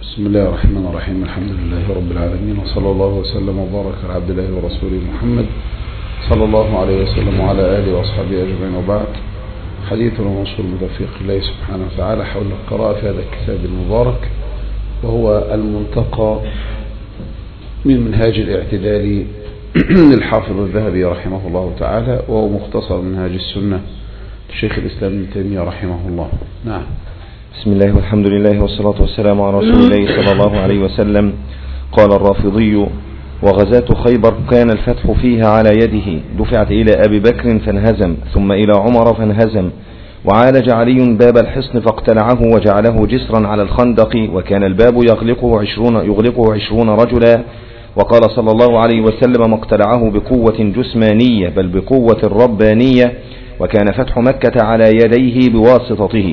بسم الله الرحمن الرحيم. الحمد لله رب العالمين، وصلى الله وسلم وبارك على عبد الله ورسوله محمد صلى الله عليه وسلم وعلى آله وأصحابه أجمعين، وبعد. حديثنا موصول بتوفيق الله سبحانه وتعالى حول القراءة في هذا الكتاب المبارك، وهو المنتقى من منهاج الاعتدال للحافظ الذهبي رحمه الله تعالى، وهو مختصر منهاج السنة لشيخ الإسلام ابن تيمية رحمه الله. نعم. بسم الله والحمد لله والصلاة والسلام على رسول الله صلى الله عليه وسلم. قال الرافضي: وغزاة خيبر كان الفتح فيها على يده، دفعت إلى أبي بكر فانهزم، ثم إلى عمر فانهزم، وعالج علي باب الحصن فاقتلعه وجعله جسرا على الخندق، وكان الباب يغلقه 20 رجلا. وقال صلى الله عليه وسلم: ما اقتلعه بقوة جسمانية بل بقوة ربانية، وكان فتح مكة على يديه بواسطته.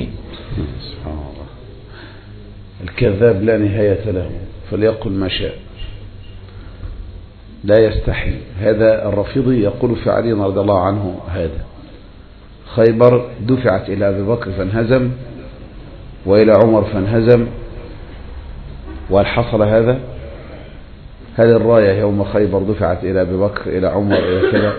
الكذاب لا نهاية له، فليقل ما شاء، لا يستحي. هذا الرافضي يقول في علي رضي الله عنه: هذا خيبر دفعت إلى أبي بكر فانهزم، وإلى عمر فانهزم، وهل حصل هذا؟ هذه الراية يوم خيبر دفعت إلى أبي بكر إلى عمر إلى كذا.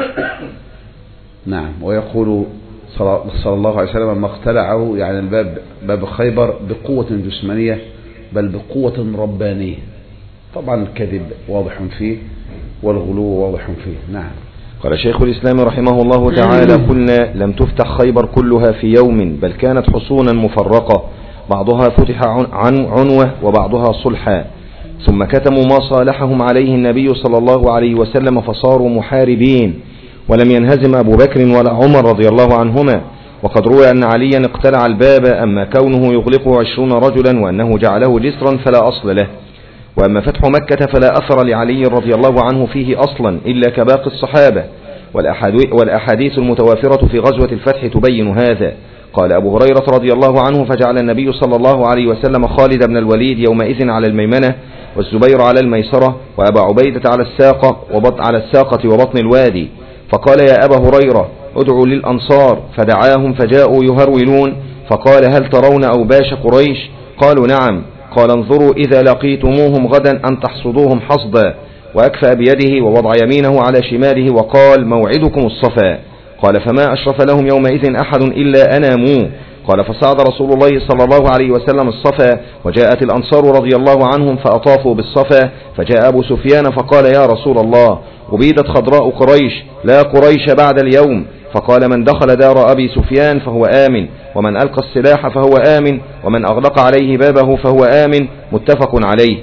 نعم. ويقول صلى الله عليه وسلم: ما اقتلعه، يعني باب خيبر، بقوة جسمانية بل بقوة ربانية. طبعا الكذب واضح فيه والغلو واضح فيه. نعم. قال شيخ الإسلام رحمه الله تعالى: قلنا لم تفتح خيبر كلها في يوم، بل كانت حصونا مفرقة، بعضها فتح عنوة وبعضها صلحا، ثم كتموا ما صالحهم عليه النبي صلى الله عليه وسلم فصاروا محاربين، ولم ينهزم أبو بكر ولا عمر رضي الله عنهما. وقد روى أن عليا اقتلع الباب، أما كونه يغلقه 20 رجلا وأنه جعله جسرا فلا أصل له. وأما فتح مكة فلا أثر لعلي رضي الله عنه فيه أصلا إلا كباقي الصحابة، والأحاديث المتوافرة في غزوة الفتح تبين هذا. قال أبو هريرة رضي الله عنه: فجعل النبي صلى الله عليه وسلم خالد بن الوليد يومئذ على الميمنة، والزبير على الميسرة، وأبا عبيدة على الساقة وبطن الوادي. فقال: يا أبا هريرة، ادعوا للأنصار. فدعاهم فجاءوا يهرولون، فقال: هل ترون أوباش قريش؟ قالوا: نعم. قال: انظروا إذا لقيتموهم غدا أن تحصدوهم حصدا، وأكفأ بيده ووضع يمينه على شماله وقال: موعدكم الصفا. قال: فما أشرف لهم يومئذ أحد إلا أناموا. قال: فصعد رسول الله صلى الله عليه وسلم الصفا، وجاءت الأنصار رضي الله عنهم فأطافوا بالصفا، فجاء أبو سفيان فقال: يا رسول الله، أبيدت خضراء قريش، لا قريش بعد اليوم. فقال: من دخل دار أبي سفيان فهو آمن، ومن ألقى السلاح فهو آمن، ومن أغلق عليه بابه فهو آمن. متفق عليه.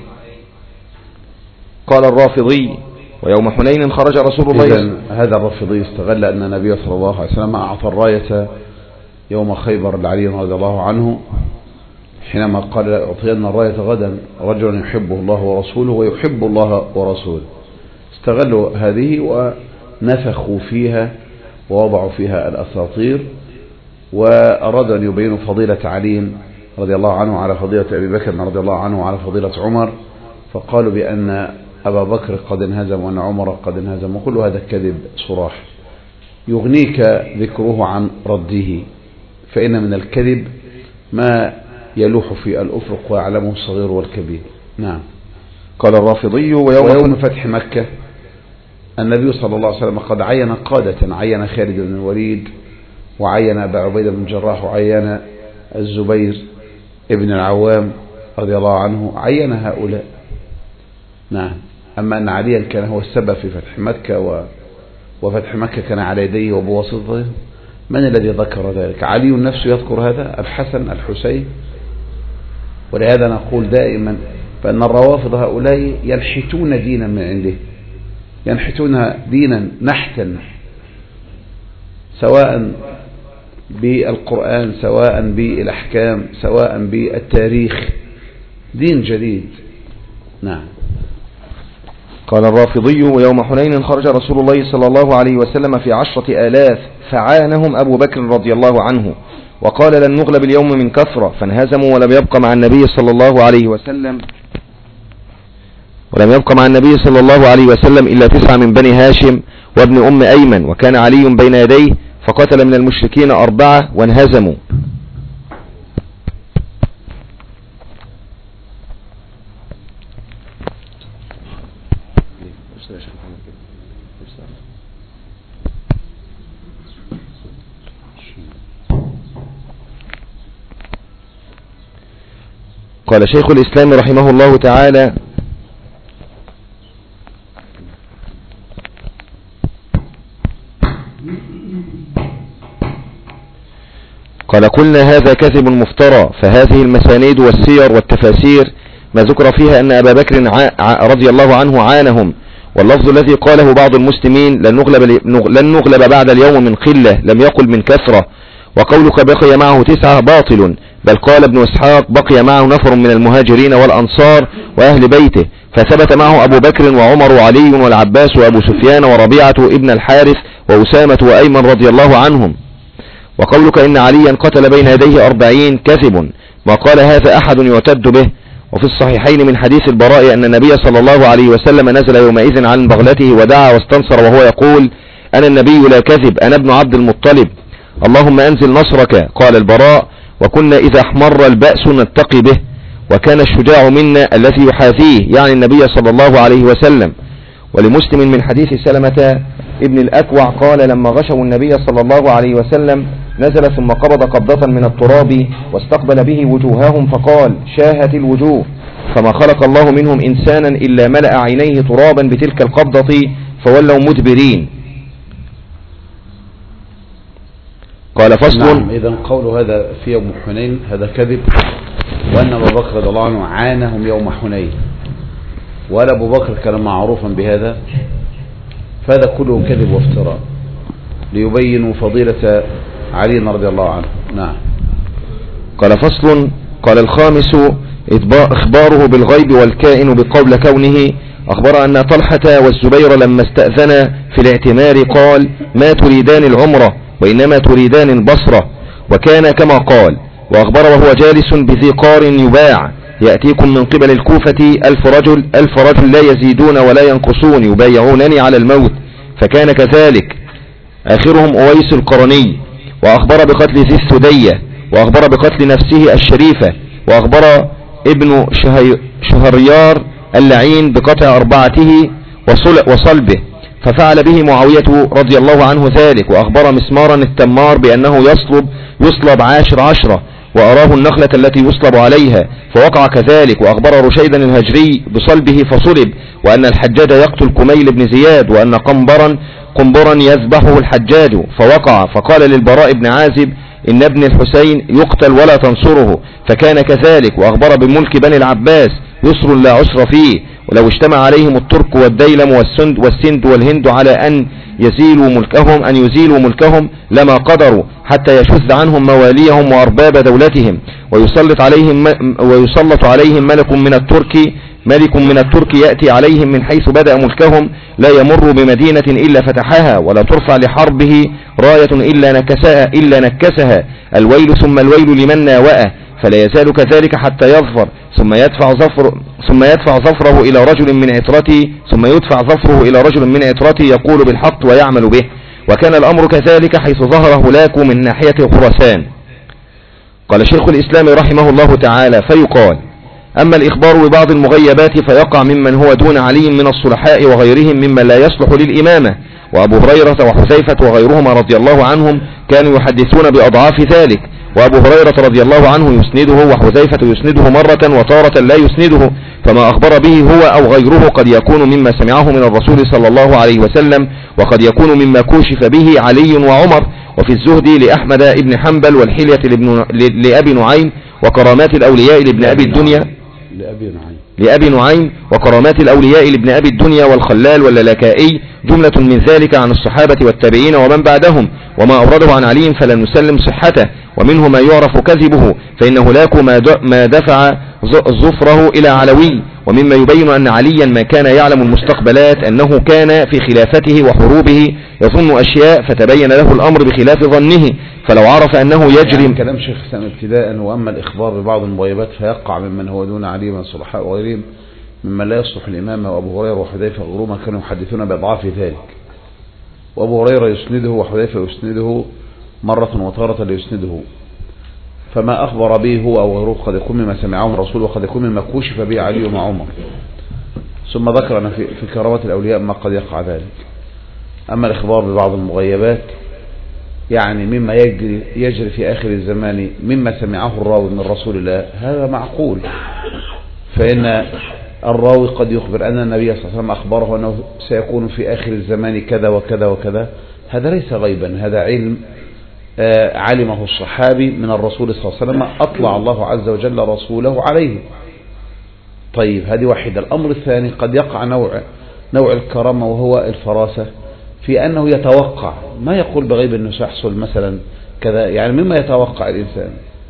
قال الرافضي: ويوم حنين خرج رسول الله. هذا الرافضي استغل أن النبي صلى الله عليه وسلم أعطى الراية يوم خيبر لعلي رضي الله عنه، حينما قال: أعطينا الراية غدا رجل يحبه الله ورسوله ويحب الله ورسوله. استغلوا هذه ونفخوا فيها ووضعوا فيها الأساطير، وأرادوا أن يبينوا فضيلة علي رضي الله عنه على فضيلة أبي بكر رضي الله عنه على فضيلة عمر، فقالوا بأن أبا بكر قد انهزم وأن عمر قد انهزم، وكل هذا كذب صراح يغنيك ذكره عن رده، فإن من الكذب ما يلوح في الأفق ويعلمه الصغير والكبير. نعم. قال الرافضي: ويوم فتح مكة النبي صلى الله عليه وسلم قد عين قادة، عين خالد بن الوليد، وعين أبا عبيدة بن الجراح، وعين الزبير ابن العوام رضي الله عنه، عين هؤلاء. نعم. أما أن عليا كان هو السبب في فتح مكة، وفتح مكة كان على يديه وبواسطته، من الذي ذكر ذلك؟ علي نفسه يذكر هذا، الحسن، الحسين. ولهذا نقول دائما فإن الروافض هؤلاء ينحتون دينا من عنده، ينحتون دينا نحتا، سواء بالقرآن، سواء بالأحكام، سواء بالتاريخ، دين جديد. نعم. قال الرافضي: ويوم حنين خرج رسول الله صلى الله عليه وسلم في 10,000، فعانهم أبو بكر رضي الله عنه، وقال: لن نغلب اليوم من كثرة، فانهزموا، ولم يبق مع النبي صلى الله عليه وسلم إلا 9 من بني هاشم وابن أم أيمن، وكان علي بين يديه، فقتل من المشركين 4 وانهزموا. قال شيخ الإسلام رحمه الله تعالى: قال قلنا هذا كذب مفترى، فهذه المسانيد والسير والتفاسير ما ذكر فيها أن أبا بكر رضي الله عنه عانهم، واللفظ الذي قاله بعض المسلمين لن نغلب بعد اليوم من قلة لم يقل من كثرة، وقولك بقي معه 9 باطل، بل قال ابن إسحاق بقي معه نفر من المهاجرين والأنصار وأهل بيته، فثبت معه أبو بكر وعمر وعلي والعباس وأبو سفيان وربيعة ابن الحارث وأسامة وأيمن رضي الله عنهم. وقولك إن عليا قتل بين يديه 40 كذب، ما قال هذا أحد يعتد به. وفي الصحيحين من حديث البراء أن النبي صلى الله عليه وسلم نزل يومئذ عن بغلته ودعا واستنصر وهو يقول: أنا النبي لا كذب، أنا ابن عبد المطلب، اللهم أنزل نصرك. قال البراء: وكنا إذا احمر البأس نتقي به، وكان الشجاع منا الذي يحاذيه، يعني النبي صلى الله عليه وسلم. ولمسلم من حديث سلمة ابن الأكوع قال: لما غشوا النبي صلى الله عليه وسلم نزل ثم قبض قبضة من التراب واستقبل به وجوههم فقال: شاهت الوجوه، فما خلق الله منهم إنسانا إلا ملأ عينيه ترابا بتلك القبضة فولوا مدبرين. قال فصل. نعم، إذن قول هذا في يوم حنين هذا كذب، وأن أبا بكر رضي الله عنه عانهم يوم حنين، ولا أبو بكر كان معروفا بهذا، فهذا كله كذب وافتراء ليبينوا فضيلة علي رضي الله عنه. نعم. قال فصل. قال الخامس إخباره بالغيب والكائن بقول كونه. أخبر أن طلحة والزبير لما استأذن في الاعتمار قال: ما تريدان العمرة وإنما تريدان البصرة، وكان كما قال. وأخبر وهو جالس بذي قار يباع: يأتيكم من قبل الكوفة 1000 رجل لا يزيدون ولا ينقصون يبايعونني على الموت، فكان كذلك. آخرهم أويس القرني. وأخبر بقتل ذي الثدية، وأخبر بقتل نفسه الشريفة، وأخبر ابن شهريار اللعين بقطع أربعته وصلبه، ففعل به معاوية رضي الله عنه ذلك. وأخبر مسمارا التمار بأنه يصلب 10، وأراه النخلة التي يصلب عليها فوقع كذلك. وأخبر رشيدا الهجري بصلبه فصلب، وأن الحجاج يقتل كميل بن زياد، وأن قنبرا يذبحه الحجاج فوقع. فقال للبراء بن عازب: إن ابن الحسين يقتل ولا تنصره، فكان كذلك. وأخبر بملك بني العباس يسر لا عسر فيه، ولو اجتمع عليهم الترك والديلم والسند والهند على أن يزيلوا ملكهم لما قدروا حتى يشذ عنهم مواليهم وأرباب دولتهم، ويسلط عليهم ملك من الترك يأتي عليهم من حيث بدأ ملكهم، لا يمر بمدينة إلا فتحها، ولا ترفع لحربه راية إلا نكسها. الويل ثم الويل لمن ناوأه، فلا يزال كذلك حتى يظفر، ثم يدفع ظفره إلى رجل من عترته يقول بالحق ويعمل به. وكان الأمر كذلك حيث ظهر هلاك من ناحية خراسان. قال شيخ الإسلام رحمه الله تعالى: فيقال: أما الإخبار ببعض المغيبات فيقع ممن هو دون علي من الصلحاء وغيرهم ممن لا يصلح للإمامة. وأبو هريرة وحذيفة وغيرهما رضي الله عنهم كانوا يحدثون بأضعاف ذلك، وأبو هريرة رضي الله عنه يسنده، وحذيفة يسنده مرة وتارة لا يسنده، فما أخبر به هو أو غيره قد يكون مما سمعه من الرسول صلى الله عليه وسلم، وقد يكون مما كوشف به علي وعمر. وفي الزهد لأحمد ابن حنبل، والحلية لأبي نعيم، وكرامات الأولياء لابن أبي نعيم وكرامات الأولياء لابن أبي الدنيا والخلال واللالكائي، جملة من ذلك عن الصحابة والتابعين ومن بعدهم. وما أورده عن علي فلن نسلم صحته، ومنه ما يعرف كذبه، فإن هلاك ما دفع ظفره إلى علوي. ومما يبين أن عليا ما كان يعلم المستقبلات أنه كان في خلافته وحروبه يظن أشياء فتبين له الأمر بخلاف ظنه، فلو عرف أنه يجري. يعني كلام شيخ سام ابتداء: وأما الإخبار ببعض المغيبات فيقع ممن هو دون علي من الصلحاء وغيرهم ممن لا يصلح الإمامة. وأبو هريرة وحذيفة وغيرهما كانوا يحدثون بأضعاف ذلك، وأبو هريرة يسنده وحذيفة يسنده مرة وتارة لا يسنده، فما أخبر به هو أو غيره قد يكون مما سمعه الرسول، وقد يكون مما كوشف به علي ومع عمر. ثم ذكر أن في كرامات الأولياء ما قد يقع ذلك. أما الإخبار ببعض المغيبات يعني مما يجري في آخر الزمان مما سمعه الراوي من رسول الله هذا معقول، فإن الراوي قد يخبر أن النبي صلى الله عليه وسلم أخبره أنه سيكون في آخر الزمان كذا وكذا وكذا، هذا ليس غيبا، هذا علم علمه الصحابي من الرسول صلى الله عليه وسلم، أطلع الله عز وجل رسوله عليه. طيب هذه واحدة. الأمر الثاني قد يقع نوع الكرامة وهو الفراسة، في أنه يتوقع ما يقول بغيب أنه سيحصل مثلا كذا، يعني مما يتوقع الإنسان.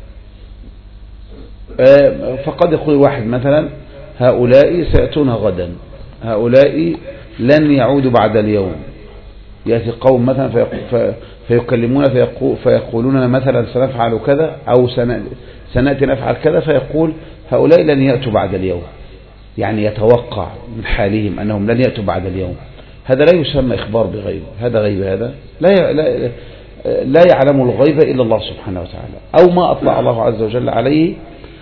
فقد يقول واحد مثلا هؤلاء سيأتون غدا، هؤلاء لن يعودوا بعد اليوم. يأتي قوم مثلا فيكلمون فيقولون مثلا سنفعل كذا أو سنأتي نفعل كذا، فيقول هؤلاء لن يأتوا بعد اليوم، يعني يتوقع من حالهم أنهم لن يأتوا بعد اليوم. هذا لا يسمى إخبار بغيب، هذا غيب، هذا لا يعلم الغيب إلا الله سبحانه وتعالى، أو ما أطلع الله عز وجل عليه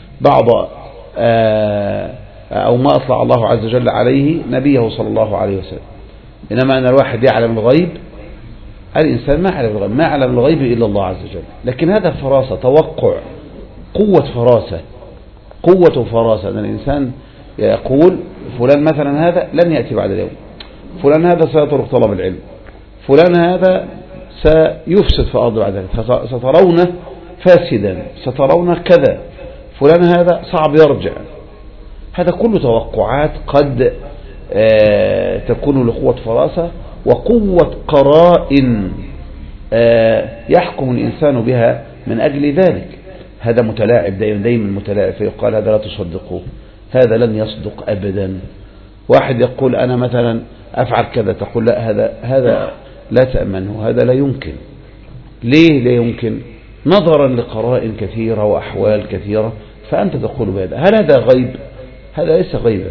أو ما أطلع الله عز وجل عليه نبيه صلى الله عليه وسلم. إنما أن الواحد يعلم الغيب، الإنسان ما يعلم الغيب إلا الله عز وجل. لكن هذا فراسة، توقع، قوة فراسة أن الإنسان يقول فلان مثلا هذا لن يأتي بعد اليوم، فلان هذا سيترك طلب العلم، فلان هذا سيفسد في الأرض بعد ذلك، سترون فاسدا، سترون كذا، فلان هذا صعب يرجع. هذا كله توقعات قد تكون لقوة فراسة وقوة قرائن يحكم الإنسان بها من أجل ذلك. هذا متلاعب دائما متلاعب، فيقال هذا لا تصدقه، هذا لن يصدق أبدا. واحد يقول أنا مثلا أفعل كذا، تقول لا هذا لا تأمنه، هذا لا يمكن. ليه لا يمكن؟ نظرا لقرائن كثيرة وأحوال كثيرة، فأنت تقول بهذا. هل هذا غيب؟ هذا ليس غيبا.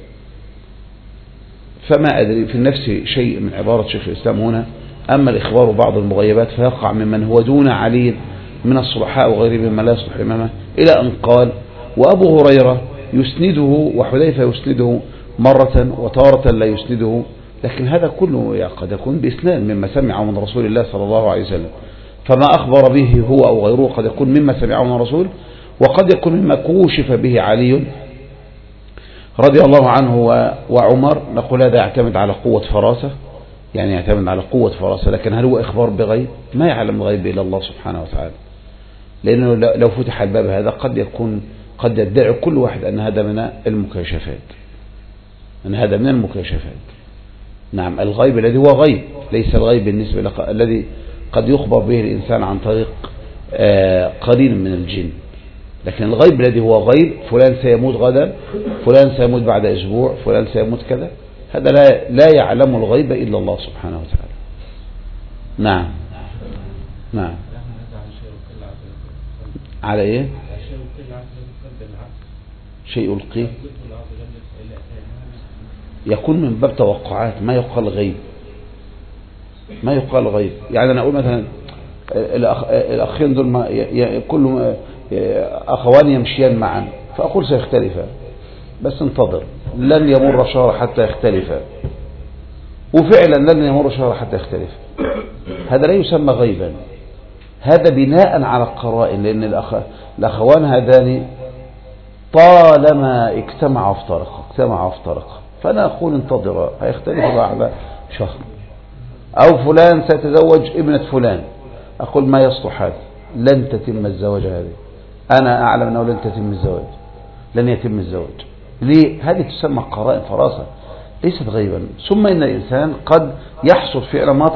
فما أدري في النفس شيء من عبارة شيخ الإسلام هنا. أما الإخبار بعض المغيبات فيقع ممن هو دون علي من الصلحاء وغيره مما لا يصلح إمامه، إلى أن قال وأبو هريرة يسنده وحذيفة يسنده مرة وتارة لا يسنده، لكن هذا كله قد يكون بإسناد مما سمعه من رسول الله صلى الله عليه وسلم. فما أخبر به هو أو غيره قد يكون مما سمعه من الرسول، وقد يكون مما كوشف به علي رضي الله عنه وعمر. نقول هذا يعتمد على قوة فراسة، يعني يعتمد على قوة فراسة. لكن هل هو إخبار بغيب؟ ما يعلم الغيب إلا الله سبحانه وتعالى، لأنه لو فتح الباب هذا قد يدعي كل واحد أن هذا من المكاشفات، نعم. الغيب الذي هو غيب ليس الغيب بالنسبة الذي قد يخبر به الإنسان عن طريق قرين من الجن، لكن الغيب الذي هو غيب فلان سيموت غدا، فلان سيموت بعد أسبوع، فلان سيموت كذا، هذا لا يعلم الغيب إلا الله سبحانه وتعالى. نعم. على إيه؟ شيء يلقيه يكون من باب توقعات، ما يقال غيب. يعني أنا أقول مثلا الأخين دول كل أخوان يمشيان معا، فأقول سيختلفا، بس انتظر لن يمر شهر حتى يختلفا، وفعلا لن يمر شهر حتى يختلفا. هذا لا يسمى غيبا، هذا بناء على القرائن، لأن الأخوان هذان طالما اجتمع افترق، فأنا أقول انتظر هيختلف بعد شهر. أو فلان سيتزوج ابنة فلان، أقول ما يصلح هذا، لن تتم الزواج هذه، أنا أعلم أنه لن يتم الزواج. ليه؟ هذه تسمى قرائن فراسة، ليست غيبا. ثم إن الإنسان قد يحصل فعلا ما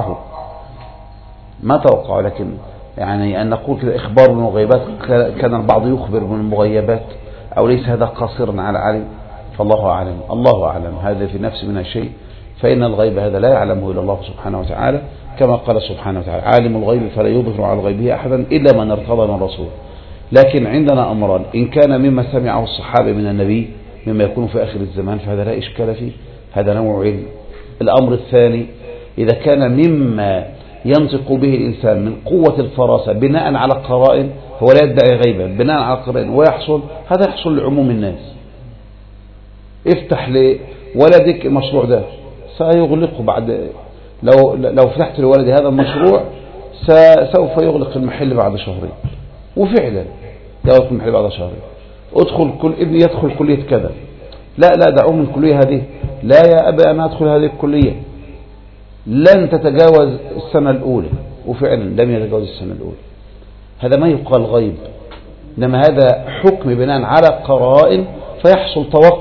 توقعه، لكن يعني أن نقول كده إخبار بالمغيبات، كان البعض يخبر بالمغيبات، أو ليس هذا قاصرا على علم، فالله أعلم. هذا في نفس منها شيء، فإن الغيب هذا لا يعلمه إلا الله سبحانه وتعالى، كما قال سبحانه وتعالى عالم الغيب فلا يظهر على غيبه أحدا إلا من ارتضى من رسول. لكن عندنا أمران، إن كان مما سمعه الصحابة من النبي مما يكون في آخر الزمان فهذا لا إشكال فيه، هذا نوع علم. الأمر الثاني إذا كان مما ينطق به الإنسان من قوة الفراسة بناء على القرائن، هو لا يدعي غيبا، بناء على القرائن ويحصل، هذا يحصل لعموم الناس. افتح ولدك المشروع ده سيغلقه بعد، لو فتحت لولدي هذا المشروع سوف يغلق المحل بعد شهرين. وفعلا يغلق المحل بعد شهرين. ابني يدخل كلية كذا، لا دعوه من الكلية هذه، لا يا أبي أنا أدخل هذه الكلية لن تتجاوز السنة الأولى، وفعلا لم يتجاوز السنة الأولى. هذا ما يقال غيب، إنما هذا حكم بناء على قرائن فيحصل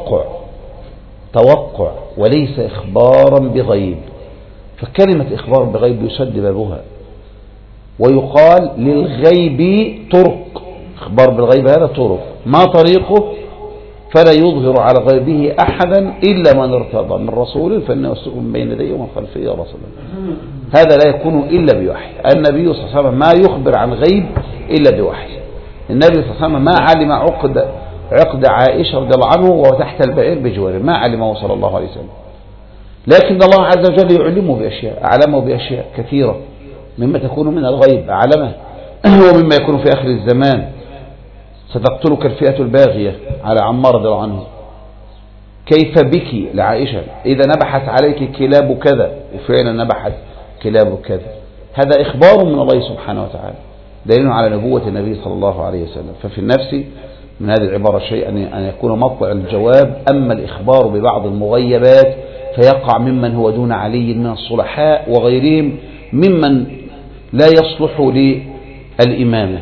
توقع وليس إخبارا بغيب. فكلمة إخبار بغيب يسد بابها، ويقال للغيب طرق. إخبار بالغيب هذا طرق، ما طريقه؟ فلا يظهر على غيبه أحدا إلا من ارتضى من رسول فإنه يسلك من بين يديه ومن خلفه يا رسول الله. هذا لا يكون إلا بوحي. النبي صلى الله عليه وسلم ما يخبر عن غيب إلا بوحي. النبي صلى الله عليه وسلم ما علم عقد عائشة رضي الله عنه وهو تحت البعير بجواره، ما علمه صلى الله عليه وسلم، لكن الله عز وجل يعلمه بأشياء، أعلمه بأشياء كثيرة مما تكون من الغيب أعلمه، ومما يكون في آخر الزمان ستقتلك الفئة الباغية على عمار رضي الله عنه. كيف بك لعائشة إذا نبحت عليك كلاب كذا، وفعلا نبحت كلاب كذا. هذا إخبار من الله سبحانه وتعالى، دليل على نبوة النبي صلى الله عليه وسلم. ففي النفس من هذه العبارة شيء أن يكون مطلع الجواب. أما الإخبار ببعض المغيبات فيقع ممن هو دون علي من الصلحاء وغيرهم ممن لا يصلح للإمامة،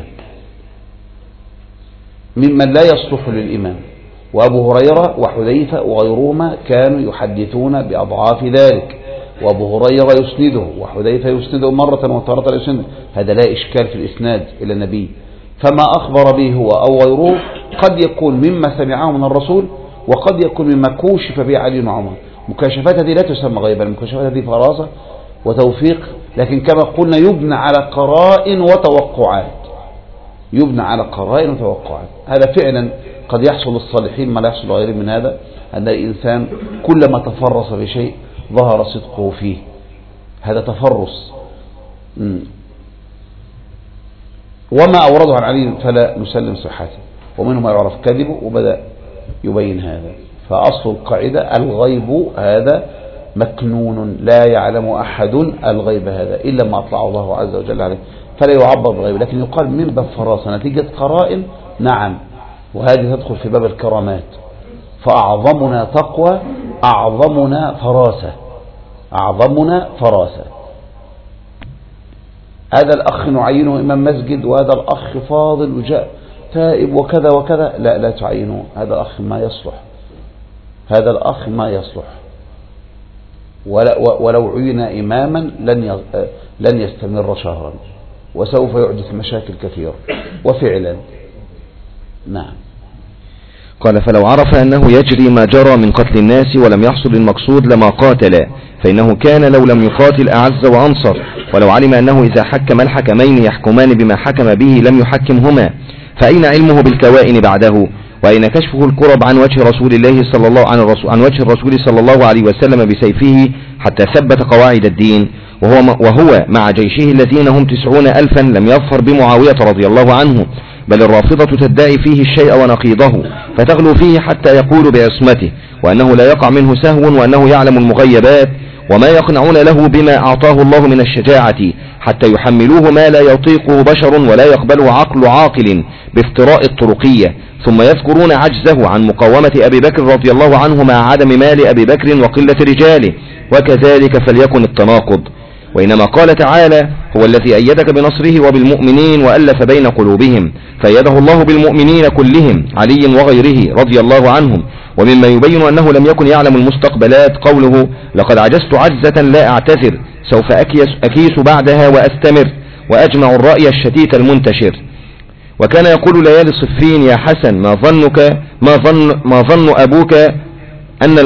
وأبو هريرة وحذيفة وغيرهما كانوا يحدثون بأضعاف ذلك، وأبو هريرة يسنده وحذيفة يسنده مرة وتارة يسنده، هذا لا إشكال في الإسناد إلى النبي. فما أخبر به هو أو غيره قد يكون مما سمعه من الرسول، وقد يكون مما كوشف به علي وعمر. مكاشفات هذه لا تسمى غيبا، المكاشفات هذه فراسة وتوفيق، لكن كما قلنا يبنى على قرائن وتوقعات، هذا فعلا قد يحصل للصالحين ما لا يحصل لغيرهم من هذا، أن الإنسان كلما تفرس في شيء ظهر صدقه فيه، هذا تفرس. وما أورده عن علي فلا نسلم صحته، ومنه ما يعرف كذبه، وبدأ يبين هذا. فأصل القاعدة الغيب هذا مكنون، لا يعلم أحد الغيب هذا إلا ما أطلع الله عز وجل عليه، فلا يعبر بالغيب. لكن يقال من باب فراسة نتيجة قرائن، نعم، وهذه تدخل في باب الكرامات. فأعظمنا تقوى أعظمنا فراسة. هذا الأخ نعينه إمام مسجد، وهذا الأخ فاضل وجاء تائب وكذا وكذا، لا تعينه، هذا الأخ ما يصلح، ولو عين إماما لن يستمر شهرا، وسوف يحدث مشاكل كثيرة. وفعلا نعم. قال: فلو عرف أنه يجري ما جرى من قتل الناس ولم يحصل المقصود لما قاتل، فإنه كان لو لم يقاتل أعز وأنصر. ولو علم أنه إذا حكم الحكمين يحكمان بما حكم به لم يحكمهما، فأين علمه بالكوائن بعده؟ وأين كشفه الكرب عن وجه رسول الله عن وجه الرسول صلى الله عليه وسلم بسيفه حتى ثبت قواعد الدين، وهو مع جيشه الذين هم 90,000 لم يظفر بمعاوية رضي الله عنه، بل الرافضة تدعي فيه الشيء ونقيضه، فتغلو فيه حتى يقول بعصمته، وأنه لا يقع منه سهو، وأنه يعلم المغيبات، وما يقنعون له بما أعطاه الله من الشجاعة، حتى يحملوه ما لا يطيقه بشر ولا يقبله عقل عاقل بافتراء الطرقية، ثم يذكرون عجزه عن مقاومة أبي بكر رضي الله عنه مع عدم مال أبي بكر وقلة رجاله، وكذلك فليكن التناقض. وإنما قال تعالى: هو الذي أيدك بنصره وبالمؤمنين وألف بين قلوبهم، فأيده الله بالمؤمنين كلهم علي وغيره رضي الله عنهم. ومما يبين أنه لم يكن يعلم المستقبلات قوله: لقد عجزت عجزة لا أعتذر، سوف أكيس بعدها وأستمر، وأجمع الرأي الشتيت المنتشر. وكان يقول ليالي صفين: يا حسن ما ظن أبوك أن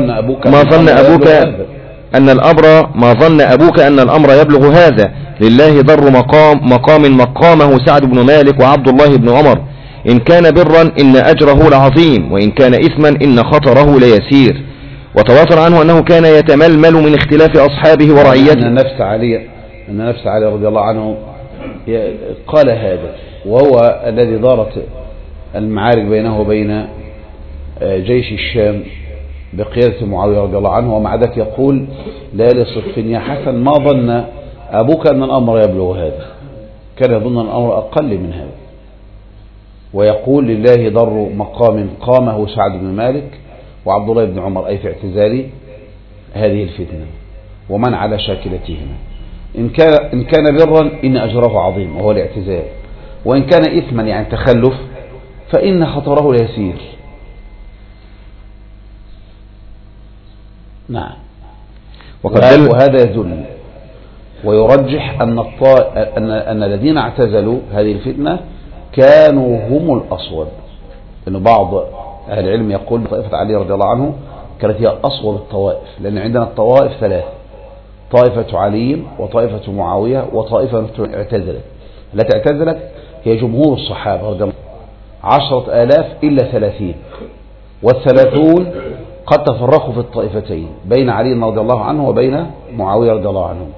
الأمر يبلغ هذا، لله ضر مقام مقامه سعد بن مالك وعبد الله بن عمر، إن كان برا إن أجره لعظيم، وإن كان إثما إن خطره ليسير. وتواتر عنه أنه كان يتململ من اختلاف أصحابه ورعيته. أن نفس علي رضي الله عنه قال هذا، وهو الذي دارت المعارك بينه وبين جيش الشام بقيادة معاوية رضي الله عنه، ومع ذلك يقول لا لصف يا حسن ما ظن أبوك أن الأمر يبلغ هذا، كان يظن الأمر أقل من هذا. ويقول لله ضر مقام قامه سعد بن مالك وعبد الله بن عمر، أي في اعتزال هذه الفتنة ومن على شاكلتهما. إن كان برا إن أجره عظيم وهو الاعتزال، وإن كان إثما يعني تخلف فإن خطره يسير. نعم. وهذا يدل ويرجح أن الذين اعتزلوا هذه الفتنة كانوا هم الأصوب، لأن بعض أهل العلم يقول طائفة علي رضي الله عنه كانت هي أصوب الطوائف، لأن عندنا الطوائف ثلاث: طائفة علي وطائفة معاوية وطائفة اعتزلت. التي اعتزلت هي جمهور الصحابة رضي الله عنهم 10,000 إلا 30، والثلاثون قد تفرقوا في الطائفتين بين علي رضي الله عنه وبين معاوية رضي الله عنه.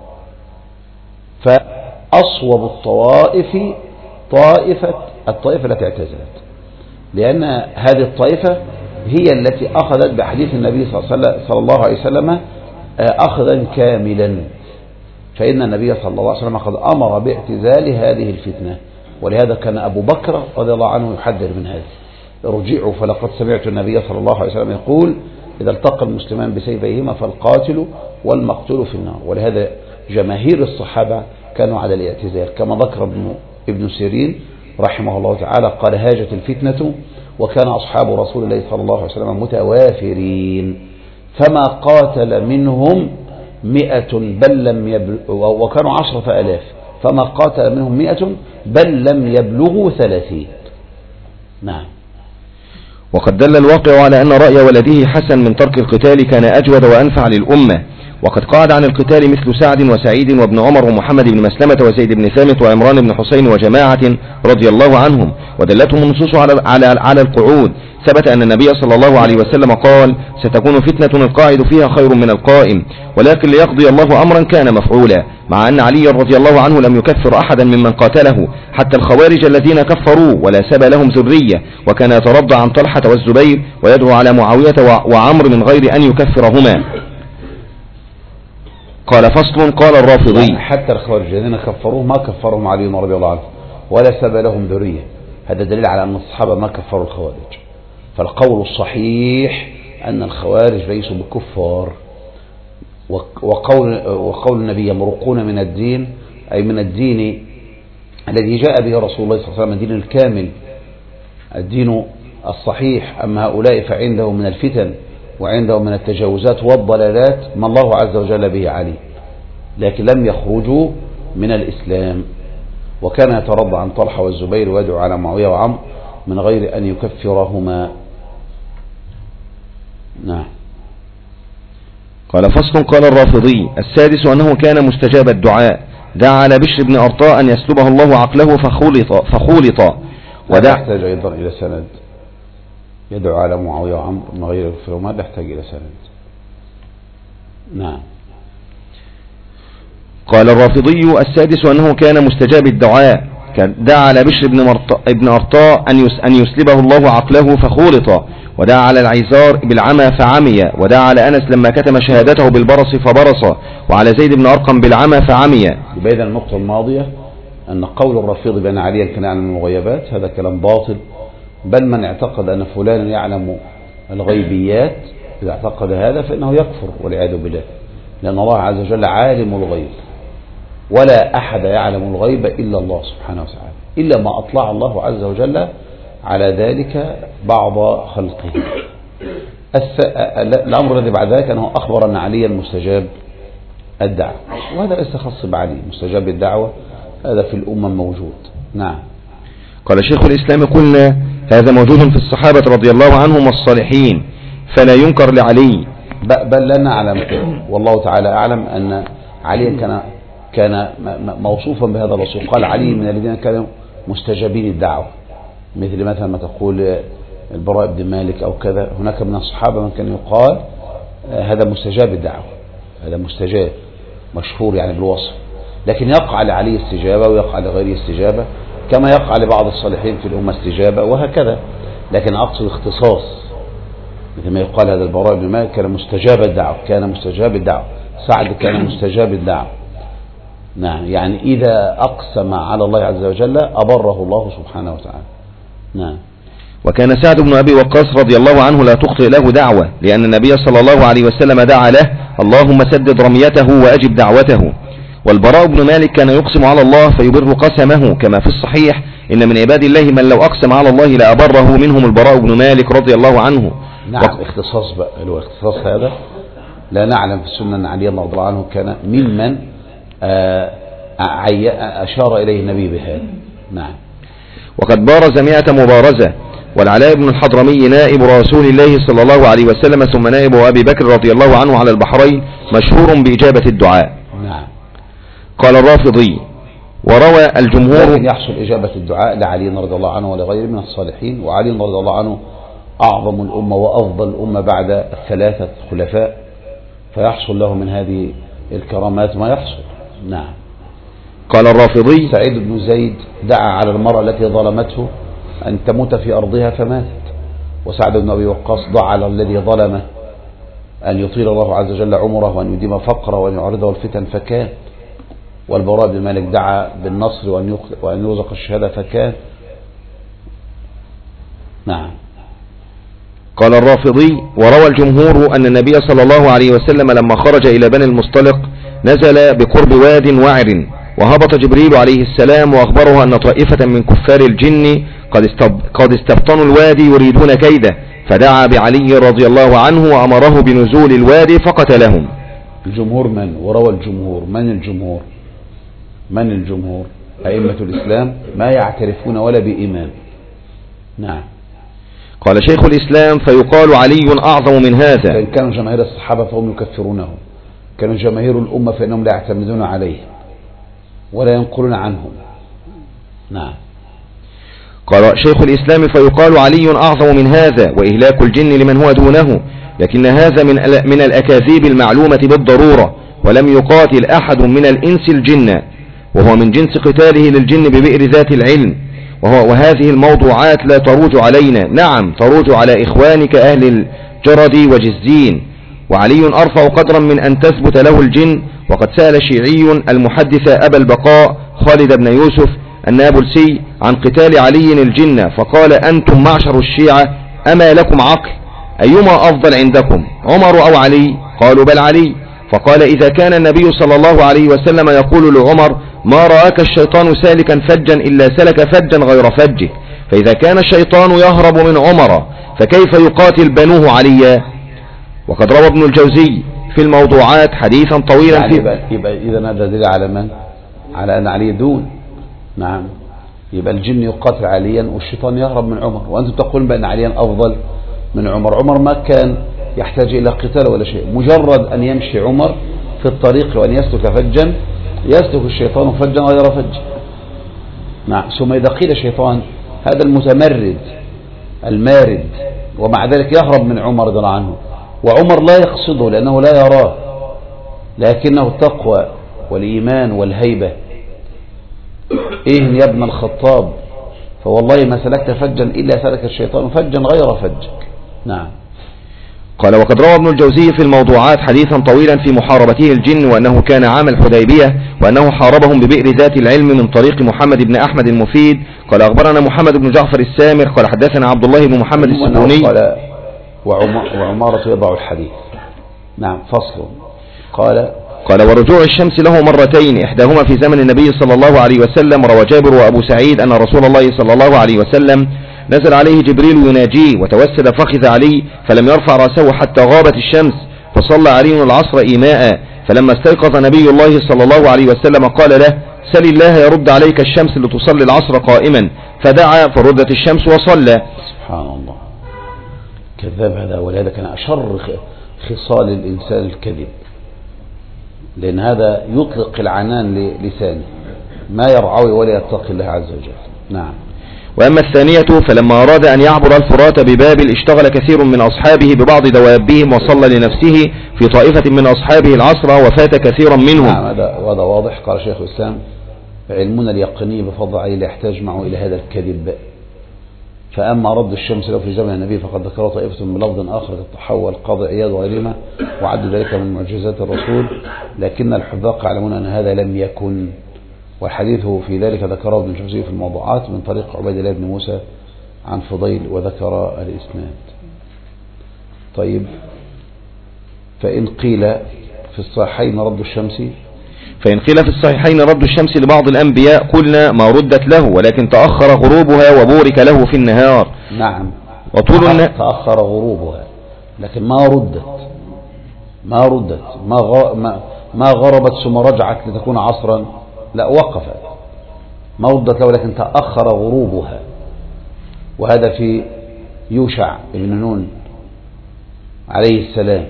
فأصوب الطوائف الطائفة التي اعتزلت، لأن هذه الطائفة هي التي أخذت بحديث النبي صلى الله عليه وسلم أخذا كاملا، فإن النبي صلى الله عليه وسلم قد أمر باعتزال هذه الفتنة، ولهذا كان أبو بكر رضي الله عنه يحذر من هذا: ارجعوا فلقد سمعت النبي صلى الله عليه وسلم يقول إذا التقى المسلمان بسيفيهما فالقاتل والمقتول في النار. ولهذا جماهير الصحابة كانوا على الاعتزال، كما ذكر ابن سيرين رحمه الله تعالى قال: هاجت الفتنة وكان أصحاب رسول الله صلى الله عليه وسلم متوافرين فما قاتل منهم 100 بل لم يبلغوا، وكانوا 10,000 فما قاتل منهم 100 بل لم يبلغوا 30. نعم. وقد دل الواقع على أن رأي ولده حسن من ترك القتال كان أجود وأنفع للأمة، وقد قعد عن القتال مثل سعد وسعيد وابن عمر ومحمد بن مسلمة وزيد بن ثابت وعمران بن حسين وجماعة رضي الله عنهم، ودلتهم النصوص على القعود. ثبت أن النبي صلى الله عليه وسلم قال: ستكون فتنة القاعد فيها خير من القائم، ولكن ليقضي الله أمرا كان مفعولا، مع أن علي رضي الله عنه لم يكفر أحدا ممن قاتله حتى الخوارج الذين كفروا ولا سبى لهم ذرية، وكان يترضى عن طلحة والزبير ويدعو على معاوية وعمر من غير أن يكفرهما. قال: فصل. قال الرافضي: حتى الخوارج الذين كفروه ما كفرهم علي رضي الله عنه ولا سبى لهم ذرية. هذا دليل على أن الصحابة ما كفروا الخوارج. فالقول الصحيح أن الخوارج ليسوا بكفار، وقول النبي يمرقون من الدين أي من الدين الذي جاء به رسول الله صلى الله عليه وسلم، الدين الكامل، الدين الصحيح. أما هؤلاء فعندهم من الفتن وعندهم من التجاوزات والضلالات ما الله عز وجل به عليه، لكن لم يخرجوا من الإسلام. وكان يترضى عن طلحة والزبير ويدعو على معاوية وعمر من غير أن يكفرهما. نعم. قال: فصل. قال الرافضي: السادس أنه كان مستجاب الدعاء، دعا على بشر بن أرطاء أن يسلبه الله عقله فخولط ودعا. يحتاج أيضا إلى سند، يدعو على معاوية وعمر من غير يكفرهما، لا يحتاج إلى سند. نعم. قال الرافضي: السادس أنه كان مستجاب الدعاء، دعا على بشر بن أرطاء أن يسلبه الله عقله فخولط، ودعا على العيزار بالعمى فعمي، ودعا على أنس لما كتم شهادته بالبرص فبرص، وعلى زيد بن أرقم بالعمى فعمي. بين النقطة الماضية أن قول الرافض بأن عليا كان يعلم المغيبات هذا كلام باطل، بل من اعتقد أن فلان يعلم الغيبيات إذا اعتقد هذا فإنه يكفر والعياذ بالله، لأن الله عز وجل عالم الغيب، ولا أحد يعلم الغيب إلا الله سبحانه وتعالى، إلا ما أطلع الله عز وجل على ذلك بعض خلقه. الأمر الذي بعد ذلك أنه أخبر أن عليا مستجاب الدعوة، وهذا ليس خاص بعلي، مستجاب الدعوة هذا في الأمة موجود. نعم. قال شيخ الإسلام: قلنا هذا موجود في الصحابة رضي الله عنهم والصالحين، فلا ينكر لعلي، بل لا نعلم، والله تعالى أعلم أن علي كان موصوفا بهذا الوصف. قال: علي من الذين كانوا مستجابين الدعوة، مثل مثلا ما تقول البراء بن مالك أو كذا. هناك من الصحابة من كان يقال هذا مستجاب الدعوة، هذا مستجاب مشهور يعني بالوصف، لكن يقع لعلي استجابة ويقع لغيره استجابة، كما يقع لبعض الصالحين في الأمة استجابة وهكذا. لكن أقصد اختصاص، مثل ما يقال هذا البراء بن مالك كان مستجاب الدعوة، كان مستجاب الدعوة. سعد كان مستجاب الدعوة. نعم، يعني إذا أقسم على الله عز وجل أبره الله سبحانه وتعالى. نعم. وكان سعد بن أبي وقاص رضي الله عنه لا تخطئ له دعوة، لأن النبي صلى الله عليه وسلم دعا له: اللهم سدد رميته وأجب دعوته. والبراء بن مالك كان يقسم على الله فيبر قسمه، كما في الصحيح: إن من عباد الله من لو أقسم على الله لأبره، منهم البراء بن مالك رضي الله عنه. نعم، اختصاص بقى، هو اختصاص هذا لا نعلم في السنة أن علي رضي الله عنه كان ممن أشار إليه النبي بهذا. نعم. وقد بارز 100 مبارزة، والعلاء بن الحضرمي نائب رسول الله صلى الله عليه وسلم ثم نائب أبي بكر رضي الله عنه على البحرين، مشهور بإجابة الدعاء. نعم. قال الرافضي: وروى الجمهور لكن يحصل إجابة الدعاء لعلي رضي الله عنه ولغيره من الصالحين، وعلي رضي الله عنه أعظم الأمة وأفضل الأمة بعد الثلاثة خلفاء، فيحصل له من هذه الكرامات ما يحصل. نعم. قال الرافضي: سعيد بن زيد دعا على المرأة التي ظلمته أن تموت في أرضها فماتت، وسعد بن أبي وقاص دعا على الذي ظلمه أن يطيل الله عز وجل عمره وأن يديم فقره وأن يعرضه الفتن فكان، والبراء بن مالك دعا بالنصر وأن يرزق الشهادة فكان. نعم. قال الرافضي: وروى الجمهور أن النبي صلى الله عليه وسلم لما خرج إلى بني المصطلق نزل بقرب واد وعر، وهبط جبريل عليه السلام وأخبره أن طائفة من كفار الجن قد استبطنوا الوادي يريدون كيده، فدعا بعلي رضي الله عنه وأمره بنزول الوادي فقتلهم. الجمهور من؟ وروى الجمهور من الجمهور؟ أئمة الإسلام ما يعترفون ولا بإمام. نعم. قال شيخ الإسلام: فيقال علي أعظم من هذا. فإن كانوا جماهير الصحابة فهم يكفرونه، كانوا جماهير الأمة فإنهم لا يعتمدون عليه ولا ينقلون عنهم. نعم. قال شيخ الإسلام: فيقال علي أعظم من هذا، وإهلاك الجن لمن هو دونه، لكن هذا من الأكاذيب المعلومة بالضرورة، ولم يقاتل أحد من الإنس الجن، وهو من جنس قتاله للجن ببئر ذات العلم. وهذه الموضوعات لا تروج علينا، نعم تروج على إخوانك أهل الجرد وجزين، وعلي أرفع قدرا من أن تثبت له الجن. وقد سأل شيعي المحدث أبا البقاء خالد بن يوسف النابلسي عن قتال علي الجن، فقال: أنتم معشر الشيعة أما لكم عقل؟ أيما أفضل عندكم، عمر أو علي؟ قالوا: بل علي. فقال: إذا كان النبي صلى الله عليه وسلم يقول لعمر: ما رآك الشيطان سالكا فجا إلا سلك فجا غير فجه، فإذا كان الشيطان يهرب من عمر فكيف يقاتل بنوه عليا؟ وقد روى ابن الجوزي في الموضوعات حديثا طويلا يعني يبقى إذا هذا دليل على من؟ على أن علي دون. نعم. يبقى الجن يقاتل عليا والشيطان يهرب من عمر، وأنتم تقولون بأن عليا أفضل من عمر. عمر ما كان يحتاج إلى قتال ولا شيء، مجرد أن يمشي عمر في الطريق وأن يسلك فجا يسلك الشيطان فجا غير فج. نعم. ثم إذا قيل شيطان هذا المتمرد المارد، ومع ذلك يهرب من عمر رضي الله عنه، وعمر لا يقصده لأنه لا يراه، لكنه التقوى والإيمان والهيبة. إيه يا ابن الخطاب، فوالله ما سلكت فجا إلا سلك الشيطان فجا غير فجك. نعم. قال: وقد روى ابن الجوزي في الموضوعات حديثا طويلا في محاربته الجن، وأنه كان عام الحديبية، وأنه حاربهم ببئر ذات العلم من طريق محمد بن أحمد المفيد. قال: أخبرنا محمد بن جعفر السامر قال: حدثنا عبد الله بن محمد السبوني. قال: وعمارة يضع الحديث. نعم. فصل. قال: ورجوع الشمس له مرتين، إحداهما في زمن النبي صلى الله عليه وسلم. روى جابر وأبو سعيد أن رسول الله صلى الله عليه وسلم نزل عليه جبريل يناجيه، وتوسد فخذ علي فلم يرفع رأسه حتى غابت الشمس، فصلى علي العصر إيماء. فلما استيقظ نبي الله صلى الله عليه وسلم قال له: سل الله يرد عليك الشمس لتصلي العصر قائما، فدعا فردت الشمس وصلى. سبحان الله. كذاب هذا، ولهذا كان أشر خصال الإنسان الكذب، لأن هذا يطلق العنان للسانه، ما يرعوي ولا يتقي الله عز وجل. نعم. وأما الثانية فلما أراد أن يعبر الفرات ببابل اشتغل كثير من أصحابه ببعض دوابهم، وصلى لنفسه في طائفة من أصحابه العصر وفات كثيرا منهم. نعم. هذا واضح. قال شيخ الإسلام: علمنا اليقيني بفضل علي لا يحتاج معه إلى هذا الكذب. فأما رد الشمس له في زمن النبي فقد ذكره طائفة بلفظ آخر تتحول قاضي عياض وغيرهما وعد ذلك من معجزات الرسول، لكن الحذاق يعلمون أن هذا لم يكن، والحديث في ذلك ذكره ابن الجوزي في الموضوعات من طريق عبيد الله بن موسى عن فضيل وذكر الإسناد. طيب، فإن قيل في الصحيحين رد الشمس، فإن قيل في الصحيحين رد الشمس لبعض الأنبياء قلنا ما ردت له ولكن تأخر غروبها وبورك له في النهار. نعم، وطول تأخر غروبها لكن ما ردت ما غربت ثم رجعت لتكون عصرا، لا، وقفت، ما ردت له لكن تأخر غروبها، وهذا في يوشع بن نون عليه السلام،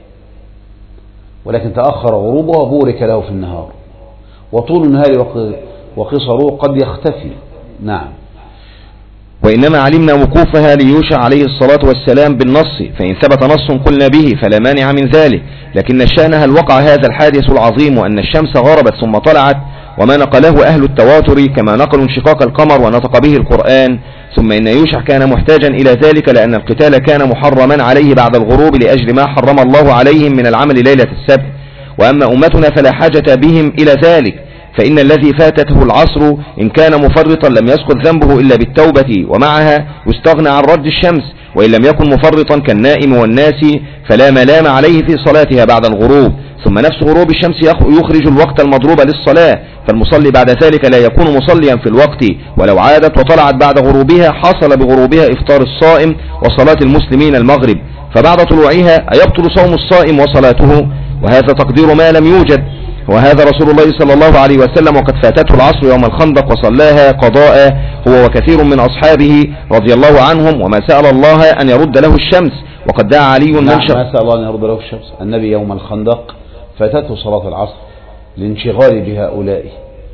ولكن تأخر غروبها وبورك له في النهار. وطول النهار وقصره قد يختفي. نعم. وإنما علمنا وقوفها ليوشع عليه الصلاة والسلام بالنص، فإن ثبت نص قلنا به فلا مانع من ذلك، لكن الشأن هل وقع هذا الحادث العظيم وأن الشمس غربت ثم طلعت، وما نقله أهل التواتر كما نقلوا انشقاق القمر ونطق به القرآن. ثم إن يوشع كان محتاجا إلى ذلك لأن القتال كان محرما عليه بعد الغروب لأجل ما حرم الله عليهم من العمل ليلة السبت. وأما أمتنا فلا حاجة بهم إلى ذلك، فإن الذي فاتته العصر إن كان مفرطا لم يسقط ذنبه إلا بالتوبة، ومعها يستغنى عن رد الشمس، وإن لم يكن مفرطا كالنائم والناس فلا ملام عليه في صلاتها بعد الغروب. ثم نفس غروب الشمس يخرج الوقت المضروب للصلاة، فالمصلي بعد ذلك لا يكون مصليا في الوقت، ولو عادت وطلعت بعد غروبها حصل بغروبها إفطار الصائم وصلاة المسلمين المغرب، فبعد طلوعها أيبطل صوم الصائم وصلاته، وهذا تقدير ما لم يوجد. وهذا رسول الله صلى الله عليه وسلم وقد فاتته العصر يوم الخندق وصلاها قضاء هو وكثير من أصحابه رضي الله عنهم، وما سأل الله أن يرد له الشمس، وقد دعا علي ما سأل الله أن يرد له الشمس. النبي يوم الخندق فاتته صلاة العصر لانشغال بهؤلاء،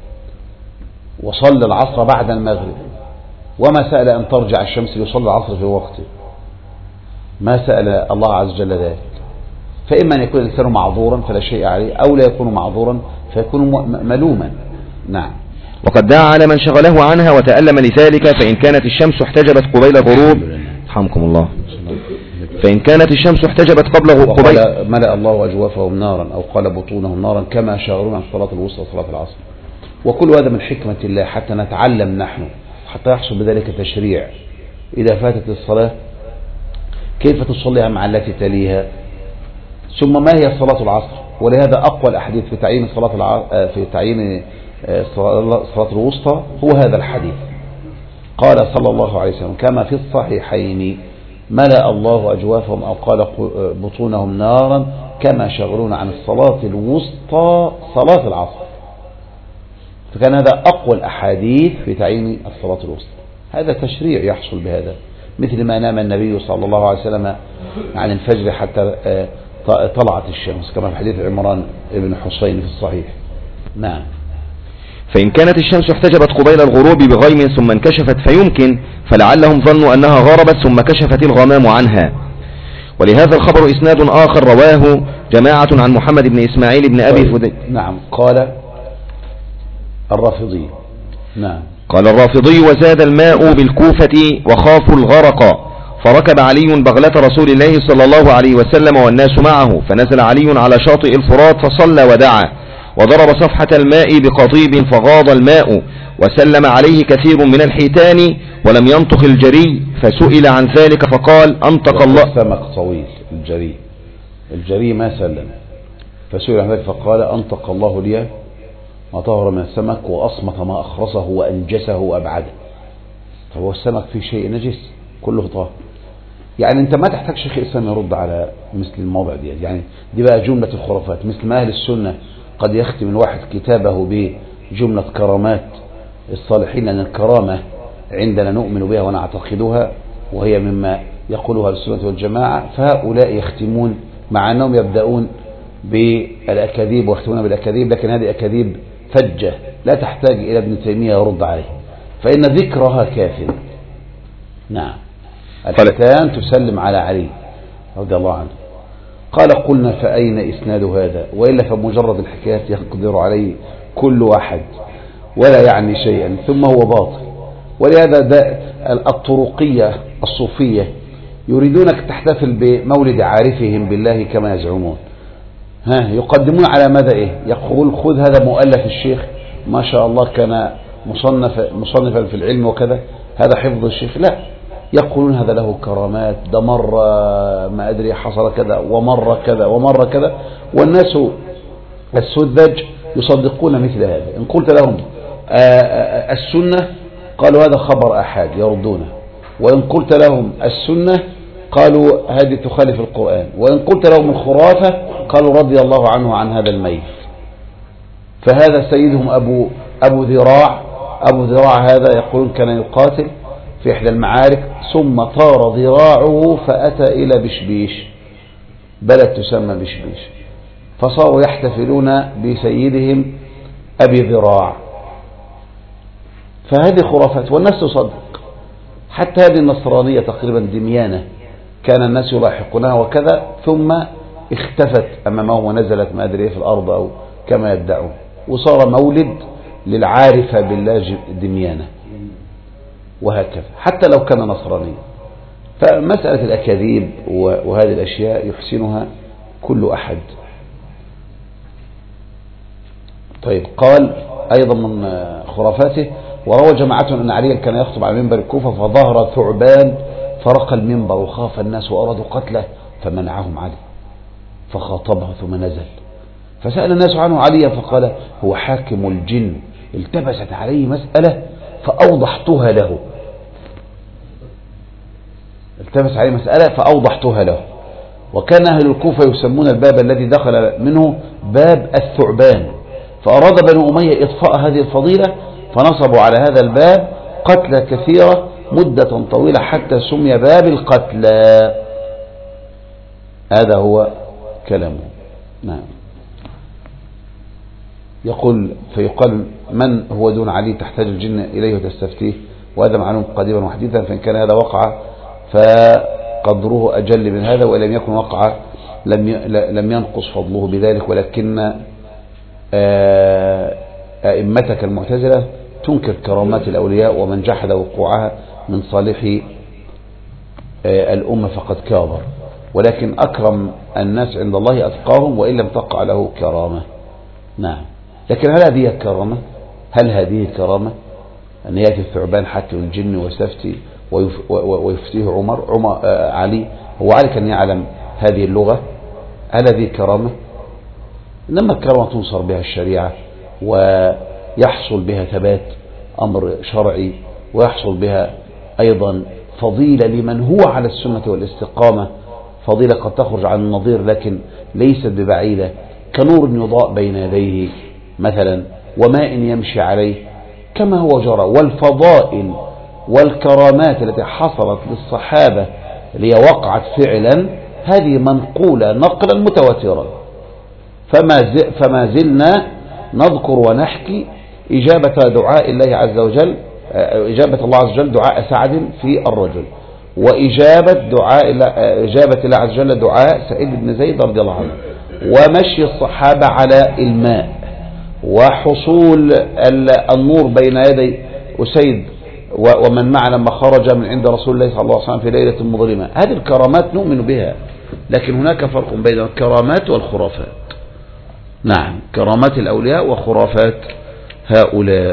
وصلى العصر بعد المغرب، وما سأل أن ترجع الشمس ليصلي العصر في وقته، ما سأل الله عز وجل ذلك. فإما أن يكون الإنسان معذورا فلا شيء عليه، أو لا يكون معذورا فيكون ملوما. نعم. وقد دعا على من شغله عنها وتألم لذلك، فإن كانت الشمس احتجبت قبيل الغروب، رحمكم الله، فإن كانت الشمس احتجبت قبيل ملأ الله أجوافهم نارا أو قال بطونهم نارا كما شاغرون عن صلاة الوسطى وصلاة العصر. وكل هذا من حكمة الله حتى نتعلم نحن، حتى يحصل بذلك تشريع. إذا فاتت الصلاة كيف تصليها مع التي تليها، ثم ما هي صلاة العصر. ولهذا أقوى الأحاديث في تعيين صلاة الوسطى هو هذا الحديث. قال صلى الله عليه وسلم كما في الصحيحين ملأ الله أجوافهم أو قال بطونهم نارا كما شغلون عن الصلاة الوسطى صلاة العصر. فكان هذا أقوى الأحاديث في تعيين الصلاة الوسطى. هذا تشريع يحصل بهذا، مثل ما نام النبي صلى الله عليه وسلم عن الفجر حتى طلعت الشمس، كما في حديث عمران بن حسين في الصحيح. نعم. فإن كانت الشمس احتجبت قبيل الغروب بغيم ثم انكشفت فيمكن، فلعلهم ظنوا أنها غربت ثم كشفت الغمام عنها. ولهذا الخبر إسناد آخر رواه جماعة عن محمد بن إسماعيل بن أبي فدي. نعم. قال الرافضي. نعم. قال الرافضي وزاد الماء بالكوفة وخافوا الغرق، فركب علي بغلة رسول الله صلى الله عليه وسلم والناس معه، فنزل علي على شاطئ الفرات فصلى ودعا، وضرب صفحة الماء بقضيب فغاض الماء، وسلم عليه كثير من الحيتان ولم ينطق الجري، فسئل عن ذلك فقال أنطق الله. سمك طويل الجري ما سلم، فسئل عن ذلك فقال أنطق الله لي ما طهر من السمك وأصمت ما أخرسه وأنجسه وأبعده. فهو السمك في شيء نجس كله طاهر. يعني أنت ما تحتاج شيخ الإسلام يرد على مثل الموضع دي، يعني دي بقى جملة الخرافات، مثل ما أهل السنة قد يختم الواحد كتابه بجملة كرامات الصالحين، لأن الكرامة عندنا نؤمن بها ونعتقدها، وهي مما يقولها السنة والجماعة. فهؤلاء يختمون مع أنهم يبدأون بالأكاذيب ويختمون بالأكاذيب، لكن هذه أكاذيب فجة لا تحتاج إلى ابن تيمية يرد عليه، فإن ذكرها كافر. نعم. الحيتان تسلم على علي رضي الله عنه. قال قلنا فأين إسناد هذا، وإلا فمجرد الحكايات يقدر عليه كل واحد ولا يعني شيئا، ثم هو باطل. ولهذا ده الطرقية الصوفية يريدونك تحتفل بمولد عارفهم بالله كما يزعمون. يقدمون على ماذا إيه؟ يقول خذ هذا مؤلف الشيخ ما شاء الله كان مصنفا في العلم وكذا، هذا حفظ الشيخ. لا، يقولون هذا له كرامات، ده مرة ما أدري حصل كذا ومرة كذا ومرة كذا، والناس السذج يصدقون مثل هذا. إن قلت لهم السنة قالوا هذا خبر أحد يردونه، وإن قلت لهم السنة قالوا هذه تخالف القرآن، وإن قلت لهم الخرافة قالوا رضي الله عنه عن هذا الميت. فهذا سيدهم أبو ذراع هذا يقولون كان يقاتل في إحدى المعارك ثم طار ذراعه فأتى إلى بشبيش، بلد تسمى بشبيش، فصاروا يحتفلون بسيدهم أبي ذراع. فهذه خرافات والناس تصدق. حتى هذه النصرانية تقريبا دميانة كان الناس يلاحقونها وكذا، ثم اختفت أمامهم ونزلت ما أدري في الأرض أو كما يدعون، وصار مولد للعارفة بالله دميانة، وهكذا حتى لو كان نصرانيا. فمسألة الأكاذيب وهذه الأشياء يحسنها كل أحد. طيب، قال أيضا من خرافاته: وروى جماعة أن عليا كان يخطب على منبر الكوفة فظهر ثعبان فرق المنبر وخاف الناس وأرادوا قتله فمنعهم علي فخاطبه ثم نزل، فسأل الناس عنه عليا فقال: هو حاكم الجن، التبست عليه مسألة فأوضحتها له. التبس عليه مسألة فأوضحتها له. وكان أهل الكوفة يسمون الباب الذي دخل منه باب الثعبان، فأراد بنو أمية إطفاء هذه الفضيلة فنصبوا على هذا الباب قتلى كثيرة مدة طويلة حتى سمي باب القتلى. هذا هو كلامه. نعم. فيقال: من هو دون علي تحتاج الجن إليه وتستفتيه، وهذا معلوم قديما وحديثا، فإن كان هذا وقع فقدره أجل من هذا، وإن لم يكن وقع لم ينقص فضله بذلك. ولكن أئمتك المعتزلة تنكر كرامات الأولياء، ومن جحد وقوعها من صالح الأمة فقد كابر. ولكن أكرم الناس عند الله أتقاهم وإن لم تقع له كرامة. نعم. لكن هل هذه كرامة؟ هل هذه كرامة أن يأتي الثعبان حاكم الجن ويستفتي ويفتيه علي؟ هو علي كان يعلم هذه اللغة. هل هذه كرامة؟ إنما الكرامة تنصر بها الشريعة، ويحصل بها ثبات أمر شرعي، ويحصل بها أيضا فضيلة لمن هو على السنة والاستقامة، فضيلة قد تخرج عن النظير لكن ليست ببعيدة، كنور يضاء بين يديه مثلا وماء يمشي عليه كما هو جرى. والفضائل والكرامات التي حصلت للصحابة اللي وقعت فعلا هذه منقولة نقلا متواترا. فما زلنا نذكر ونحكي إجابة دعاء الله عز وجل، إجابة الله عز وجل دعاء سعد في الرجل، وإجابة إجابة الله عز وجل دعاء سعيد بن زيد رضي الله عنه، ومشي الصحابة على الماء، وحصول النور بين يدي أسيد ومن معنا لما خرج من عند رسول الله صلى الله عليه وسلم في ليلة مظلمة. هذه الكرامات نؤمن بها، لكن هناك فرق بين الكرامات والخرافات. نعم، كرامات الأولياء وخرافات هؤلاء.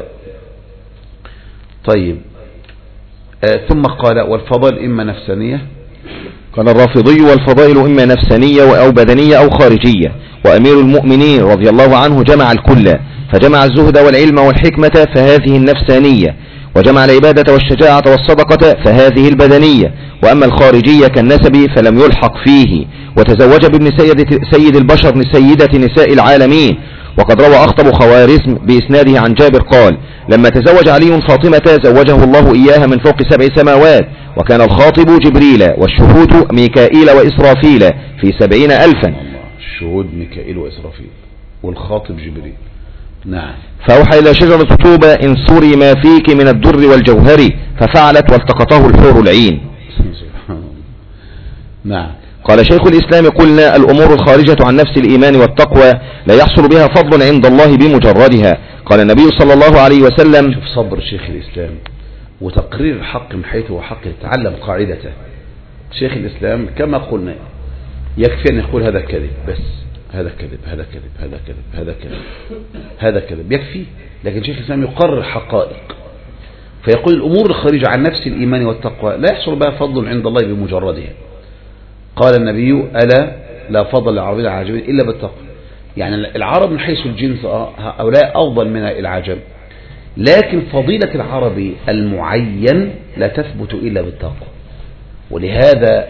طيب، ثم قال: والفضائل إما نفسانية. قال الرافضي: والفضائل إما نفسانية أو بدنية أو خارجية. وأمير المؤمنين رضي الله عنه جمع الكل، فجمع الزهد والعلم والحكمة فهذه النفسانية، وجمع العبادة والشجاعة والصدقة فهذه البدنية. وأما الخارجية كالنسب فلم يلحق فيه، وتزوج بابن سيد البشر سيدة نساء العالمين. وقد روى أخطب خوارزم بإسناده عن جابر قال: لما تزوج علي فاطمة زوجه الله إياها من فوق 7 سماوات، وكان الخاطب جبريل والشهود ميكائيل وإسرافيل في 70,000. الشهود ميكائيل وإسرافيل والخاطب جبريل. نعم. فأوحى إلى شجرة طوبى: انصري ما فيك من الدر والجوهر، ففعلت والتقطه الحور العين. نعم. قال شيخ الإسلام: قلنا الأمور الخارجة عن نفس الإيمان والتقوى لا يحصل بها فضل عند الله بمجردها. قال النبي صلى الله عليه وسلم: شوف صبر شيخ الإسلام، وتقرير الحق من حيث هو حق يتعلم قاعدته. شيخ الإسلام كما قلنا يكفي أن يقول هذا كذب بس، هذا كذب هذا كذب هذا كذب هذا كذب هذا كذب، يكفي. لكن شيخ الإسلام يقرر حقائق، فيقول الأمور الخارجة عن نفس الإيمان والتقوى لا يحصل بها فضل عند الله بمجردها. قال النبي ألا لا فضل للعربي على العجمي إلا بالتقوى. يعني العرب من حيث الجنس هؤلاء أفضل من العجم، لكن فضيلة العربي المعين لا تثبت إلا بالتقوى. ولهذا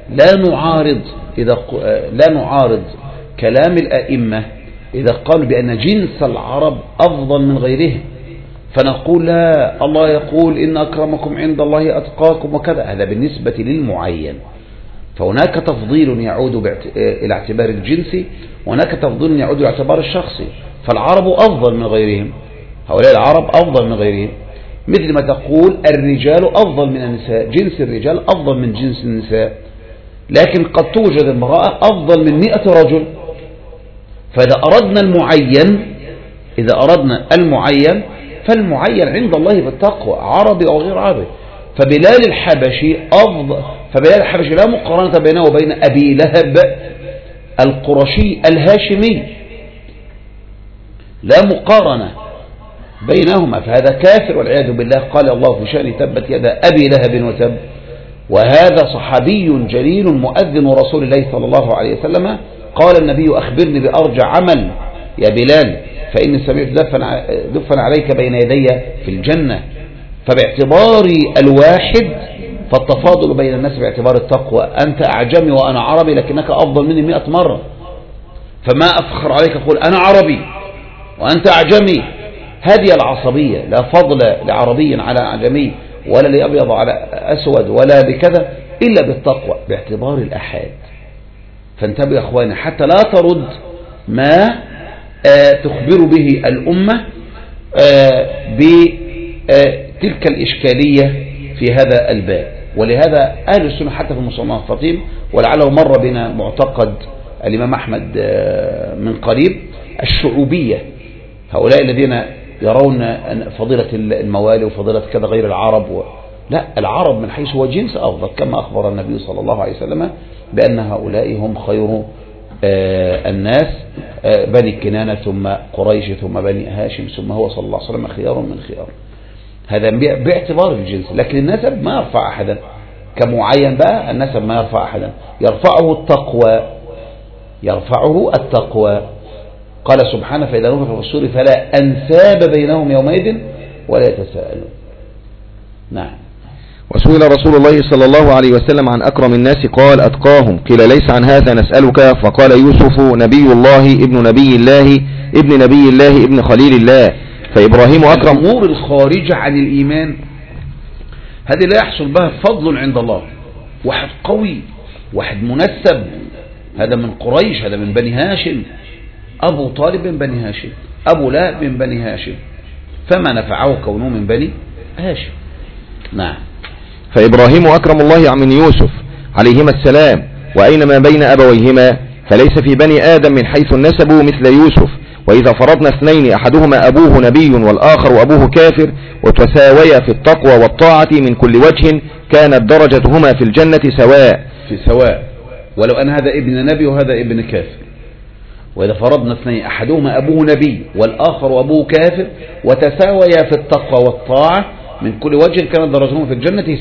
لا نعارض كلام الأئمة إذا قالوا بأن جنس العرب أفضل من غيرهم، فنقول لا، الله يقول إن أكرمكم عند الله أتقاكم وكذا، هذا بالنسبة للمعين. فهناك تفضيل يعود إلى اعتبار الجنس، وهناك تفضيل يعود إلى اعتبار الشخصي. فالعرب أفضل من غيرهم، هؤلاء العرب أفضل من غيرهم، مثل ما تقول الرجال أفضل من النساء، جنس الرجال أفضل من جنس النساء، لكن قد توجد امرأة أفضل من 100 رجل. فإذا أردنا المعين فالمعين عند الله بالتقوى، عربي أو غير عربي. فبلال الحبشي لا مقارنة بينه وبين أبي لهب القرشي الهاشمي، لا مقارنة بينهما، فهذا كافر والعياذ بالله. قال الله في شأن تبت يدا أبي لهب وتب. وهذا صحابي جليل مؤذن رسول الله صلى الله عليه وسلم. قال النبي أخبرني بأرجى عمل يا بلال فإني سمعت دفن عليك بين يدي في الجنة. فباعتبار الواحد فالتفاضل بين الناس باعتبار التقوى. أنت أعجمي وأنا عربي لكنك أفضل مني 100 مرة، فما أفخر عليك أقول أنا عربي وأنت أعجمي. هذه العصبية، لا فضل لعربي على أعجمي ولا لأبيض على أسود ولا بكذا إلا بالتقوى باعتبار الأحاد. فانتبهوا يا أخواني حتى لا ترد ما تخبر به الأمة بتلك الإشكالية في هذا الباب. ولهذا أهل السنة حتى في المصنفاتهم، ولعله مر بنا معتقد الإمام أحمد من قريب، الشعوبية، هؤلاء الذين يرون فضيلة الموالي وفضيلة كذا غير العرب لا، العرب من حيث هو جنس أفضل، كما أخبر النبي صلى الله عليه وسلم بأن هؤلاء هم خير الناس، بني كنانة ثم قريش ثم بني هاشم ثم هو صلى الله عليه وسلم خيار من خيار. هذا باعتبار الجنس. لكن النسب ما يرفع أحدا كمعين بقى، النسب ما يرفع أحدا، يرفعه التقوى. قال سبحانه فإذا نفخ في الصور فلا أنساب بينهم يومئذ ولا يتساءلون. نعم. وسئل رسول الله صلى الله عليه وسلم عن أكرم الناس قال أتقاهم، قيل ليس عن هذا نسألك، فقال يوسف نبي الله ابن نبي الله ابن نبي الله ابن خليل الله. فإبراهيم أكرم. الأمور الخارجة عن الإيمان هذه لا يحصل بها فضل عند الله. واحد قوي، واحد منسب، هذا من قريش، هذا من بني هاشم، أبو طالب من بني هاشم، أبو لهب من بني هاشم، فما نفعه كونه من بني هاشم. نعم. فإبراهيم أكرم الله من يوسف عليهما السلام، وأينما بين أبويهما فليس في بني آدم من حيث النسب مثل يوسف. وإذا فرضنا اثنين أحدهما أبوه نبي والآخر أبوه كافر وتساويا في التقوى والطاعة من كل وجه كانت درجتهما في الجنة سواء ولو أن هذا ابن نبي وهذا ابن كافر. وإذا فرضنا اثنين أحدهما أبوه نبي والآخر أبوه كافر وتساويا في التقوى والطاعة من كل وجه كانت درجتهما في الجنة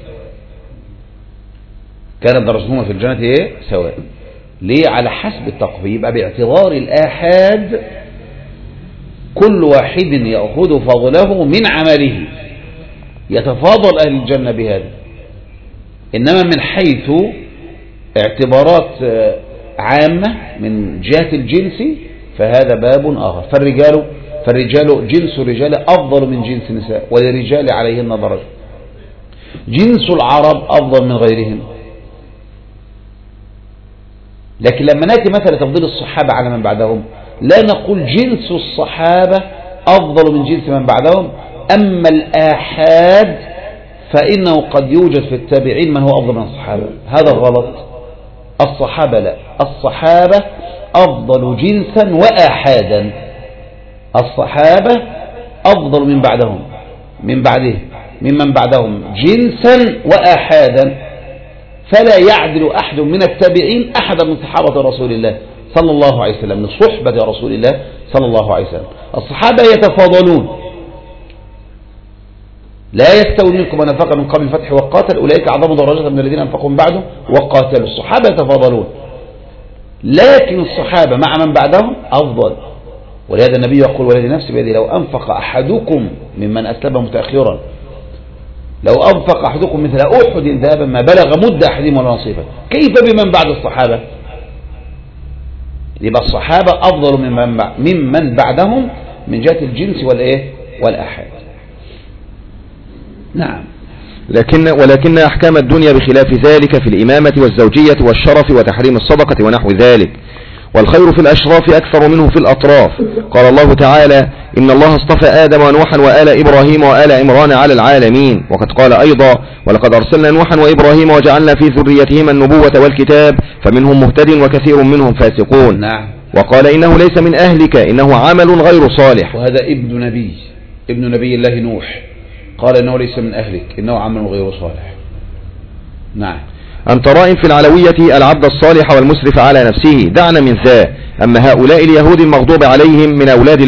سواء. ليه؟ على حسب التقوى. يبقى باعتبار الآحاد كل واحد يأخذ فضله من عمله، يتفاضل أهل الجنة بهذا. إنما من حيث اعتبارات عامة من جهة الجنس فهذا باب آخر. فالرجال جنس الرجال أفضل من جنس النساء، وللرجال عليهن درجة. جنس العرب أفضل من غيرهم. لكن لما نأتي مثلا تفضيل الصحابة على من بعدهم لا نقول جنس الصحابة أفضل من جنس من بعدهم. أما الآحاد فإنه قد يوجد في التابعين من هو أفضل من الصحابة، هذا غلط. الصحابة لا، الصحابة أفضل جنسا وآحادا. الصحابة أفضل من بعدهم ممن بعدهم جنسا وآحادا، فلا يعدل أحد من التابعين أحدا من صحابة رسول الله صلى الله عليه وسلم، من صحبة رسول الله صلى الله عليه وسلم. الصحابة يتفاضلون، لا يستوي منكم من أنفق من قبل الفتح وقاتل أولئك أعظم درجة من الذين أنفقوا من بعده وقاتلوا. الصحابة يتفاضلون، لكن الصحابة مع من بعدهم أفضل. ولهذا النبي يقول والذي نفسي بيده لو أنفق أحدكم ممن أسلم متأخرا، لو أنفق أحدكم مثل أحد ذهبا ما بلغ مد أحدهم ولا نصيفا، كيف بمن بعد الصحابة؟ يبقى الصحابة أفضل ممن بعدهم من جهة الجنس والآحاد. نعم. ولكن أحكام الدنيا بخلاف ذلك في الإمامة والزوجية والشرف وتحريم الصدقة ونحو ذلك، والخير في الأشراف أكثر منه في الأطراف. قال الله تعالى إن الله اصطفى آدم ونوحا وآل إبراهيم وآل عمران على العالمين. وقد قال أيضا ولقد أرسلنا نوحا وإبراهيم وجعلنا في ذريتهما النبوة والكتاب فمنهم مهتد وكثير منهم فاسقون. نعم. وقال إنه ليس من أهلك إنه عمل غير صالح. وهذا ابن نبي الله نوح قال إنه ليس من أهلك إنه عمل غير صالح. نعم. أنت رائم في العلوية العبد الصالح والمسرف على نفسه، دعنا من ذا. أما هؤلاء اليهود المغضوب عليهم من أولاد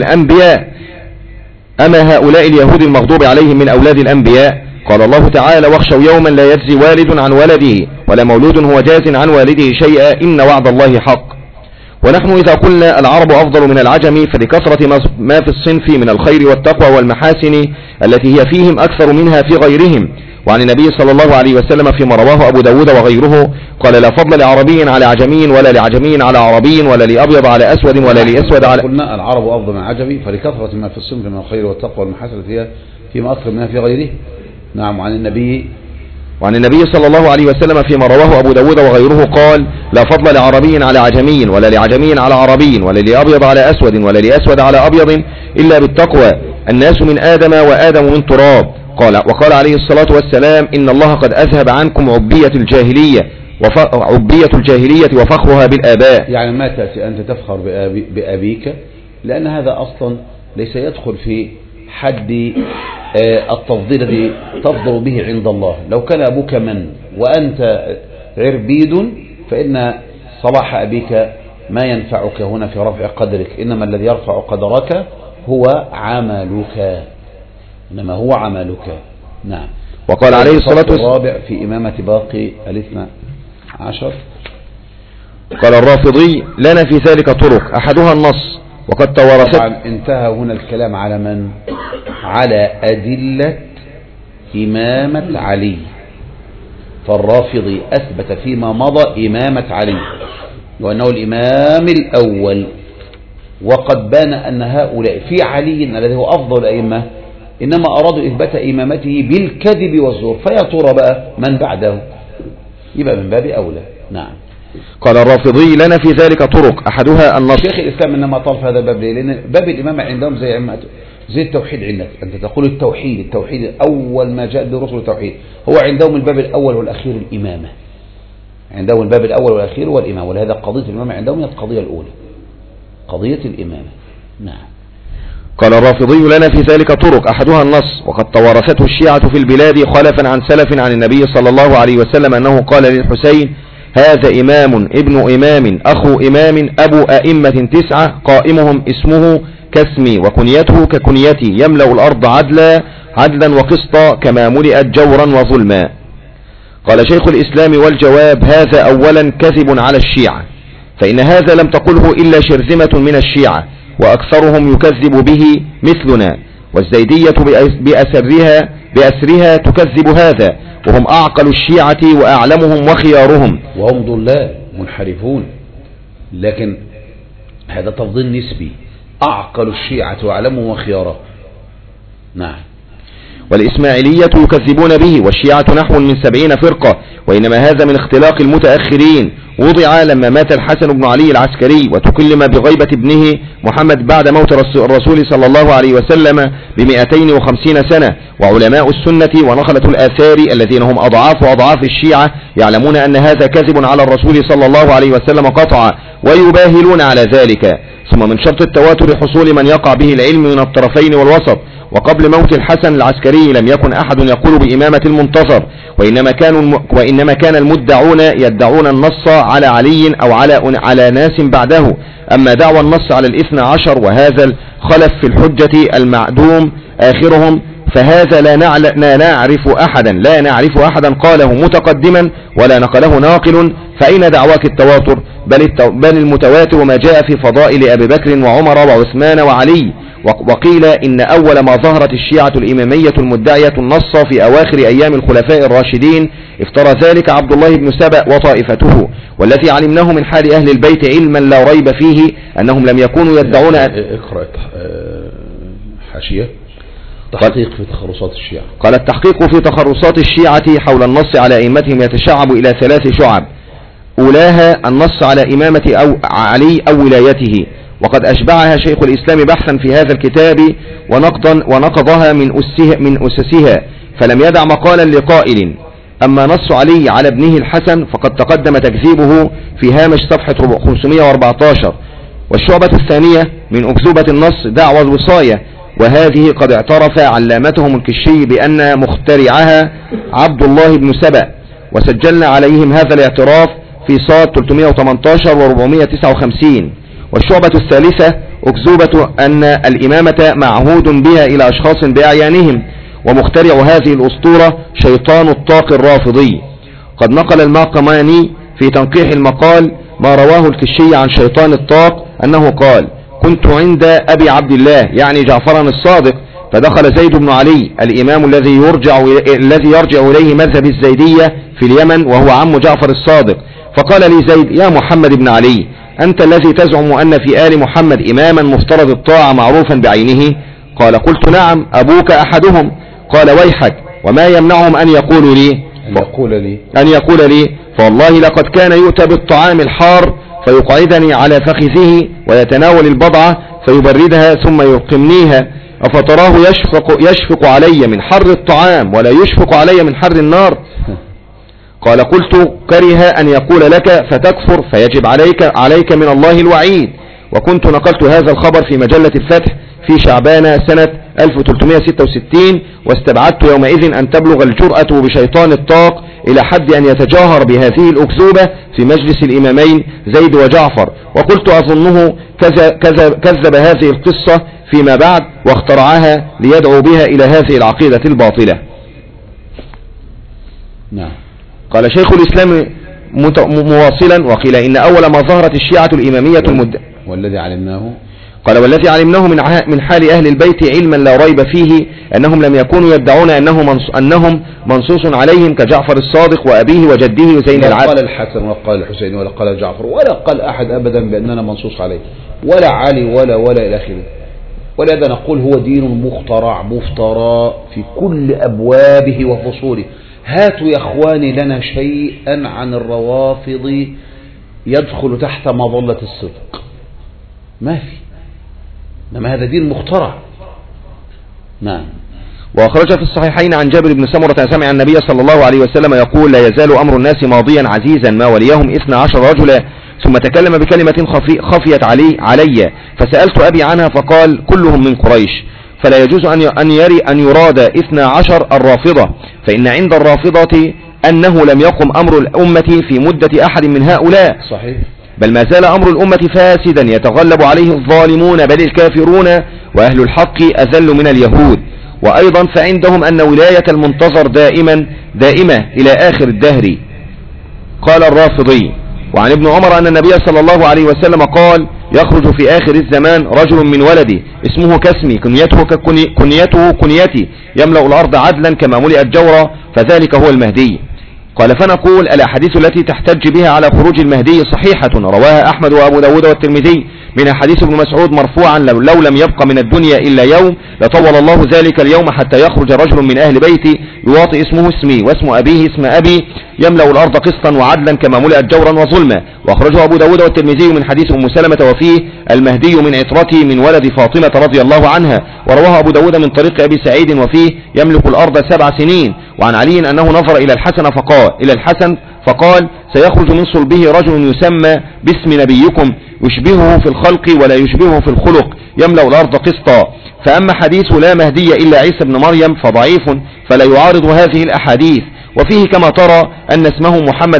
الأنبياء قال الله تعالى واخشوا يوما لا يجزي والد عن ولده ولا مولود هو جاز عن والده شيئا إن وعد الله حق. ونحن إذا قلنا العرب أفضل من العجم فلكثرة ما في الصنف من الخير والتقوى والمحاسن التي هي فيهم أكثر منها في غيرهم. وعن النبي صلى الله عليه وسلم فيما رواه أبو داود وغيره قال لا فضل لعربي على عجمي ولا لعجمي على عربي ولا لأبيض على أسود ولا لأسود على. قلنا العرب أفضل من العجمي فلكثرة ما في الصنف من الخير والتقوى والمحاسن التي هي فيما أكثر منها في غيره. نعم. وعن النبي صلى الله عليه وسلم فيما رواه أبو داود وغيره قال لا فضل لعربي على عجمي ولا لعجمي على عربي ولا لأبيض على أسود ولا لأسود على أبيض إلا بالتقوى. الناس من آدم وآدم من تراب. وقال عليه الصلاة والسلام إن الله قد أذهب عنكم عبية الجاهلية وفخرها بالآباء. يعني ما تأتي أنت تفخر بأبيك، لأن هذا أصلا ليس يدخل في حد التفضيل الذي تفضل به عند الله. لو كان أبوك من وأنت عربيد فإن صلاح أبيك ما ينفعك هنا في رفع قدرك، إنما الذي يرفع قدرك هو عملك. نعم. وقال عليه الصلاة والسلام الرابع في إمامة باقي 12 قال الرافضي لنا في ذلك طرق أحدها النص وقد توارثت. طبعا انتهى هنا الكلام على من؟ على أدلة إمامة علي. فالرافضي أثبت فيما مضى إمامة علي وأنه الإمام الأول، وقد بان أن هؤلاء في علي الذي هو أفضل الأئمة إنما أرادوا إثبات إمامته بالكذب والزور، فيا ترى بقى من بعده؟ يبقى من باب أولى. نعم. قال الرافضي لنا في ذلك طرق أحدها النص. شيخ الإسلام إنما طال في هذا الباب ليه؟ لأن باب الإمامة عندهم زي التوحيد عندك، أنت تقول التوحيد أول ما جاء برسل التوحيد، هو عندهم الباب الأول والأخير الإمامة. عندهم الباب الأول والأخير هو الإمامة، ولهذا قضية الإمامة عندهم هي القضية الأولى، قضية الإمامة. نعم. قال الرافضي لنا في ذلك طرق أحدها النص وقد توارثته الشيعة في البلاد خلفا عن سلف عن النبي صلى الله عليه وسلم أنه قال للحسين هذا إمام ابن إمام أخو إمام أبو أئمة 9 قائمهم اسمه كاسمي وكنيته ككنيتي يملأ الأرض عدلا وقسطا كما ملئت جورا وظلما. قال شيخ الإسلام والجواب هذا أولا كذب على الشيعة، فإن هذا لم تقله إلا شرذمة من الشيعة وأكثرهم يكذب به مثلنا، والزيدية بأسرها تكذب هذا، وهم أعقل الشيعة وأعلمهم وخيارهم، وهم ضلال منحرفون، لكن هذا تفضيل نسبي، أعقل الشيعة وأعلمهم وخيارهم. نعم. والإسماعيلية يكذبون به، والشيعة نحو من 70 فرقة، وإنما هذا من اختلاق المتأخرين، وضع لما مات الحسن بن علي العسكري وتكلم بغيبة ابنه محمد بعد موت الرسول صلى الله عليه وسلم ب250 سنة. وعلماء السنة ونخلة الآثار الذين هم أضعاف الشيعة يعلمون أن هذا كذب على الرسول صلى الله عليه وسلم قطعا، ويباهلون على ذلك. ثم من شرط التواتر حصول من يقع به العلم من الطرفين والوسط، وقبل موت الحسن العسكري لم يكن أحد يقول بإمامة المنتظر، وإنما كان المدعون يدعون النص على علي أو على ناس بعده. أما دعوى النص على الاثنى عشر وهذا الخلف في الحجة المعدوم آخرهم فهذا لا نعرف أحدا قاله متقدما ولا نقله ناقل. فأين دعواك التواتر؟ بل المتواتر ما جاء في فضائل أبي بكر وعمر وعثمان وعلي. وقيل إن أول ما ظهرت الشيعة الإمامية المدعية النص في أواخر أيام الخلفاء الراشدين افترى ذلك عبد الله بن سبأ وطائفته، والتي علمناه من حال أهل البيت علما لا ريب فيه أنهم لم يكونوا يدعون. اقرأ حاشية تحقيق في تخرصات الشيعة. قال التحقيق في تخرصات الشيعة حول النص على أئمتهم يتشعب إلى 3 شعب، أولاها النص على إمامة أو علي أو ولايته، وقد أشبعها شيخ الإسلام بحثا في هذا الكتاب ونقضها من أسسها، فلم يدع مقالا لقائل. أما نص علي على ابنه الحسن فقد تقدم تكذيبه في هامش صفحة 514. والشعبة الثانية من أكذوبة النص دعوى الوصاية، وهذه قد اعترف علامتهم الكشي بأن مخترعها عبد الله بن سبأ، وسجلنا عليهم هذا الاعتراف في صاد 318 و459. والشعبة الثالثة أكذوبة أن الإمامة معهود بها إلى أشخاص بأعيانهم، ومخترع هذه الأسطورة شيطان الطاق الرافضي. قد نقل الماقماني في تنقيح المقال ما رواه الكشي عن شيطان الطاق أنه قال: كنت عند أبي عبد الله يعني جعفر الصادق، فدخل زيد بن علي الإمام الذي يرجع إليه مذهب الزيدية في اليمن وهو عم جعفر الصادق، فقال لي زيد: يا محمد بن علي، أنت الذي تزعم أن في آل محمد إماما مفترض الطاعة معروفا بعينه؟ قال: قلت نعم، أبوك أحدهم. قال: ويحك، وما يمنعهم أن يقول لي فوالله لقد كان يؤتى بالطعام الحار فيقعدني على فخذه ويتناول البضعة فيبردها ثم يقمنيها، أفتراه يشفق علي من حر الطعام ولا يشفق علي من حر النار؟ قال: قلت: كره أن يقول لك فتكفر فيجب عليك من الله الوعيد. وكنت نقلت هذا الخبر في مجلة الفتح في شعبان سنة 1366، واستبعدت يومئذ أن تبلغ الجرأة بشيطان الطاق إلى حد أن يتجاهر بهذه الأكذوبة في مجلس الإمامين زيد وجعفر، وقلت أظنه كذب هذه القصة فيما بعد واخترعها ليدعو بها إلى هذه العقيدة الباطلة. نعم. قال شيخ الإسلام مواصلا: وقيل إن أول ما ظهرت الشيعة الإمامية والذي علمناه قال والذي علمناه من حال أهل البيت علما لا ريب فيه أنهم لم يكونوا يدعون أنهم منصوص عليهم كجعفر الصادق وأبيه وجده زين العابدين. ولا قال الحسن ولا قال الحسين ولا قال جعفر ولا قال أحد أبدا بأننا منصوص عليه، ولا علي ولا إلى آخره. ولهذا نقول هو دين مخترع مفترى في كل أبوابه وفصوله. هاتوا يا أخواني لنا شيئا عن الروافض يدخل تحت مظلة الصدق، ما في، إنما هذا دين مخترع. نعم. وأخرج في الصحيحين عن جابر بن سمرة سمع النبي صلى الله عليه وسلم يقول: لا يزال أمر الناس ماضيا عزيزا ما وليهم 12 رجلا. ثم تكلم بكلمة خفيت علي فسألت أبي عنها فقال: كلهم من قريش. فلا يجوز أن يراد 12 الرافضة، فإن عند الرافضة أنه لم يقم أمر الأمة في مدة أحد من هؤلاء. صحيح. بل ما زال أمر الأمة فاسدا يتغلب عليه الظالمون بل الكافرون، وأهل الحق أذل من اليهود. وأيضا فعندهم أن ولاية المنتظر دائمة إلى آخر الدهر. قال الرافضي: وعن ابن عمر أن النبي صلى الله عليه وسلم قال: يخرج في آخر الزمان رجل من ولدي اسمه كسمي كنيته كنيتي يملأ الأرض عدلا كما ملئت جورا، فذلك هو المهدي. قال: فنقول: الأحاديث التي تحتج بها على خروج المهدي صحيحة، رواها أحمد وأبو داود والترمذي من حديث ابن مسعود مرفوعا: لو لم يبق من الدنيا إلا يوم لطول الله ذلك اليوم حتى يخرج رجل من أهل بيتي يواطئ اسمه اسمي واسم أبيه اسم أبي يملأ الأرض قسطا وعدلا كما ملئت جورا وظلما. وأخرجه أبو داود والترمذي من حديث أم سلمة وفيه: المهدي من عترتي من ولد فاطمة رضي الله عنها. ورواه أبو داود من طريق أبي سعيد وفيه: يملك الأرض 7 سنين. وعن علي أنه نظر إلى الحسن فقال سيخرج من صلبه رجل يسمى باسم نبيكم يشبهه في الخلق ولا يشبهه في الخلق يملأ الأرض قسطا. فأما حديث لا مهدي إلا عيسى بن مريم فضعيف فلا يعارض هذه الأحاديث. وفيه كما ترى أن اسمه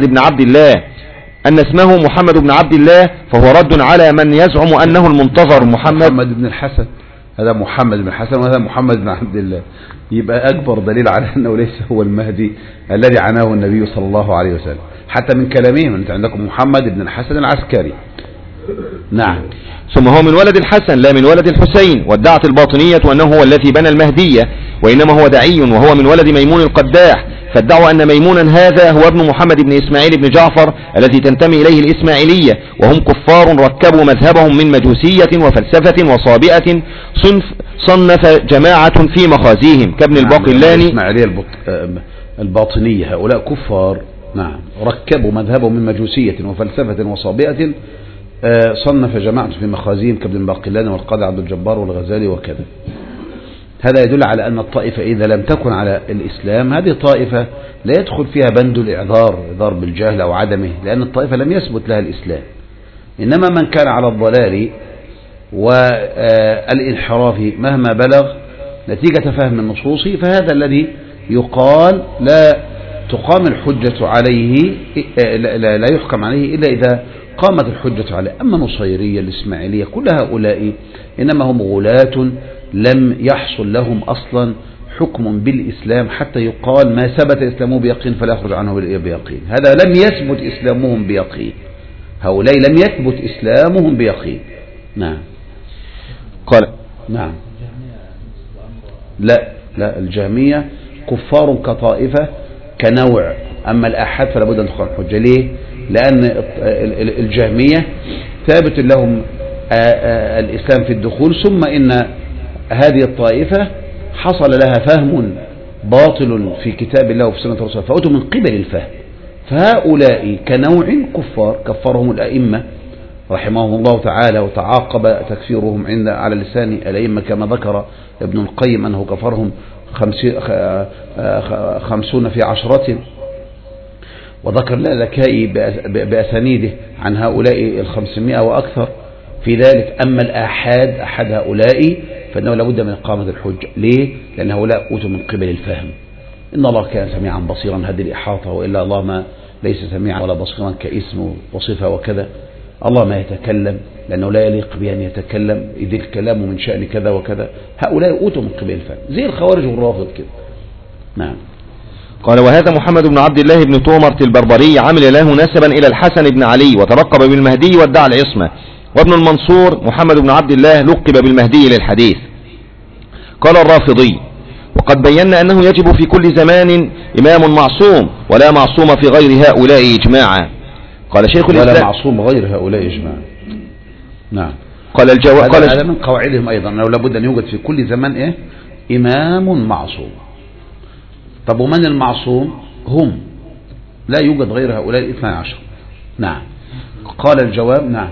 محمد بن عبد الله فهو رد على من يزعم أنه المنتظر محمد بن الحسن. هذا محمد بن الحسن وهذا محمد بن عبد الله، يبقى أكبر دليل على أنه ليس هو المهدي الذي عناه النبي صلى الله عليه وسلم حتى من كلامهم. أنت عندكم محمد بن الحسن العسكري. نعم. ثم هو من ولد الحسن لا من ولد الحسين، وادعت الباطنية أنه هو الذي بنى المهدية، وإنما هو دعي وهو من ولد ميمون القداح، فادعوا أن ميمونا هذا هو ابن محمد بن إسماعيل بن جعفر الذي تنتمي إليه الإسماعيلية، وهم كفار ركبوا مذهبهم من مجوسية وفلسفة وصابئة. صنف جماعة في مخازيهم كابن الباقلاني. الإسماعيلية الباطنية هؤلاء كفار. نعم، ركبوا مذهبهم من مجوسية وفلسفة وصابئة. صنف جماعة في مخازيهم كابن الباقلاني والقاضي عبد الجبار والغزالي وكذا. هذا يدل على أن الطائفة إذا لم تكن على الإسلام هذه طائفة لا يدخل فيها بند الإعذار بالجهل أو عدمه، لأن الطائفة لم يثبت لها الإسلام. إنما من كان على الضلال والانحراف مهما بلغ نتيجة فهم النصوص فهذا الذي يقال لا تقام الحجة عليه، لا يحكم عليه إلا إذا قامت الحجة عليه. أما نصيرية الإسماعيلية كل هؤلاء إنما هم غلاة لم يحصل لهم أصلا حكم بالإسلام حتى يقال ما ثبت إسلامه بيقين فلا يخرج عنه بيقين. هذا لم يثبت إسلامهم بيقين، هؤلاء لم يثبت إسلامهم بيقين. نعم. قال نعم. لا الجهمية كفار كطائفة كنوع، أما الآحاد فلا بد أن تقام حجة. ليه؟ لأن الجهمية ثابت لهم الإسلام في الدخول، ثم إن هذه الطائفة حصل لها فهم باطل في كتاب الله وفي سنة رسوله فأتوا من قبل الفهم، فهؤلاء كنوع كفار كفرهم الأئمة رحمهم الله تعالى، وتعاقب تكفيرهم على لسان الأئمة كما ذكر ابن القيم أنه كفرهم 50 في 10، وذكر اللالكائي بأسانيده عن هؤلاء 500 وأكثر في ذلك. أما الآحاد أحد هؤلاء فإنه لابد من إقامة الحجة. ليه؟ لأن هؤلاء أوتوا من قبل الفهم. إن الله كان سميعا بصيرا، هذه الإحاطة، وإلا الله ما ليس سميعا ولا بصيرا كاسم وصفة وكذا. الله ما يتكلم لأنه لا يليق به أن يتكلم، إذ الكلام من شأن كذا وكذا. هؤلاء أوتوا من قبل الفهم زي الخوارج والرافض كده. نعم. قال وهذا محمد بن عبد الله بن تومرت البربري عمل له نسبا إلى الحسن بن علي وتلقب بالمهدي وادعى العصمة. وابن المنصور محمد بن عبد الله لقب بالمهدي للحديث. قال الرافضي وقد بينا أنه يجب في كل زمان إمام معصوم ولا معصوم في غير هؤلاء إجماعا. قال شيخ الإسلام ولا معصوم غير هؤلاء إجماعا. نعم. قال الجواب هذا من قواعدهم أيضا أنه لابد أن يوجد في كل زمان إمام معصوم. طب ومن المعصوم؟ هم، لا يوجد غير هؤلاء 12. نعم. قال الجواب نعم.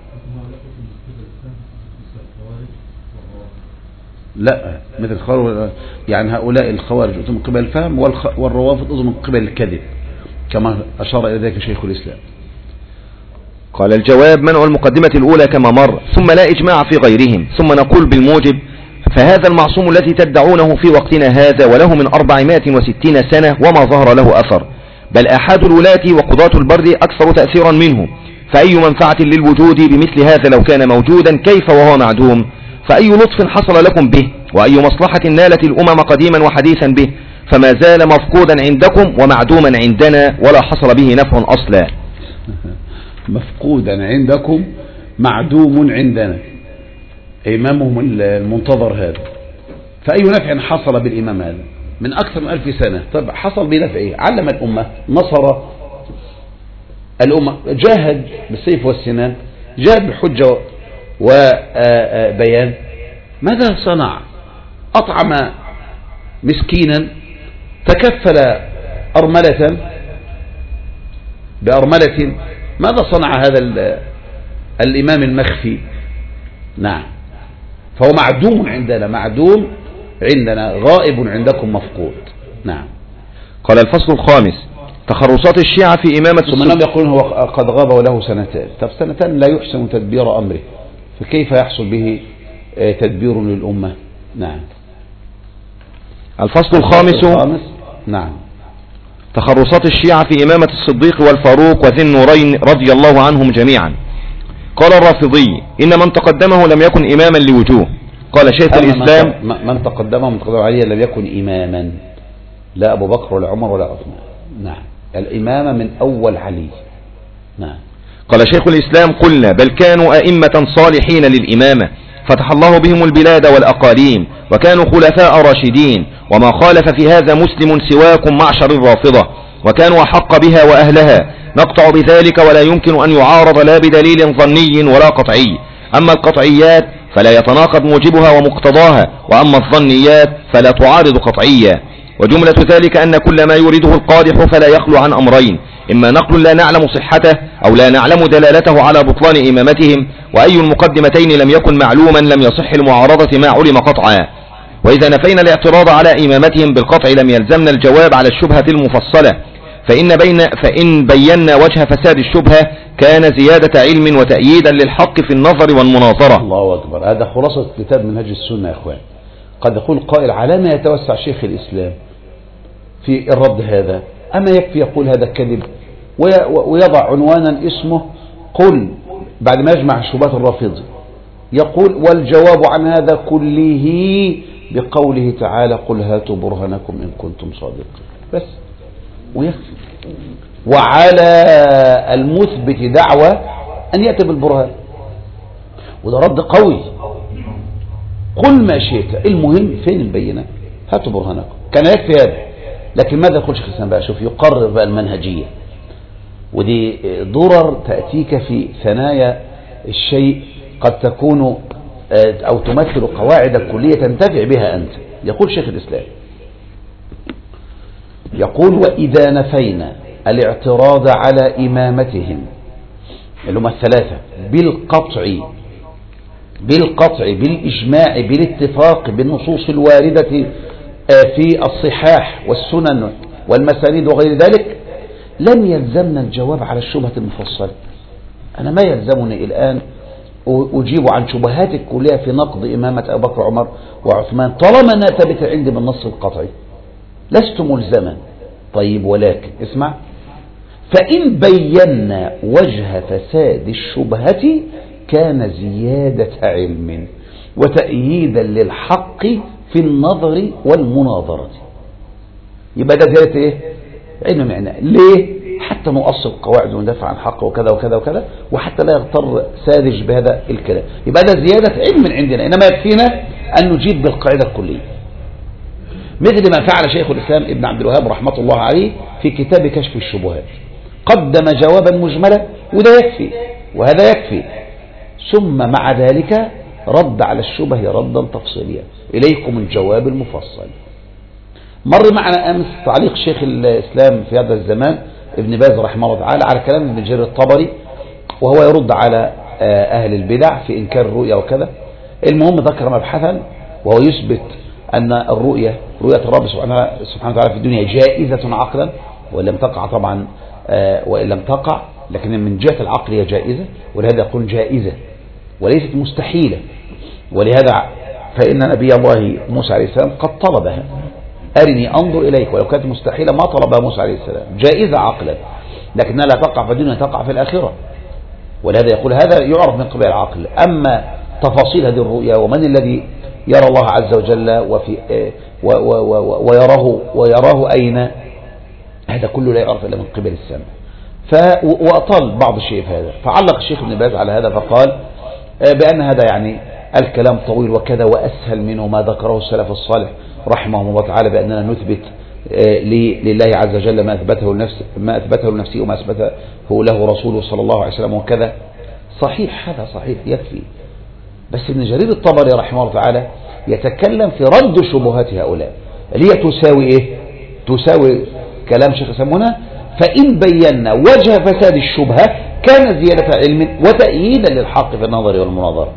لا مثل الخوارج، يعني هؤلاء الخوارج من قبل الفهم والروافض من قبل الكذب كما أشار إلى ذلك شيخ الإسلام. قال الجواب منع المقدمة الأولى كما مر، ثم لا إجماع في غيرهم، ثم نقول بالموجب فهذا المعصوم الذي تدعونه في وقتنا هذا وله من 460 سنة وما ظهر له أثر، بل أحد الولاة وقضاة البر أكثر تأثيرا منه، فأي منفعة للوجود بمثل هذا لو كان موجودا كيف وهو معدوم؟ فأي لطف حصل لكم به، وأي مصلحة نالت الأمم قديما وحديثا به، فما زال مفقودا عندكم ومعدوما عندنا ولا حصل به نفع أصلا. مفقودا عندكم معدوم عندنا، إمامهم المنتظر هذا، فأي نفع حصل بالإمام هذا من أكثر من 1000 سنة؟ طب حصل بنفع إيه؟ علم الأمة، نصر الأمة، جاهد بالسيف والسنان، جاهد بالحجة وبيان. ماذا صنع؟ أطعم مسكينا، تكفل أرملة بأرملة. ماذا صنع هذا الإمام المخفي؟ نعم. فهو معدوم عندنا، معدوم عندنا، غائب عندكم مفقود. نعم. قال الفصل الخامس: تخرصات الشيعة في إمامة ثم انهم يقولون هو قد غاب وله سنتان. طب سنتان لا يحسن تدبير أمره، فكيف يحصل به تدبير للأمة؟ نعم. الفصل الخامس. نعم. تخرصات الشيعة في إمامة الصديق والفاروق وذي النورين رضي الله عنهم جميعا. قال الرافضي: إن من تقدمه لم يكن إماما لوجوه. قال شيخ الإسلام: من تقدمه من تقدم عليه لم يكن إماما، لا أبو بكر ولا عمر ولا عثمان. نعم. الإمامة من أول علي. نعم. قال شيخ الإسلام: قلنا بل كانوا أئمة صالحين للإمامة، فتح الله بهم البلاد والأقاليم، وكانوا خلفاء راشدين، وما خالف في هذا مسلم سواكم معشر الرافضة، وكانوا أحق بها وأهلها، نقطع بذلك ولا يمكن أن يعارض لا بدليل ظني ولا قطعي. أما القطعيات فلا يتناقض موجبها ومقتضاها، وأما الظنيات فلا تعارض قطعية. وجملة ذلك أن كل ما يريده القادح فلا يخلو عن أمرين: إما نقل لا نعلم صحته، أو لا نعلم دلالته على بطلان إمامتهم، وأي المقدمتين لم يكن معلوما لم يصح المعارضة ما علم قطعا. وإذا نفينا الاعتراض على إمامتهم بالقطع لم يلزمنا الجواب على الشبهة المفصلة، فإن بينا وجه فساد الشبهة كان زيادة علم وتأييدا للحق في النظر والمناظرة. الله أكبر. هذا خلاصة كتاب منهج السنة يا إخوان. قد يقول قائل: على ما يتوسع شيخ الإسلام في الرد هذا؟ أما يكفي يقول هذا كذب ويضع عنوانا اسمه قل، بعد ما يجمع شبهات الرافضي يقول: والجواب عن هذا كله بقوله تعالى: قل هاتوا برهانكم إن كنتم صادقين. بس ويكفي. وعلى المثبت دعوة أن يأتي بالبرهان، وده رد قوي. قل ما شئت، المهم فين البينة؟ هاتوا برهانكم. كان يكفي هذا. لكن ماذا يقول شيخ الإسلام بقى؟ شوف، يقرر بقى المنهجية، ودي ضرر تأتيك في ثنايا الشيء قد تكون أو تمثل قواعد كلية تنتفع بها أنت. يقول شيخ الإسلام، يقول: وإذا نفينا الاعتراض على إمامتهم اللي هم الثلاثة بالقطع بالإجماع بالاتفاق بالنصوص الواردة في الصحاح والسنن والمسانيد وغير ذلك، لم يلزمنا الجواب على الشبهة المفصلة. أنا ما يلزمني الآن أجيب عن شبهات الكلية في نقض إمامة أبو بكر وعمر وعثمان طالما أنها ثبت عندي بالنص القطعي، لست ملزما. طيب، ولكن اسمع: فإن بينا وجه فساد الشبهة كان زيادة علم وتأييدا للحق في النظر والمناظرة. يبقى ده زيادة ايه؟ علم معناه. ليه؟ حتى نؤصل قواعد وندافع عن حق وكذا وكذا وكذا، وحتى لا يغتر ساذج بهذا الكلام. يبقى ده زيادة علم عندنا، إنما يكفينا أن نجيب بالقاعدة الكلية، مثل ما فعل شيخ الإسلام ابن عبد الوهاب رحمة الله عليه في كتاب كشف الشبهات. قدم جوابا مجملا، وده يكفي وهذا يكفي، ثم مع ذلك رد على الشبه ردا تفصيليا. إليكم الجواب المفصل. مر معنا أمس تعليق شيخ الإسلام في هذا الزمان ابن باز رحمه الله تعالى على كلام ابن جرير الطبري، وهو يرد على أهل البدع في إنكار الرؤيا وكذا. المهم ذكر مبحثا وهو يثبت أن رؤية الرب سبحانه وتعالى في الدنيا جائزة عقلا، وإن لم تقع طبعا، وإن لم تقع لكن من جهة العقل هي جائزة، ولهذا يقول جائزة وليست مستحيلة. ولهذا فإن نبي الله موسى عليه السلام قد طلبها: أرني أنظر إليك. ولو كانت مستحيلة ما طلبها موسى عليه السلام. جائزة عقلا، لكنها لا تقع في الدنيا، تقع في الآخرة. ولهذا يقول هذا يعرف من قبل العقل. أما تفاصيل هذه الرؤيا ومن الذي يرى الله عز وجل ويراه أين، هذا كله لا يعرف إلا من قبل السمع. وأطال بعض الشيء في هذا، فعلق الشيخ ابن باز على هذا فقال بأن هذا يعني الكلام طويل وكذا، وأسهل منه ما ذكره السلف الصالح رحمهم الله تعالى، بأننا نثبت لله عز وجل ما أثبته لنفسه وما أثبته له رسوله صلى الله عليه وسلم وكذا. صحيح، هذا صحيح يكفي. بس ابن جرير الطبري رحمه الله تعالى يتكلم في رد شبهات هؤلاء اللي هي تساوي ايه؟ تساوي كلام شيخ الإسلام هنا: فإن بينا وجه فساد الشبهة كان زيادة علم وتأييدا للحق في النظر والمناظرة.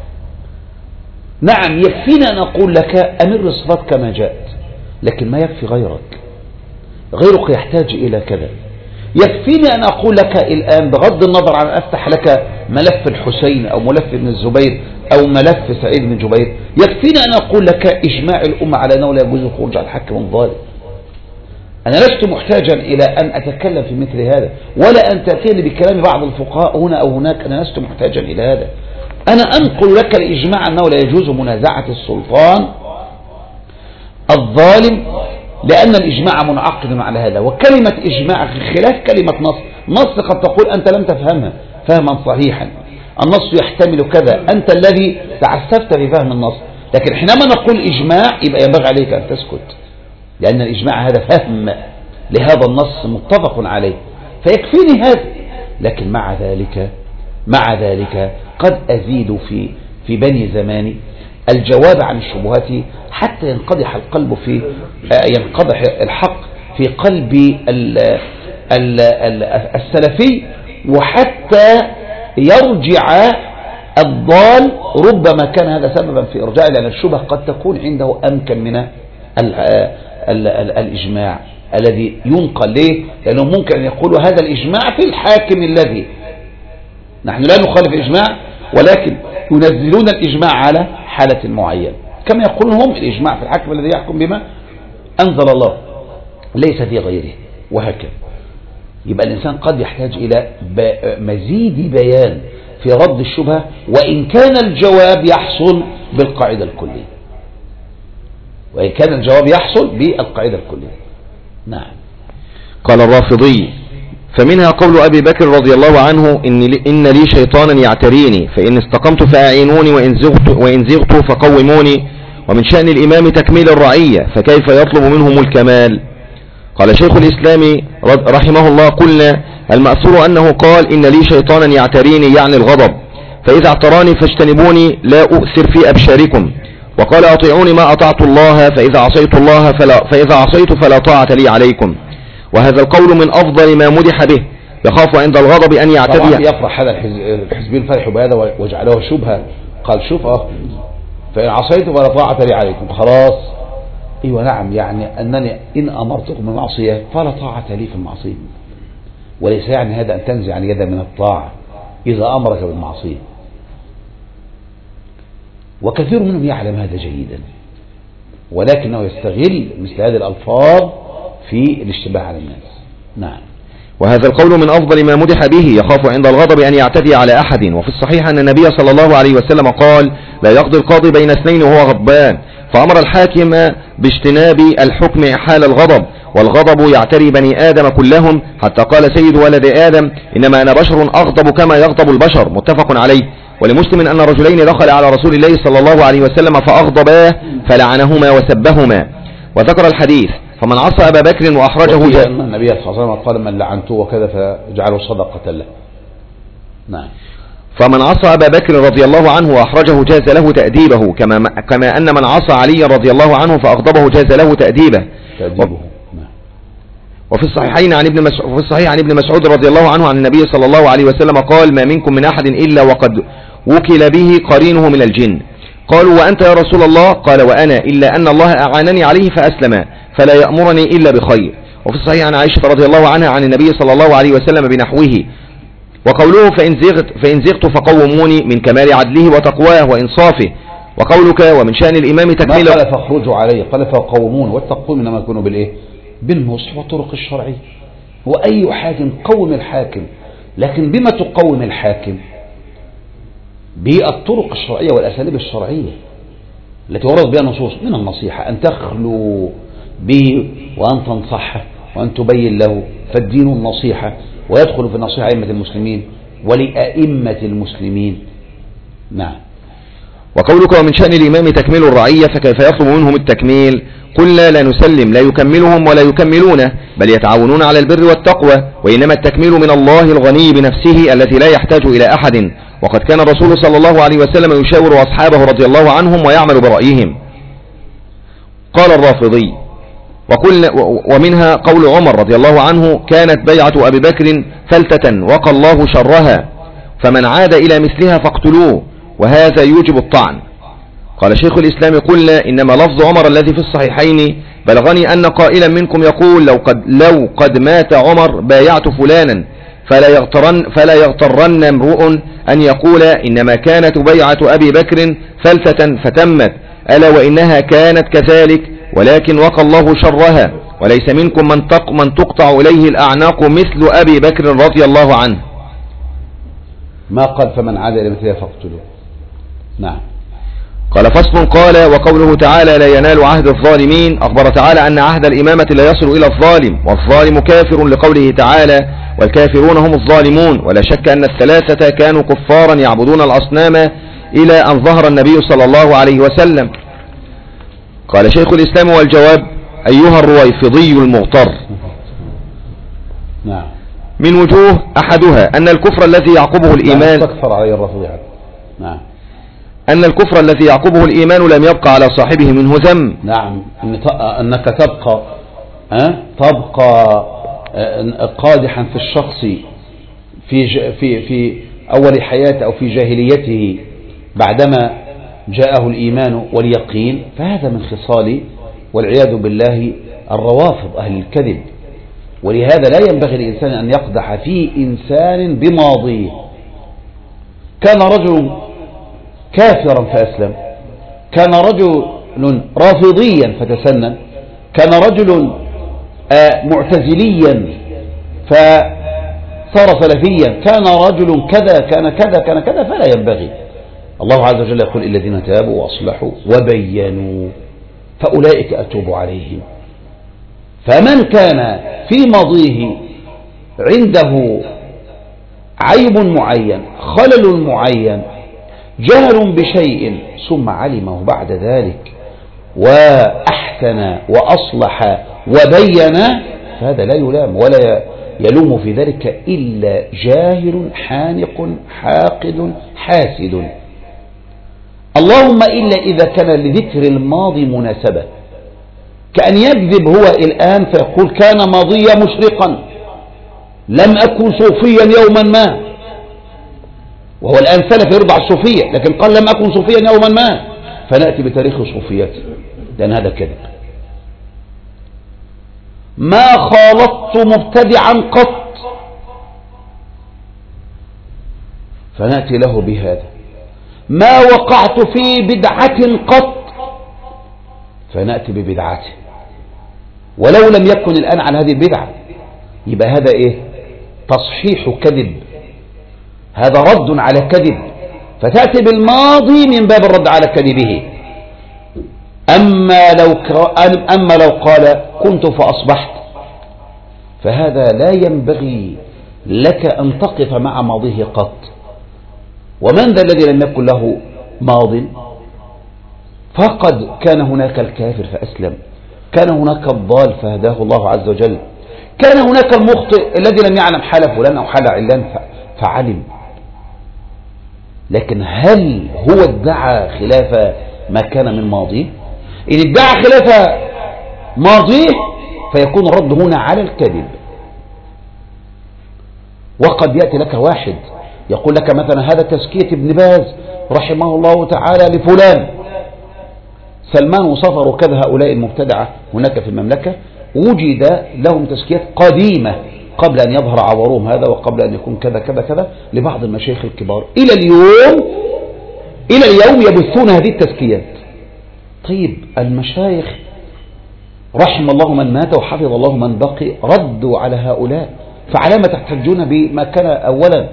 نعم، يكفينا نقول لك أمر الصفات كما جاءت، لكن ما يكفي غيرك. غيرك يحتاج إلى كذا. يكفيني أن أقول لك الآن بغض النظر عن أفتح لك ملف الحسين أو ملف ابن الزبير أو ملف سعيد بن جبير، يكفيني أن أقول لك إجماع الأمة على أنه لا يجوز الخروج على الحاكم الظالم. أنا لست محتاجا إلى أن أتكلم في مثل هذا، ولا أن تأتيني بكلام بعض الفقهاء هنا أو هناك. أنا لست محتاجا إلى هذا. أنا أنقل لك الإجماع أنه لا يجوز منازعة السلطان الظالم، لأن الإجماع منعقد على هذا. وكلمة إجماع خلاف كلمة نص. نص قد تقول أنت لم تفهمها فهما صحيحا، النص يحتمل كذا، أنت الذي تعسفت في فهم النص. لكن حينما نقول إجماع يبقى ينبغي عليك أن تسكت، لأن الإجماع هذا فهم لهذا النص متفق عليه، فيكفيني هذا. لكن مع ذلك قد أزيد في بني زماني الجواب عن الشبهات حتى ينقضح الحق في قلب السلفي، وحتى يرجع الضال ربما كان هذا سببا في إرجاعه، لأن الشبه قد تكون عنده أمكن من الإجماع الذي ينقل. ليه؟ لأنه ممكن أن يقولوا هذا الإجماع في الحاكم الذي، نحن لا نخالف الإجماع، ولكن ينزلون الإجماع على حالة معينة، كما يقولون هم الإجماع في الحاكم الذي يحكم بما أنزل الله ليس في غيره، وهكذا. يبقى الإنسان قد يحتاج إلى مزيد بيان في رد الشبهة، وإن كان الجواب يحصل بالقاعدة الكلية، نعم. قال الرافضي: فمنها قول أبي بكر رضي الله عنه: إن لي شيطانا يعتريني، فإن استقمت فأعينوني وإن زغت فقوموني. ومن شأن الإمام تكميل الرعية، فكيف يطلب منهم الكمال؟ قال شيخ الإسلام رحمه الله: قلنا المأثور أنه قال: إن لي شيطانا يعتريني، يعني الغضب، فإذا اعتراني فاجتنبوني لا أؤثر في أبشاركم. وقال: أطيعوني ما أطعت الله، فإذا عصيت فلا طاعة لي عليكم. وهذا القول من أفضل ما مدح به، يخاف عند الغضب أن يعتدي. طبعا يفرح هذا الحزبين فرحوا بهذا وجعلوه شبهة. قال: شوف فإن عصيت فلا طاعة لي عليكم. خلاص، ايوه نعم، يعني أنني إن أمرتكم بالمعصية فلا طاعة لي في المعصية، وليس يعني هذا أن تنزع يدا من الطاعة إذا أمرك بالمعصية. وكثير منهم يعلم هذا جيدا، ولكنه يستغل مثل هذه الألفاظ في الاشتباه على الناس. نعم. وهذا القول من أفضل ما مدح به، يخاف عند الغضب أن يعتدي على أحد. وفي الصحيح أن النبي صلى الله عليه وسلم قال: لا يقضي القاضي بين اثنين وهو غضبان، فأمر الحاكم باجتناب الحكم حال الغضب، والغضب يعتري بني آدم كلهم، حتى قال سيد ولد آدم: إنما أنا بشر أغضب كما يغضب البشر. متفق عليه. ولمسلم أن رجلين دخل على رسول الله صلى الله عليه وسلم فأغضباه فلعنهما وسبهما. وذكر الحديث: فمن عصى أبا بكر وأحرجه النبي صلى الله عليه وسلم قال: من لعنته وكذا فجعله صدقة له. نعم. فمن عصى أبا بكر رضي الله عنه وأحرجه جاز له تأديبه، كما أن من عصى علي رضي الله عنه فأغضبه جاز له تأديبه. وفي الصحيح عن ابن مسعود رضي الله عنه عن النبي صلى الله عليه وسلم قال: ما منكم من أحد إلا وقد وكل به قرينه من الجن. قالوا: وأنت يا رسول الله؟ قال: وأنا، إلا أن الله أعانني عليه فأسلم، فلا يأمرني إلا بخير. وفي الصحيح عن عائشة رضي الله عنها عن النبي صلى الله عليه وسلم بنحوه. وقوله: فإن زغت فقوموني، من كمال عدله وتقواه وإنصافه. وقولك: ومن شأن الإمام تكميل. ما قال فاخرجوا عليه، قال فقومون، والتقويم إنما يكون بالإيه؟ بالنصح والطرق الشرعية. وأي حاكم قوم الحاكم، لكن بما تقوم الحاكم؟ بالطرق الشرعية والأساليب الشرعية التي ورد بها النصوص، من النصيحة أن تخلو به وأن تنصحه وأن تبين له، فالدين النصيحة، ويدخل في النصيحة أئمة المسلمين ولأئمة المسلمين. نعم. وقولك: ومن شأن الإمام تكميل الرعية، فكيف يطلب منهم التكميل؟ قلنا: لا نسلم، لا يكملهم ولا يكملونه، بل يتعاونون على البر والتقوى، وإنما التكميل من الله الغني بنفسه التي لا يحتاج إلى أحد. وقد كان الرسول صلى الله عليه وسلم يشاور أصحابه رضي الله عنهم ويعمل برأيهم. قال الرافضي: ومنها قول عمر رضي الله عنه: كانت بيعة أبي بكر فلتة وقى الله شرها، فمن عاد إلى مثلها فاقتلوه، وهذا يوجب الطعن. قال شيخ الإسلام: قلنا إنما لفظ عمر الذي في الصحيحين بلغني أن قائلا منكم يقول لو قد مات عمر بايعت فلانا، فلا يغترن امرؤ أن يقول إنما كانت بيعة أبي بكر فلتة فتمت، ألا وإنها كانت كذلك، ولكن وقى الله شرها، وليس منكم من تقطع إليه الأعناق مثل أبي بكر رضي الله عنه. ما قال فمن عاد إلى مثله فاقتلوه. نعم. قال فصل. قال: وقوله تعالى: لا ينال عهد الظالمين. أخبر تعالى أن عهد الإمامة لا يصل إلى الظالم، والظالم كافر، لقوله تعالى: والكافرون هم الظالمون. ولا شك أن الثلاثة كانوا كفارا يعبدون الأصنام إلى أن ظهر النبي صلى الله عليه وسلم. قال شيخ الإسلام: والجواب: أيها الرويفضي المغتر. نعم. من وجوه: أحدها أن الكفر الذي يعقبه الإيمان تكفر عليه الرفض. نعم. أن الكفر الذي يعقبه الإيمان لم يبقى على صاحبه منه ذنب. نعم. أنك تبقى قادحا في الشخص في أول حياته أو في جاهليته بعدما جاءه الإيمان واليقين، فهذا من خصال والعياذ بالله الروافض أهل الكذب. ولهذا لا ينبغي الإنسان أن يقدح في إنسان بماضيه. كان رجل كافرا فأسلم، كان رجل رافضيا فتسنن، كان رجل معتزليا فصار سلفيا، كان رجل كذا كان كذا كان كذا، فلا ينبغي. الله عز وجل يقول: الذين تابوا وأصلحوا وبينوا فأولئك أتوب عليهم. فمن كان في ماضيه عنده عيب معين، خلل معين، جهل بشيء، ثم علمه بعد ذلك وأحسن وأصلح وبين، فهذا لا يلام ولا يلوم في ذلك إلا جاهل حانق حاقد حاسد. اللهم إلا إذا كان لذكر الماضي مناسبة، كأن يكذب هو الآن فيقول: كان ماضي مشرقا، لم أكن صوفيا يوما ما، وهو الآن سلف يربع الصوفية، لكن قال لم أكن صوفيا يوما ما، فنأتي بتاريخ صوفيته، لأن هذا كذب. ما خالطت مبتدعا قط، فنأتي له بهذا. ما وقعت في بدعة قط، فنأتي ببدعته، ولو لم يكن الآن على هذه البدعة، يبقى هذا إيه؟ تصحيح كذب، هذا رد على كذب، فتأتي بالماضي من باب الرد على كذبه. أما لو قال: كنت فأصبحت، فهذا لا ينبغي لك أن تقف مع ماضيه قط. ومن ذا الذي لم يكن له ماض؟ فقد كان هناك الكافر فأسلم، كان هناك الضال فهداه الله عز وجل، كان هناك المخطئ الذي لم يعلم حال فلان أو حال علان فعلم. لكن هل هو ادعى خلاف ما كان من ماضيه؟ إن ادعى خلاف ماضيه فيكون الرد هنا على الكذب. وقد يأتي لك واحد يقول لك مثلا: هذا تزكية ابن باز رحمه الله تعالى لفلان. سلمان وصفر وكذا هؤلاء المبتدعة هناك في المملكة وجد لهم تزكيات قديمة قبل أن يظهر عورهم هذا، وقبل أن يكون كذا كذا كذا لبعض المشايخ الكبار. إلى اليوم يبثون هذه التزكيات. طيب المشايخ رحم الله من مات وحفظ الله من بقي ردوا على هؤلاء، فعلى ما تحتجون بما كان أولا؟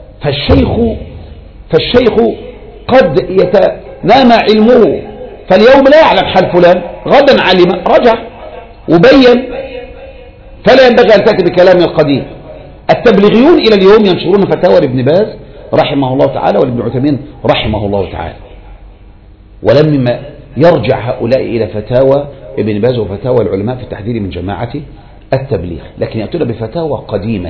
فالشيخ قد يتنامى علمه، فاليوم لا يعلم حال فلان، غدا علم رجع وبين، فلا ينبغي أن تأتي بكلام القديم. التبليغيون إلى اليوم ينشرون فتاوى لابن باز رحمه الله تعالى ولابن عثيمين رحمه الله تعالى، ولم يرجع هؤلاء إلى فتاوى ابن باز وفتاوى العلماء في التحذير من جماعة التبليغ، لكن يأتون بفتاوى قديمة.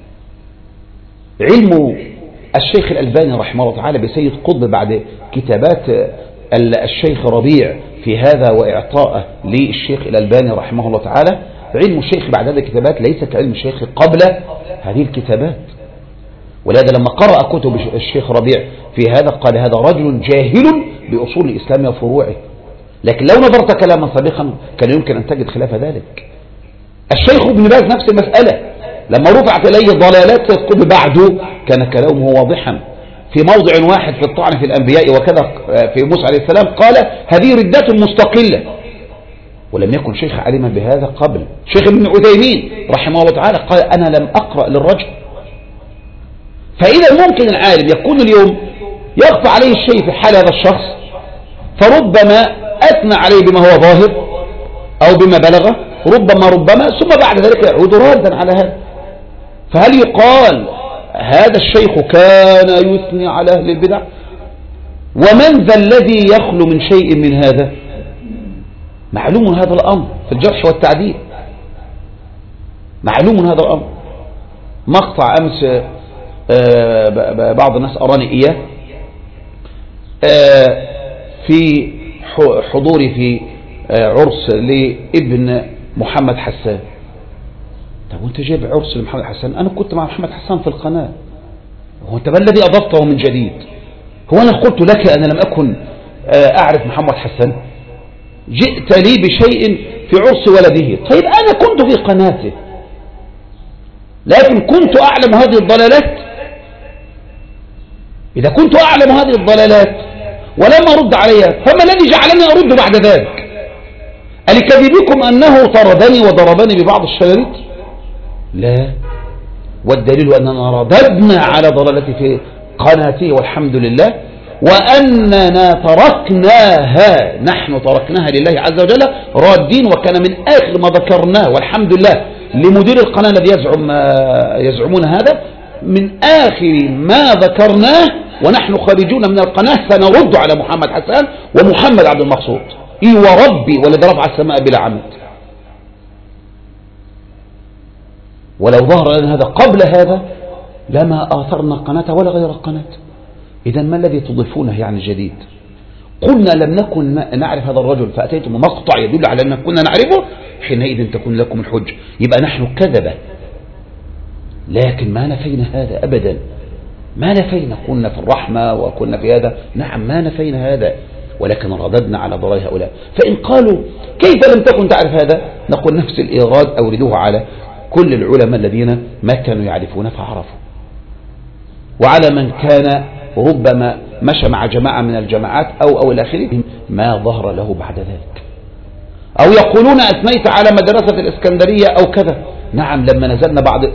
علم الشيخ الألباني رحمه الله تعالى بسيد قطب بعد كتابات الشيخ ربيع في هذا وإعطاءه للشيخ الألباني رحمه الله تعالى، علم الشيخ بعد هذه الكتابات ليس كعلم الشيخ قبل هذه الكتابات. ولهذا لما قرأ كتب الشيخ ربيع في هذا قال: هذا رجل جاهل بأصول الإسلام وفروعه. لكن لو نظرت كلاما سابقا كان يمكن أن تجد خلاف ذلك. الشيخ ابن باز نفس المسألة، لما رفعت إليه ضلالات سيد قطب بعده كان كلامه واضحا في موضع واحد في الطعن في الأنبياء وكذا في موسى عليه السلام قال هذه ردات مستقلة، ولم يكن شيخ علما بهذا قبل. شيخ ابن عثيمين رحمه الله تعالى قال أنا لم أقرأ للرجل. فإذا ممكن العالم يكون اليوم يخفى عليه الشيء في حال هذا الشخص فربما أثنى عليه بما هو ظاهر أو بما بلغه ربما ثم بعد ذلك يعود رادا على هذا. فهل يقال هذا الشيخ كان يثني على أهل البدع؟ ومن ذا الذي يخلو من شيء من هذا؟ معلوم هذا الأمر في الجرح والتعديل، معلوم هذا الأمر. مقطع أمس بعض الناس أراني إياه في حضوري في عرس لابن محمد حسان. طب وانت جايب عرس لمحمد حسان؟ أنا كنت مع محمد حسان في القناة، هو انت ما الذي أضفته من جديد؟ هو أنا قلت لك أنا لم أكن أعرف محمد حسان؟ جئت لي بشيء في عرس ولده. طيب أنا كنت في قناته لكن كنت أعلم هذه الضلالات. إذا كنت أعلم هذه الضلالات ولم أرد عليها فما الذي جعلني أرد بعد ذلك؟ ألكذبكم أنه طردني وضربني ببعض الشلالات؟ لا، والدليل أننا رددنا على ضلالتي في قناتي والحمد لله، وأننا تركناها، نحن تركناها لله عز وجل رادين. وكان من آخر ما ذكرناه والحمد لله لمدير القناة الذي يزعمون هذا، من آخر ما ذكرناه ونحن خارجون من القناة سنرد على محمد حسان ومحمد عبد المقصود. إي وربي والذي رفع السماء بلا عمد. ولو ظهر لنا هذا قبل هذا لما آثرنا قناة ولا غير القناة. إذا ما الذي تضيفونه يعني جديد؟ قلنا لم نكن نعرف هذا الرجل فأتيتم مقطع يدل على أن كنا نعرفه، حينئذ تكون لكم الحج. يبقى نحن كذبة، لكن ما نفينا هذا أبدا، ما نفينا. كنا في الرحمة وكنا في هذا، نعم ما نفينا هذا، ولكن رددنا على ضلال هؤلاء. فإن قالوا كيف لم تكن تعرف هذا؟ نقول نفس الإيراد أوردوه على كل العلماء الذين ما كانوا يعرفون فعرفوا، وعلى من كان ربما مشى مع جماعة من الجماعات أو إلى آخره ما ظهر له بعد ذلك. أو يقولون أثنيت على مدرسة الإسكندرية أو كذا. نعم لما نزلنا بعد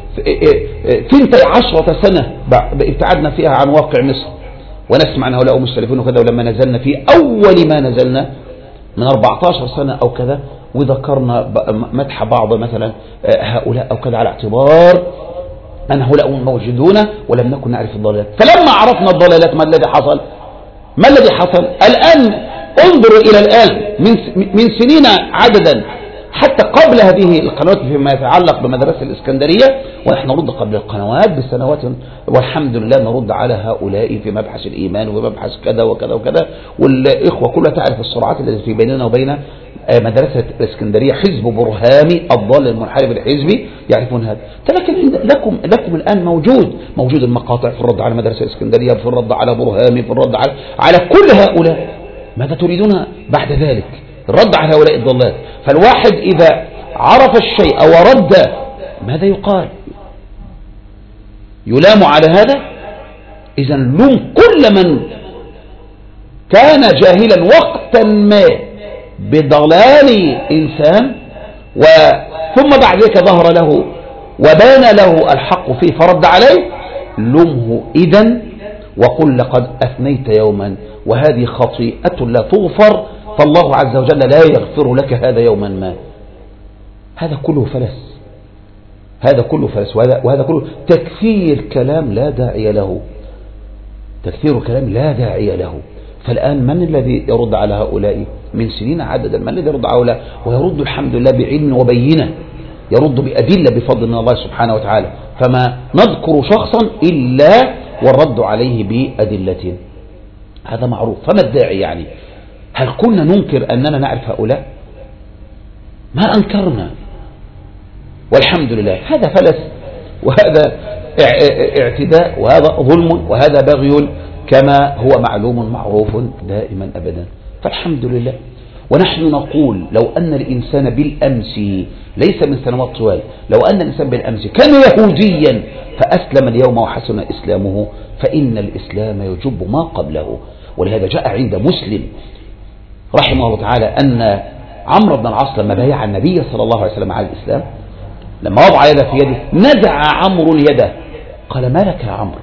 12 سنة ابتعدنا فيها عن واقع مصر ونسمع عن هؤلاء مستلفون وكذا، ولما نزلنا في أول ما نزلنا من 14 سنة أو كذا وذكرنا مدح بعض مثلا هؤلاء أو كذا على اعتبار أن هؤلاء موجودون ولم نكن نعرف الضلالات. فلما عرفنا الضلالات ما الذي حصل؟ ما الذي حصل؟ الآن انظروا إلى الآن من سنين عددا حتى قبل هذه القنوات فيما يتعلق بمدرسة الإسكندرية، ونحن نرد قبل القنوات بسنوات والحمد لله نرد على هؤلاء في مبحث الإيمان ومبحث كذا وكذا وكذا. والإخوة كلها تعرف الصراعات التي في بيننا وبين مدرسة الإسكندرية. حزب برهامي الضال المنحرف الحزبي يعرفون هذا. لكن لكم الآن موجود المقاطع في الرد على مدرسة الإسكندرية، في الرد على برهامي، في الرد على كل هؤلاء. ماذا تريدون بعد ذلك؟ الرد على هؤلاء الضلال. فالواحد إذا عرف الشيء ورد ماذا يقال؟ يلام على هذا. إذا لوم كل من كان جاهلا وقتا ما بضلال إنسان ثم بعد ذلك ظهر له وبان له الحق فيه فرد عليه، لمه إذن وقل لقد أثنيت يوما وهذه خطيئة لا تغفر، فالله عز وجل لا يغفر لك هذا يوما ما. هذا كله فلس، هذا كله فلس، وهذا كله تكثير كلام لا داعي له، تكثير كلام لا داعي له. فالآن من الذي يرد على هؤلاء من سنين عددا؟ من الذي يرد على هؤلاء؟ ويرد الحمد لله بعلم وبينة، يرد بأدلة بفضل من الله سبحانه وتعالى. فما نذكر شخصا إلا والرد عليه بأدلة، هذا معروف. فما الداعي يعني؟ هل كنا ننكر أننا نعرف هؤلاء؟ ما أنكرنا والحمد لله. هذا فلس، وهذا اعتداء، وهذا ظلم، وهذا بغي كما هو معلوم معروف دائما أبدا. فالحمد لله. ونحن نقول لو أن الإنسان بالأمس، ليس من سنوات طوال، لو أن الإنسان بالأمس كان يهوديا فأسلم اليوم وحسن إسلامه، فإن الإسلام يجب ما قبله. ولهذا جاء عند مسلم رحمه الله تعالى أن عمرو بن العاص لما بايع النبي صلى الله عليه وسلم على الإسلام، لما وضع يده في يده نزع عمرو يده، قال: ما لك يا عمرو؟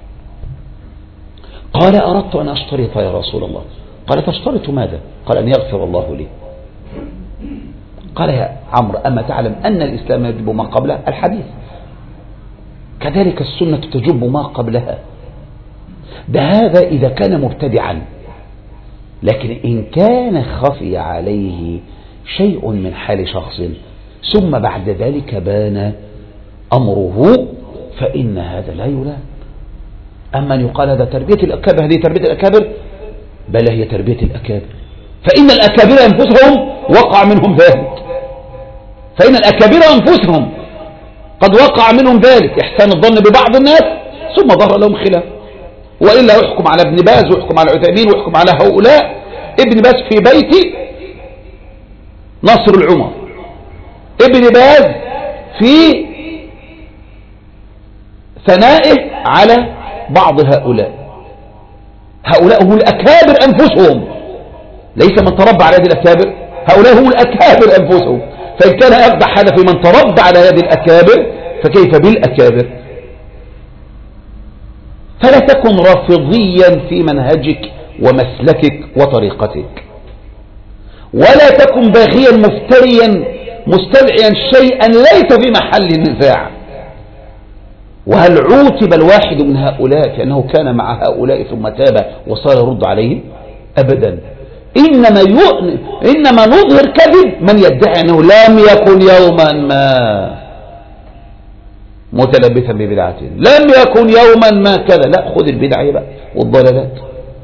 قال: أردت أن أشترط يا رسول الله. قال: تشترط ماذا؟ قال: أن يغفر الله لي. قال: يا عمرو أما تعلم أن الإسلام يجب ما قبله؟ الحديث. كذلك السنة تجب ما قبلها. ده هذا إذا كان مبتدعا، لكن إن كان خفي عليه شيء من حال شخص ثم بعد ذلك بان أمره فإن هذا لا يلام. أما أن يقال هذا تربية الأكابر، هذه تربية الأكابر، بل هي تربية الأكابر، فإن الأكابر أنفسهم وقع منهم ذلك، فإن الأكابر أنفسهم قد وقع منهم ذلك، إحسان الظن ببعض الناس ثم ظهر لهم خلاف. وإلا يحكم على ابن باز ويحكم على عثيمين ويحكم على هؤلاء. ابن باز في بيت نصر العمر، ابن باز في ثنائه على بعض هؤلاء. هؤلاء هم الأكابر أنفسهم، ليس من تربى على يد الأكابر، هؤلاء هم الأكابر أنفسهم. فإن كان أقبح هذا في من تربى على يد الأكابر فكيف بالأكابر؟ فلا تكن رافضيا في منهجك ومسلكك وطريقتك، ولا تكن باغيا مفتريا مستدعيا شيئا ليس في محل النزاع. وهل عوتب الواحد من هؤلاء كأنه كان مع هؤلاء ثم تاب وصار يرد عليهم؟ أبدا. إنما نظهر كذب من يدعي أنه لم يكن يوما ما متلبسا ببدعة، لم يكن يوما ما كذا. لا، خذ البدعة بقى والضلالات.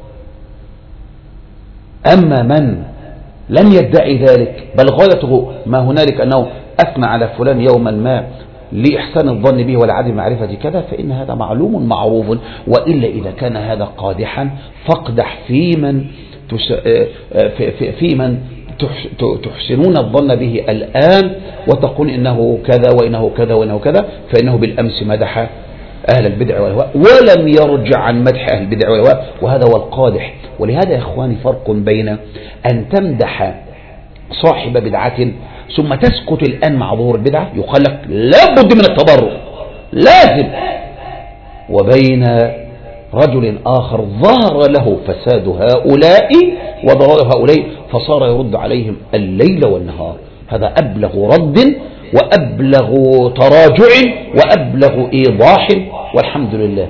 أما من لم يدعي ذلك بل غايته ما هنالك أنه أثنى على فلان يوما ما لإحسان الظن به ولعدم معرفة كذا، فإن هذا معلوم معروف. وإلا إذا كان هذا قادحا فاقدح في من تحسنون الظن به الآن وتقول إنه كذا وإنه كذا وإنه كذا، فإنه بالأمس مدح أهل البدع والهواء ولم يرجع عن مدح أهل البدع والهواء، وهذا هو القادح. ولهذا يا إخواني فرق بين أن تمدح صاحب بدعة ثم تسكت الآن مع ظهور البدعة، يقال لك لابد من التبرع لازم، وبين رجل آخر ظهر له فساد هؤلاء وضرر هؤلاء فصار يرد عليهم الليل والنهار. هذا أبلغ رد وأبلغ تراجع وأبلغ إيضاح، والحمد لله.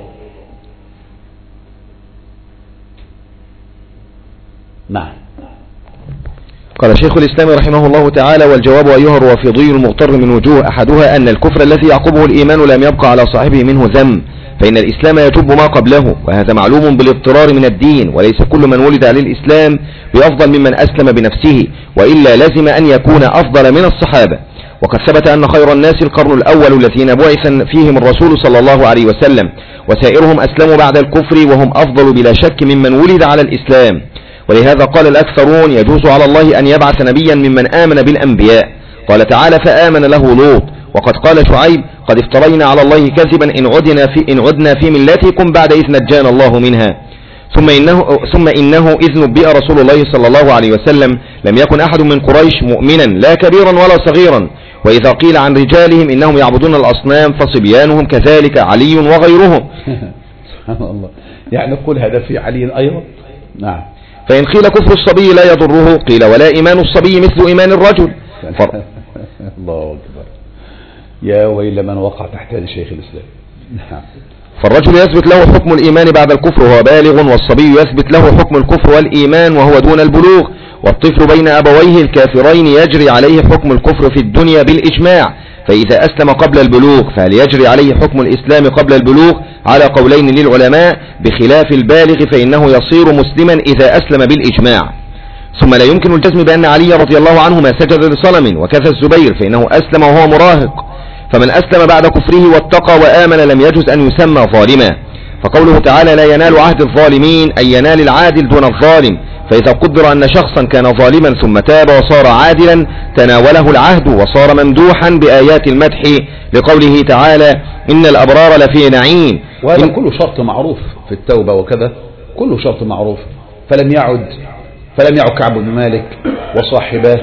نعم. قال شيخ الإسلام رحمه الله تعالى: والجواب أيها الرافضي المغتر من وجوه، أحدها أن الكفر الذي يعقبه الإيمان لم يبقى على صاحبه منه ذنب، فإن الإسلام يجب ما قبله، وهذا معلوم بالاضطرار من الدين، وليس كل من ولد على الإسلام بأفضل ممن أسلم بنفسه، وإلا لازم أن يكون أفضل من الصحابة. وقد ثبت أن خير الناس القرن الأول الذين بعث فيهم الرسول صلى الله عليه وسلم، وسائرهم أسلموا بعد الكفر وهم أفضل بلا شك ممن ولد على الإسلام. ولهذا قال الأكثرون: يجوز على الله أن يبعث نبيا ممن آمن بالأنبياء. قال تعالى: فآمن له لوط. وقد قال شعيب: قد افترينا على الله كذبا إن عدنا في ملتكم بعد إذ نجانا الله منها. ثم إنه إذ نبئ رسول الله صلى الله عليه وسلم لم يكن أحد من قريش مؤمنا لا كبيرا ولا صغيرا. وإذا قيل عن رجالهم إنهم يعبدون الأصنام فصبيانهم كذلك علي وغيرهم. سبحان الله. يعني نقول هذا في علي أيضا. نعم. فإن قيل كفر الصبي لا يضره، قيل ولا إيمان الصبي مثل إيمان الرجل. الله أكبر. يا ويل من وقع تحت يد شيخ الإسلام. نعم. فالرجل يثبت له حكم الإيمان بعد الكفر وهو بالغ، والصبي يثبت له حكم الكفر والإيمان وهو دون البلوغ، والطفل بين أبويه الكافرين يجري عليه حكم الكفر في الدنيا بالإجماع. فإذا أسلم قبل البلوغ فهل يجري عليه حكم الإسلام قبل البلوغ؟ على قولين للعلماء، بخلاف البالغ فإنه يصير مسلما إذا أسلم بالإجماع. ثم لا يمكن الجزم بأن علي رضي الله عنه ما سجد لصنم، وكذا الزبير فإنه أسلم وهو مراهق. فمن أسلم بعد كفره واتقى وآمن لم يجوز أن يسمى ظالما. فقوله تعالى لا ينال عهد الظالمين أي ينال العادل دون الظالم. فإذا قدر أن شخصا كان ظالما ثم تاب وصار عادلا تناوله العهد وصار ممدوحا بآيات المدح لقوله تعالى إن الأبرار لفي نعيم. وهذا كله شرط معروف في التوبة وكذا، كله شرط معروف. فلم يعد كعب بن مالك وصاحباه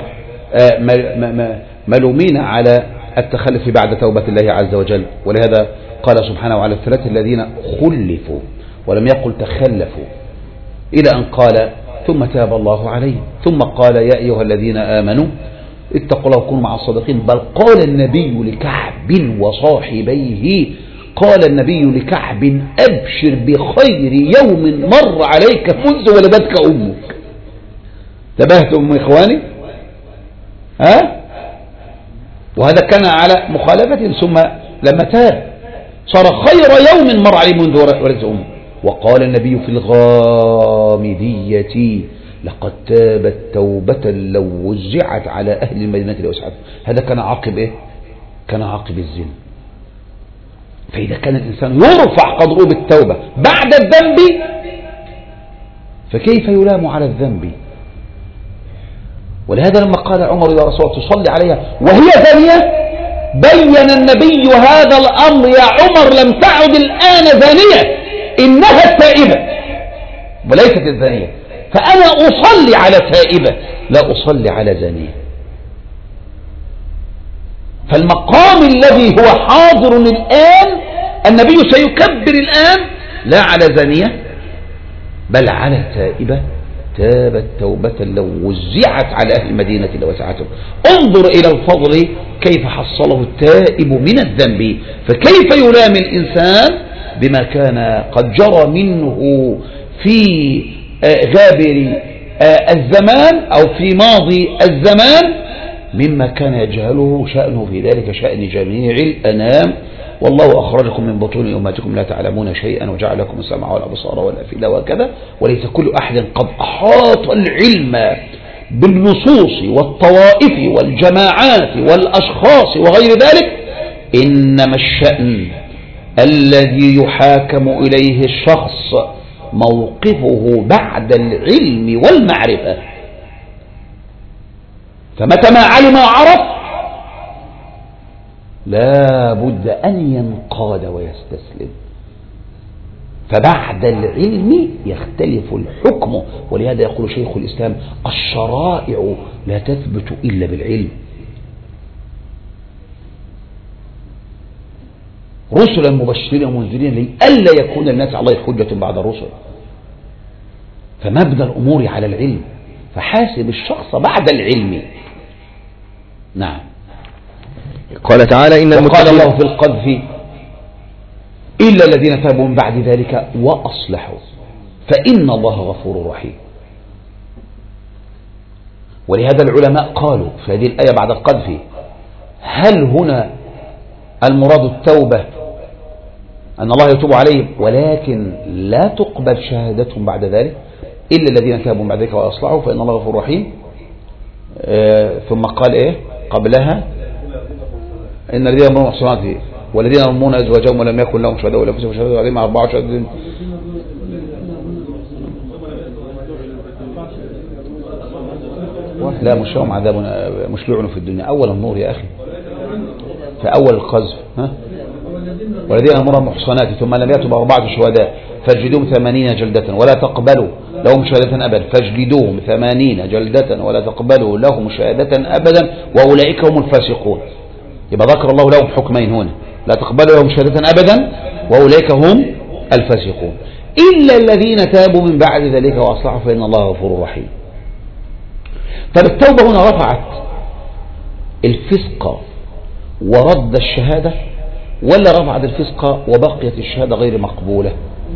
ملومين على التخلف بعد توبة الله عز وجل. ولهذا قال سبحانه وعلى الثلاثة الذين خلفوا ولم يقل تخلفوا، إلى أن قال ثم تاب الله عليه، ثم قال يا أيها الذين آمنوا اتقوا الله وكونوا مع الصادقين. بل قال النبي لكعب وصاحبيه، قال النبي لكعب أبشر بخير يوم مر عليك منذ ولدتك أمك. تبهتم إخواني؟ وهذا كان على مخالفة، ثم لما تاب صار خير يوم مر عليه منذ ولدت أمه. وقال النبي في الغامدية لقد تابت توبة لو وزعت على أهل المدينة لوسعتهم. هذا كان عاقب إيه؟ كان عاقب الزنا. فإذا كان الإنسان يرفع قدره بالتوبة بعد الذنب فكيف يلام على الذنب؟ ولهذا لما قال عمر يا رسول الله تصلي عليها وهي زانية بين النبي هذا الأمر، يا عمر لم تعد الآن زانية، إنها التائبة وليست الزانية، فأنا أصلي على تائبة لا أصلي على زانية. فالمقام الذي هو حاضر الآن النبي سيكبر الآن لا على زانية بل على تائبة تابت توبة لو وزعت على أهل المدينة لوسعتهم. انظر إلى الفضل كيف حصله التائب من الذنب. فكيف يلام الإنسان بما كان قد جرى منه في غابر الزمان أو في ماضي الزمان مما كان يجهله شأنه في ذلك شأن جميع الأنام. والله أخرجكم من بطون أمهاتكم لا تعلمون شيئا وجعل لكم السمع والأبصار والأفئدة وكذا. وليس كل أحد قد أحاط العلم بالنصوص والطوائف والجماعات والأشخاص وغير ذلك، إنما الشأن الذي يحاكم إليه الشخص موقفه بعد العلم والمعرفة. فمتى ما علم وعرف لا بد أن ينقاد ويستسلم. فبعد العلم يختلف الحكم. ولهذا يقول شيخ الإسلام الشرائع لا تثبت إلا بالعلم. رسلا مبشرين ومنذرين لئلا يكون الناس على الله حجة بعد الرسل. فمبنى الأمور على العلم. فحاسب الشخص بعد العلم. نعم. قال تعالى إن وقال الله في القذف إلا الذين تابوا من بعد ذلك وأصلحوا فإن الله غفور رحيم. ولهذا العلماء قالوا في هذه الآية بعد القذف هل هنا المراد التوبة أن الله يتوب عليهم ولكن لا تقبل شهادتهم بعد ذلك إلا الذين تابوا من بعد ذلك وأصلحوا فإن الله غفور رحيم. ثم قال إيه قبلها إن الذين يرمون محصنات والذين يرمون أزواجهم ولم يكن لهم شهداء ولا أنفسهم شهادة عليهم 4 شهادات. لا مش لهم عذاب مشلوع في الدنيا. أول النور يا أخي في أول القذف والذين يرمون محصنات ثم لم يأتوا ب4 شهداء فاجلدوهم 80 جلدة ولا تقبلوا لهم شهادة أبدا. فاجلدوهم 80 جلدة ولا تقبلوا لهم شهادة أبدا وأولئك هم الفاسقون. يبقى ذكر الله لهم حكمين هنا لا تقبلوا لهم شهادة أبدا وأولئك هم الفاسقون إلا الذين تابوا من بعد ذلك وأصلحوا فإن الله غفور رحيم. طب التوبة هنا رفعت الفسق ورد الشهادة ولا رفعت الفسق وبقيت الشهادة غير مقبولة؟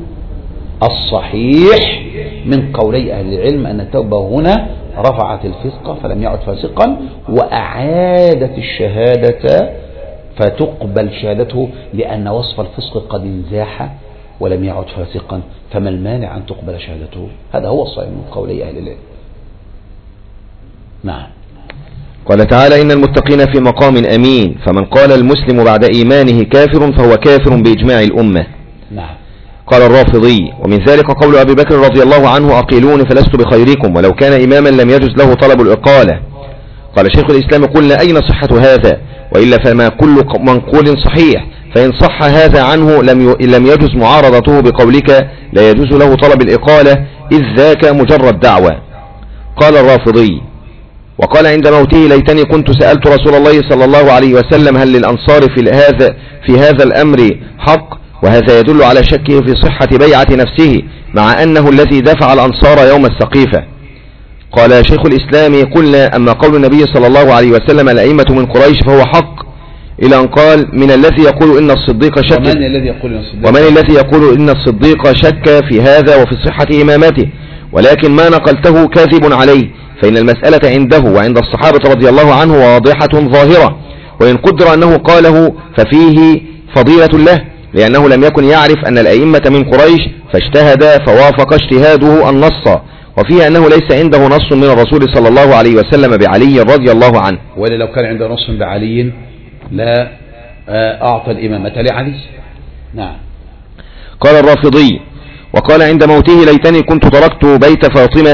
الصحيح من قولي أهل العلم أن التوبة هنا رفعت الفسق فلم يعد فاسقا وأعادت الشهادة فتقبل شهادته لأن وصف الفسق قد انزاح ولم يعد فاسقا فما المانع أن تقبل شهادته؟ هذا هو الصحيح من قولي أهل العلم. نعم. قال تعالى إن المتقين في مقام أمين فمن قال المسلم بعد إيمانه كافر فهو كافر بإجماع الأمة. نعم. قال الرافضي: ومن ذلك قول أبي بكر رضي الله عنه: أقيلوني فلست بخيركم، ولو كان إماما لم يجوز له طلب الإقالة. قال شيخ الإسلام: قلنا أين صحة هذا؟ وإلا فما كل منقول صحيح، فإن صح هذا عنه لم يجوز معارضته بقولك لا يجوز له طلب الإقالة، إذ ذاك مجرد دعوة. قال الرافضي: وقال عند موته: ليتني كنت سألت رسول الله صلى الله عليه وسلم هل للأنصار في هذا الأمر حق؟ وهذا يدل على شكه في صحة بيعة نفسه، مع أنه الذي دفع الأنصار يوم السقيفة. قال شيخ الإسلام: قلنا أما قول النبي صلى الله عليه وسلم الأئمة من قريش فهو حق، إلى أن قال: من الذي يقول إن الصديق شك، ومن الذي يقول إن الصديق شك في هذا وفي صحة إمامته، ولكن ما نقلته كاذب عليه، فإن المسألة عنده وعند الصحابة رضي الله عنه واضحة ظاهرة، وإن قدر أنه قاله ففيه فضيلة له، لأنه لم يكن يعرف أن الأئمة من قريش فاجتهد فوافق اجتهاده النص، وفيه أنه ليس عنده نص من الرسول صلى الله عليه وسلم بعلي رضي الله عنه. وإلا لو كان عنده نص بعلي لا أعطى الإمامة لعلي. نعم. قال الرافضي: وقال عند موته: ليتني كنت تركت بيت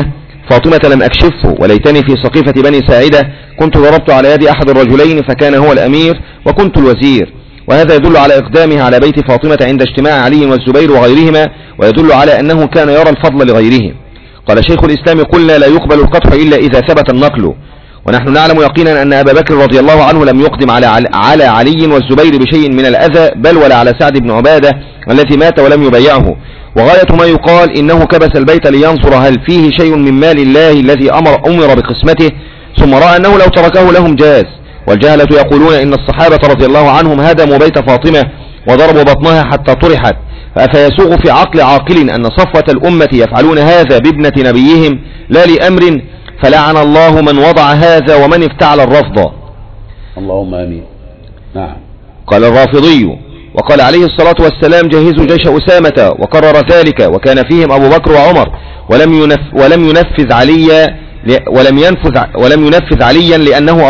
فاطمة لم أكشفه، وليتني في سقيفة بني ساعدة كنت ضربت على يد أحد الرجلين فكان هو الأمير وكنت الوزير. وهذا يدل على إقدامه على بيت فاطمة عند اجتماع علي والزبير وغيرهما، ويدل على أنه كان يرى الفضل لغيرهم. قال شيخ الإسلام: قلنا لا يقبل القطع إلا إذا ثبت النقل، ونحن نعلم يقينا أن أبا بكر رضي الله عنه لم يقدم على علي والزبير بشيء من الأذى، بل ولا على سعد بن عبادة الذي مات ولم يبيعه. وغاية ما يقال إنه كبس البيت لينظر هل فيه شيء من مال الله الذي أمر بقسمته، ثم رأى أنه لو تركه لهم جاز. والجهلة يقولون إن الصحابة رضي الله عنهم هدموا بيت فاطمة وضربوا بطنها حتى طرحت، فيسوغ في عقل عاقل أن صفوة الأمة يفعلون هذا بابنة نبيهم لا لأمر، فلعن الله من وضع هذا ومن افتعل الرفض. اللهم آمين. نعم. قال الرافضي: وقال عليه الصلاة والسلام: جهزوا جيش أسامة، وقرر ذلك، وكان فيهم أبو بكر وعمر، ولم ينفذ عليا لأنه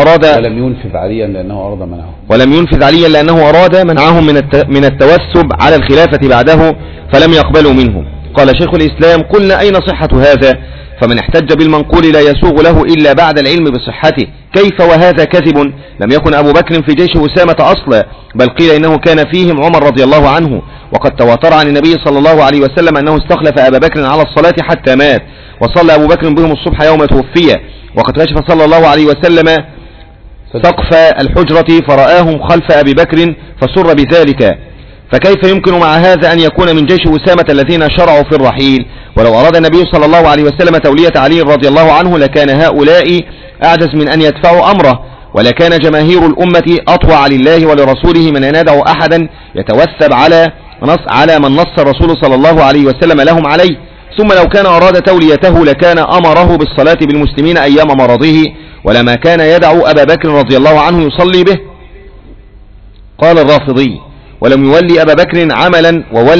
أراد منعهم من التوسب على الخلافة بعده، فلم يقبلوا منهم. قال شيخ الإسلام: قلنا أين صحة هذا؟ فمن احتج بالمنقول لا يسوغ له إلا بعد العلم بصحته، كيف وهذا كذب؟ لم يكن أبو بكر في جيش أسامة أصلا، بل قيل إنه كان فيهم عمر رضي الله عنه، وقد تواتر عن النبي صلى الله عليه وسلم أنه استخلف أبا بكر على الصلاة حتى مات، وصلى أبو بكر بهم الصبح يوم توفي، وقد كشف صلى الله عليه وسلم سقف الحجرة فرآهم خلف أبي بكر فسر بذلك. فكيف يمكن مع هذا أن يكون من جيش أسامة الذين شرعوا في الرحيل؟ ولو أراد النبي صلى الله عليه وسلم تولية علي رضي الله عنه لكان هؤلاء أعجز من أن يدفعوا أمره، ولكان جماهير الأمة أطوع لله ولرسوله من أن يدعوا أحدا يتوثب على من نص الرسول صلى الله عليه وسلم لهم عليه. ثم لو كان أراد توليته لكان أمره بالصلاة بالمسلمين أيام مرضه، ولما كان يدعو أبا بكر رضي الله عنه يصلي به. قال الرافضي: ولم يولي أبا بكر عملا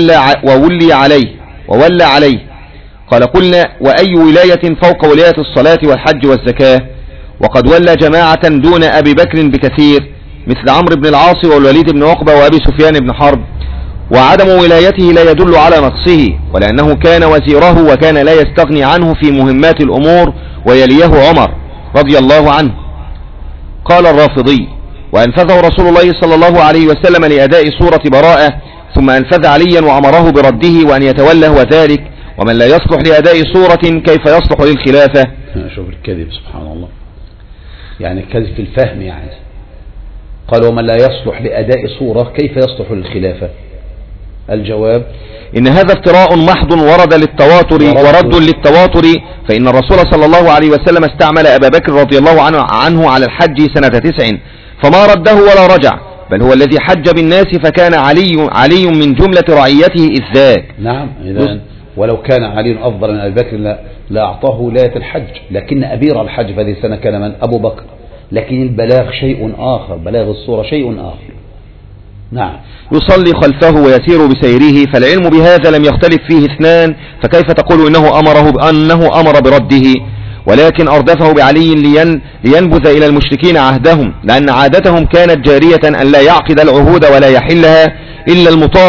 وولى عليه. قال: قلنا: وأي ولاية فوق ولاية الصلاة والحج والزكاة؟ وقد ولى جماعة دون أبي بكر بكثير، مثل عمرو بن العاص والوليد بن عقبة وأبي سفيان بن حرب، وعدم ولايته لا يدل على نقصه، ولأنه كان وزيره وكان لا يستغني عنه في مهمات الأمور، ويليه عمر رضي الله عنه. قال الرافضي: وأنفذه رسول الله صلى الله عليه وسلم لأداء سورة براءة، ثم أنفذ عليا وأمره برده وأن يتولى هو ذلك، ومن لا يصلح لأداء سورة كيف يصلح للخلافة؟ شوف الكذب سبحان الله، يعني الكذب في الفهم. يعني قال: ومن لا يصلح لأداء سورة كيف يصلح للخلافة؟ الجواب: إن هذا افتراء محض ورد للتواتر، فإن الرسول صلى الله عليه وسلم استعمل أبا بكر رضي الله عنه على الحج سنة 9، فما رده ولا رجع، بل هو الذي حج بالناس، فكان علي من جملة رعيته إذ ذاك. نعم. إذن ولو كان علي أفضل من أبي بكر لا أعطاه ولاية الحج، لكن أمير الحج في هذه السنة كان من؟ أبو بكر. لكن البلاغ شيء آخر، بلاغ الصورة شيء آخر. نعم. يصلي خلفه ويسير بسيره، فالعلم بهذا لم يختلف فيه اثنان، فكيف تقول أنه أمر برده؟ ولكن أردفه بعلي لينبذ إلى المشركين عهدهم، لأن عادتهم كانت جارية أن لا يعقد العهود ولا يحلها إلا المطاع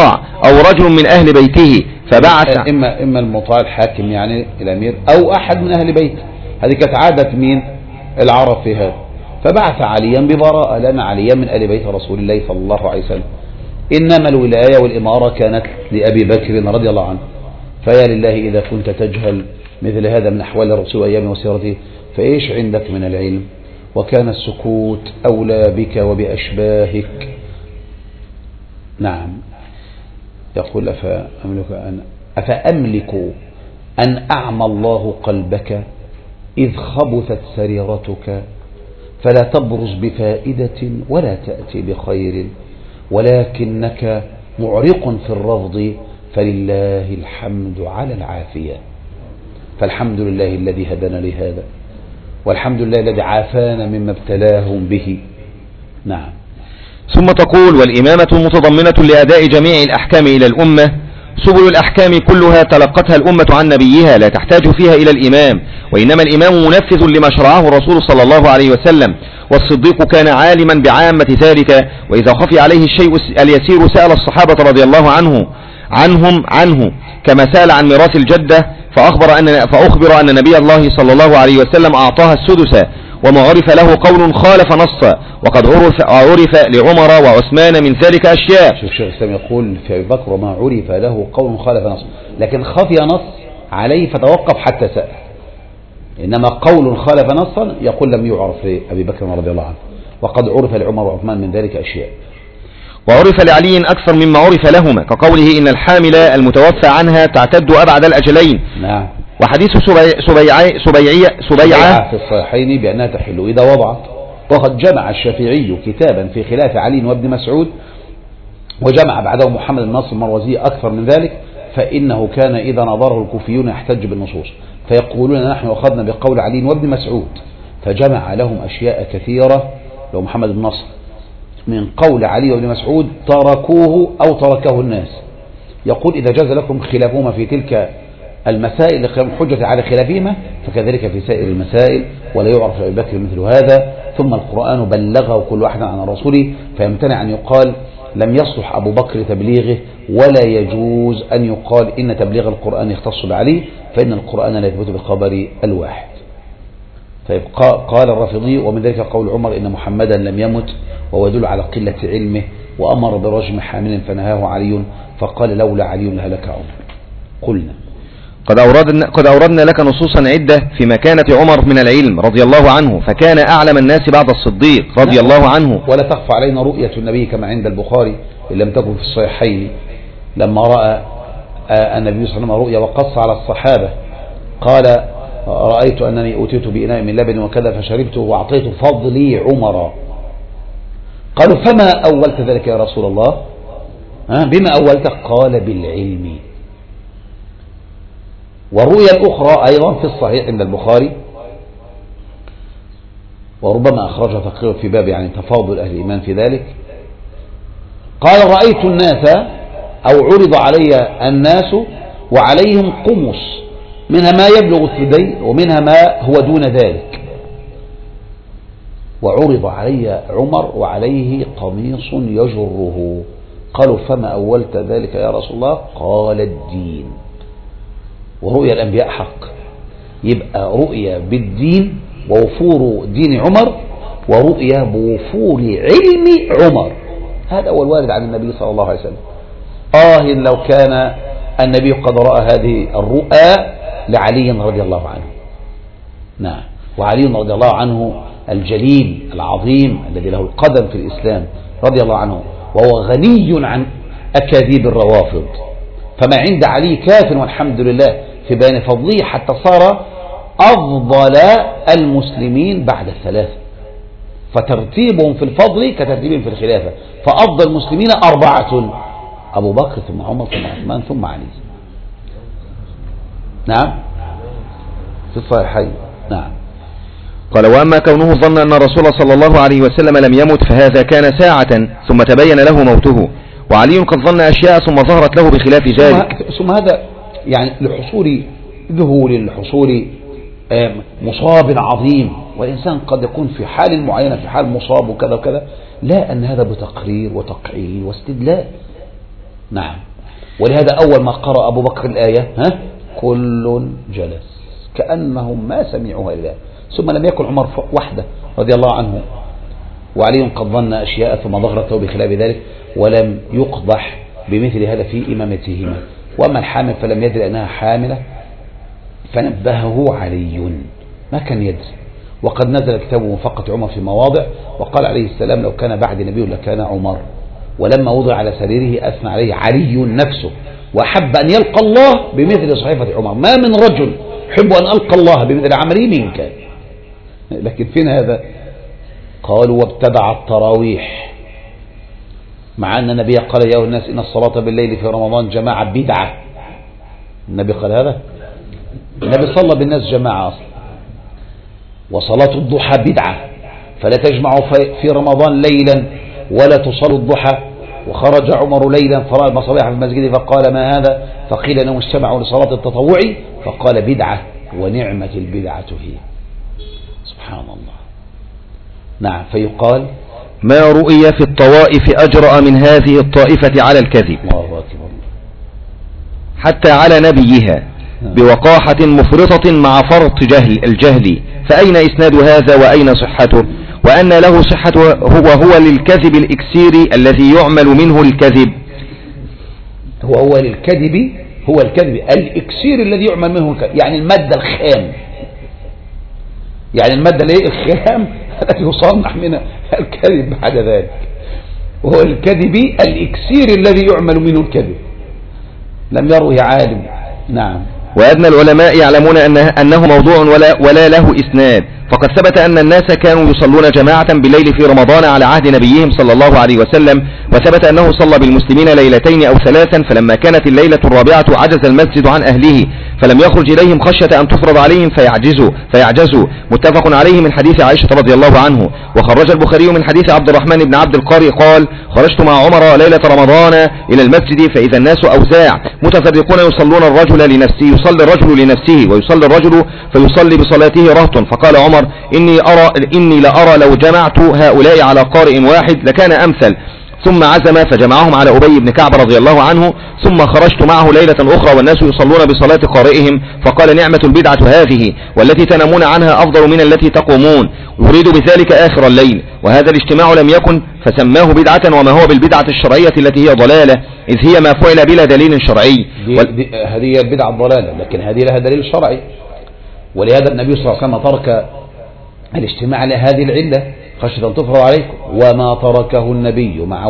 أو رجل من أهل بيته فبعث. إما المطاع الحاكم يعني الأمير أو أحد من أهل بيته. هذه كانت عادة مين؟ العرب في هذا. فبعث عليا ببراءة لأن عليا من أهل بيت رسول الله صلى الله عليه وسلم. إنما الولاية والإمارة كانت لأبي بكر رضي الله عنه. فيا لله إذا كنت تجهل مثل هذا من أحوال الرسول وأيام وسيرته فإيش عندك من العلم؟ وكان السكوت أولى بك وبأشباهك. نعم. يقول أفأملك أن أعمى الله قلبك إذ خبثت سريرتك فلا تبرز بفائدة ولا تأتي بخير ولكنك معرق في الرفض فلله الحمد على العافية. فالحمد لله الذي هدانا لهذا والحمد لله الذي عافانا مما ابتلاهم به. نعم. ثم تقول والإمامة متضمنة لأداء جميع الأحكام إلى الأمة. سبل الأحكام كلها تلقتها الأمة عن نبيها لا تحتاج فيها إلى الإمام، وإنما الإمام منفذ لما شرعه الرسول صلى الله عليه وسلم. والصديق كان عالما بعامة ذلك، وإذا خفي عليه الشيء اليسير سأل الصحابة رضي الله عنه كما سأل عن ميراث الجدة فأخبر أن نبي الله صلى الله عليه وسلم أعطاها السدس وما عرف له قول خالف نصا، وقد عرف لعمر وعثمان من ذلك أشياء. شوف الشيخ الإسلام يقول في أبي بكر وما عرف له قول خالف نص، لكن خفي نص عليه فتوقف حتى سأل. إنما قول خالف نصا يقول لم يعرف لأبي بكر رضي الله عنه، وقد عرف لعمر وعثمان من ذلك أشياء. وعرف لعلي أكثر مما عرف لهما، كقوله إن الحامل المتوفى عنها تعتد أبعد الأجلين. نعم. وحديث سبيعة في الصحيحين بأنها تحل إذا وضعت. وقد جمع الشافعي كتابا في خلاف علي وابن مسعود، وجمع بعده محمد بن ناصر المروزي أكثر من ذلك، فإنه كان إذا نظره الكوفيون يحتج بالنصوص فيقولون نحن أخذنا بقول علي وابن مسعود، فجمع لهم أشياء كثيرة لو محمد بن ناصر من قول علي وابن مسعود تركوه أو تركه الناس. يقول إذا جاز لكم خلافهما في تلك المسائل لقيام الحجة على خلافهما فكذلك في سائر المسائل، ولا يعرف لأبي بكر مثل هذا. ثم القرآن بلغه كل واحد عن الرسول، فيمتنع أن يقال لم يصلح أبو بكر تبليغه، ولا يجوز أن يقال إن تبليغ القرآن يختص بعلي، فإن القرآن لا يثبت بخبر الواحد. طيب قال الرافضي ومن ذلك قول عمر إن محمدا لم يمت، وهو يدل على قلة علمه، وأمر برجم حامل فنهاه علي فقال لولا علي لهلك عمر. قلنا قد أوردنا لك نصوصا عدة في مكانة عمر من العلم رضي الله عنه، فكان أعلم الناس بعد الصديق رضي الله عنه. ولا تخفى علينا رؤية النبي كما عند البخاري إن لم تكن في الصحيحين، لما رأى النبي صلى الله عليه وسلم رؤيا وقص على الصحابة قال رأيت أنني أوتيت بإناء من لبن وكذا فشربته وأعطيت فضلي عمر. قالوا فما أولت ذلك يا رسول الله؟ بما أولت؟ قال بالعلم. والرؤيا الأخرى أيضا في الصحيح عند البخاري، وربما أخرجها تقريبا في باب يعني تفاضل أهل الإيمان في ذلك. قال رأيت الناس أو عرض علي الناس وعليهم قمص منها ما يبلغ الثدي ومنها ما هو دون ذلك، وعرض علي عمر وعليه قميص يجره. قالوا فما أولت ذلك يا رسول الله؟ قال الدين. ورؤيا الأنبياء حق، يبقى رؤيا بالدين ووفور دين عمر، ورؤيا بوفور علم عمر. هذا هو الوارد عن النبي صلى الله عليه وسلم. لو كان النبي قد رأى هذه الرؤى لعلي رضي الله عنه. نعم. وعلي رضي الله عنه الجليل العظيم الذي له القدم في الإسلام رضي الله عنه، وهو غني عن أكاذيب الروافض، فما عند علي كاف والحمد لله في بيان فضله حتى صار أفضل المسلمين بعد الثلاثة، فترتيبهم في الفضل كترتيبهم في الخلافة، فأفضل المسلمين 4: أبو بكر ثم عمر ثم عثمان ثم علي. نعم في الصحيحين. نعم. قال وأما كونه ظن أن الرسول صلى الله عليه وسلم لم يمت فهذا كان ساعة ثم تبين له موته، وعلي قد ظن أشياء ثم ظهرت له بخلاف ذلك. ثم هذا يعني لحصول ذهول، لحصول مصاب عظيم، والإنسان قد يكون في حال معينة في حال مصاب وكذا وكذا، لا أن هذا بتقرير وتقعيد واستدلال. نعم. ولهذا أول ما قرأ أبو بكر الآية كل جلس كأنهم ما سمعوها إلا. ثم لم يكن عمر وحده رضي الله عنه، وعلي قد ظن أشياء ثم ظهرته بخلاف ذلك، ولم يقضح بمثل هذا في إمامتهما. وأما الحامل فلم يدري أنها حاملة فنبهه علي، ما كان يدري. وقد نزل كتاب موافقة عمر في مواضع، وقال عليه السلام لو كان بعد نبي لكان عمر. ولما وضع على سريره أثنى عليه علي نفسه، وأحب أن يلقى الله بمثل صحيفة عمر. ما من رجل يحب أن ألقى الله بمثل عملي منك. لكن فين هذا؟ قالوا وابتدع التراويح، مع أن النبي قال يا أيها الناس إن الصلاة بالليل في رمضان جماعة بدعة. النبي قال هذا؟ النبي صلى بالناس جماعة أصلا. وصلاة الضحى بدعة، فلا تجمعوا في رمضان ليلا ولا تصلوا الضحى. وخرج عمر ليلا فرأى المصابيح في المسجد فقال ما هذا؟ فقيل انهم استمعوا لصلاة التطوع، فقال بدعة ونعمة البدعة هي. سبحان الله. نعم. فيقال ما رؤي في الطوائف أجرأ من هذه الطائفة على الكذب، الله أكبر، حتى على نبيها بوقاحة مفرطة مع فرط الجهل. فأين إسناد هذا وأين صحته؟ وأن له صحة هو للكذب الإكسير الذي يعمل منه الكذب. هو للكذب، هو الكذب الإكسير الذي يعمل منه الكذب، يعني المادة الخام، يعني المادة الخام التي يصنع منها الكذب بعد ذلك. وهو الكذب الإكسير الذي يعمل منه الكذب. لم يروه عالم. نعم. وأدنى العلماء يعلمون أنه موضوع ولا له إسناد. فقد ثبت أن الناس كانوا يصلون جماعة بالليل في رمضان على عهد نبيهم صلى الله عليه وسلم، وثبت أنه صلى بالمسلمين ليلتين أو ثلاثا، فلما كانت الليلة الرابعة عجز المسجد عن أهله فلم يخرج إليهم خشية أن تفرض عليهم فيعجزوا. متفق عليه من حديث عائشة رضي الله عنه. وخرج البخاري من حديث عبد الرحمن بن عبد القاري قال خرجت مع عمر ليلة رمضان إلى المسجد فإذا الناس أوزاع متفرقون يصلون الرجل لنفسه، يصلي الرجل لنفسه ويصلي الرجل فيصلي بصلاته رهط. فقال عمر إني لأرى لو جمعت هؤلاء على قارئ واحد لكان أمثل. ثم عزم فجمعهم على أبي بن كعب رضي الله عنه. ثم خرجت معه ليلة أخرى والناس يصلون بصلاة قارئهم، فقال نعمة البدعة هذه، والتي تنامون عنها أفضل من التي تقومون، يريد بذلك آخر الليل. وهذا الاجتماع لم يكن فسماه بدعة، وما هو بالبدعة الشرعية التي هي ضلالة، إذ هي ما فعل بلا دليل شرعي. هذه البدعة الضلالة، لكن هذه لها دليل شرعي. ولهذا النبي صلى الله عليه وسلم ترك الاجتماع لهذه العلة خشية أن تفرض عليكم. وما تركه النبي مع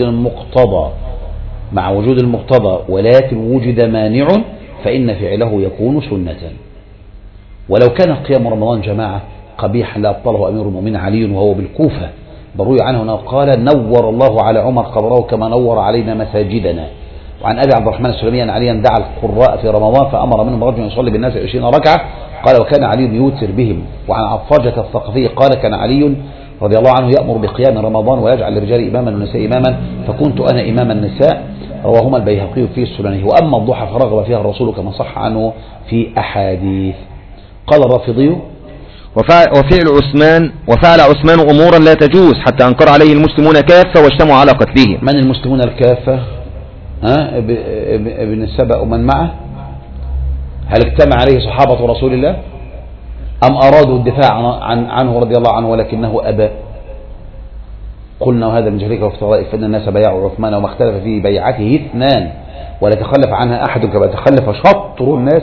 وجود المقتضى ولكن وجد مانع فإن فعله يكون سنة. ولو كان قيام رمضان جماعة قبيحا لا أبطله أمير المؤمنين علي وهو بالكوفة، بروي عنه أنه قال نور الله على عمر قبره كما نور علينا مساجدنا. وعن أبي عبد الرحمن السلمي أن عليا دعا القراء في رمضان فأمر منهم رجل يصلي بالناس 20 ركعة، قال وكان علي يوتر بهم. وعن عفاجة الثقفي قال كان علي رضي الله عنه يأمر بقيام رمضان ويجعل الرجال إماما والنساء إماما، فكنت أنا إمام النساء. رواهما البيهقي في سننه. وأما الضحى فرغب فيها الرسول كما صح عنه في أحاديث. قال الرافضي وفعل عثمان أمورا لا تجوز حتى أنكر عليه المسلمون كافة واجتمعوا على قتله. من المسلمون الكافة؟ ابن السبأ ومن معه. هل اجتمع عليه صحابة رسول الله أم أرادوا الدفاع عنه رضي الله عنه ولكنه أبى؟ قلنا وهذا من جهلك وافتراء فإن الناس بايعوا عثمان وما اختلف في بيعته اثنان ولا تخلف عنها أحد كما تخلف شطر الناس.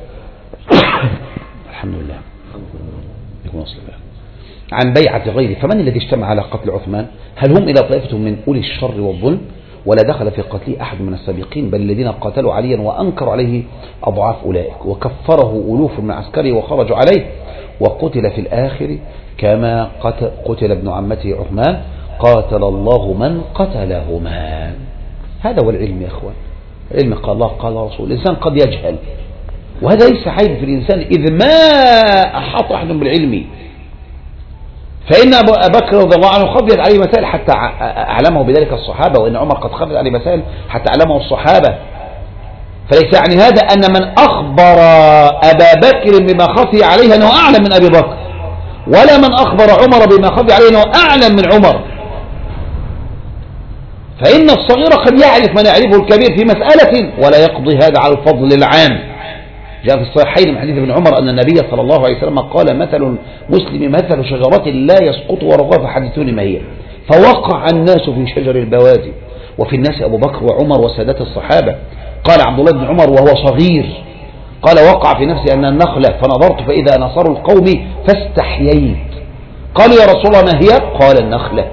الحمد لله. يكون أصل عن بيعة غيره. فمن الذي اجتمع على قتل عثمان؟ هل هم إلى طائفة من أولي الشر والظلم؟ ولا دخل في قتله أحد من السابقين، بل الذين قاتلوا عليا وأنكروا عليه أضعاف أولئك، وكفره ألوف من عسكره وخرجوا عليه، وقتل في الآخر كما قتل ابن عمته عثمان، قاتل الله من قتلهما. هذا هو العلم يا أخوان. العلم قال الله قال رسول. الإنسان قد يجهل، وهذا ليس عيب في الإنسان إذ ما أحاط أحد بالعلم. فإن أبا بكر رضي الله عنه خفيت عليه مسائل حتى أعلمه بذلك الصحابة، وإن عمر قد خفيت عليه مسائل حتى أعلمه الصحابة. فليس يعني هذا أن من أخبر أبا بكر بما خفي عليه أنه أعلم من أبي بكر، ولا من أخبر عمر بما خفي عليه أنه أعلم من عمر. فإن الصغير قد يعرف من يعرفه الكبير في مسألة ولا يقضي هذا على الفضل العام. جاء في الصحيحين من حديث ابن عمر أن النبي صلى الله عليه وسلم قال مثل المسلم مثل شجرة لا يسقط ورقها فحدثوني ما هي. فوقع الناس في شجر البوادي، وفي الناس أبو بكر وعمر وسادات الصحابة. قال عبد الله بن عمر وهو صغير، قال وقع في نفسي أن النخلة، فنظرت فإذا نصر القوم فاستحييت. قال يا رسول الله ما هي؟ قال النخلة.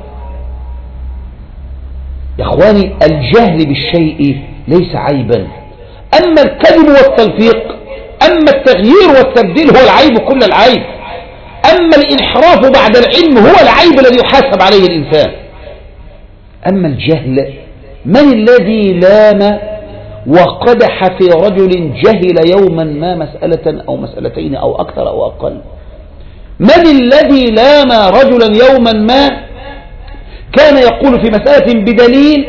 يا أخواني الجهل بالشيء ليس عيبا، أما الكذب والتلفيق، أما التغيير والتبديل هو العيب كل العيب، أما الانحراف بعد العلم هو العيب الذي يحاسب عليه الإنسان. أما الجهل، من الذي لام وقدح في رجل جهل يوما ما مسألة أو مسألتين أو أكثر أو أقل؟ من الذي لام رجلا يوما ما كان يقول في مسألة بدليل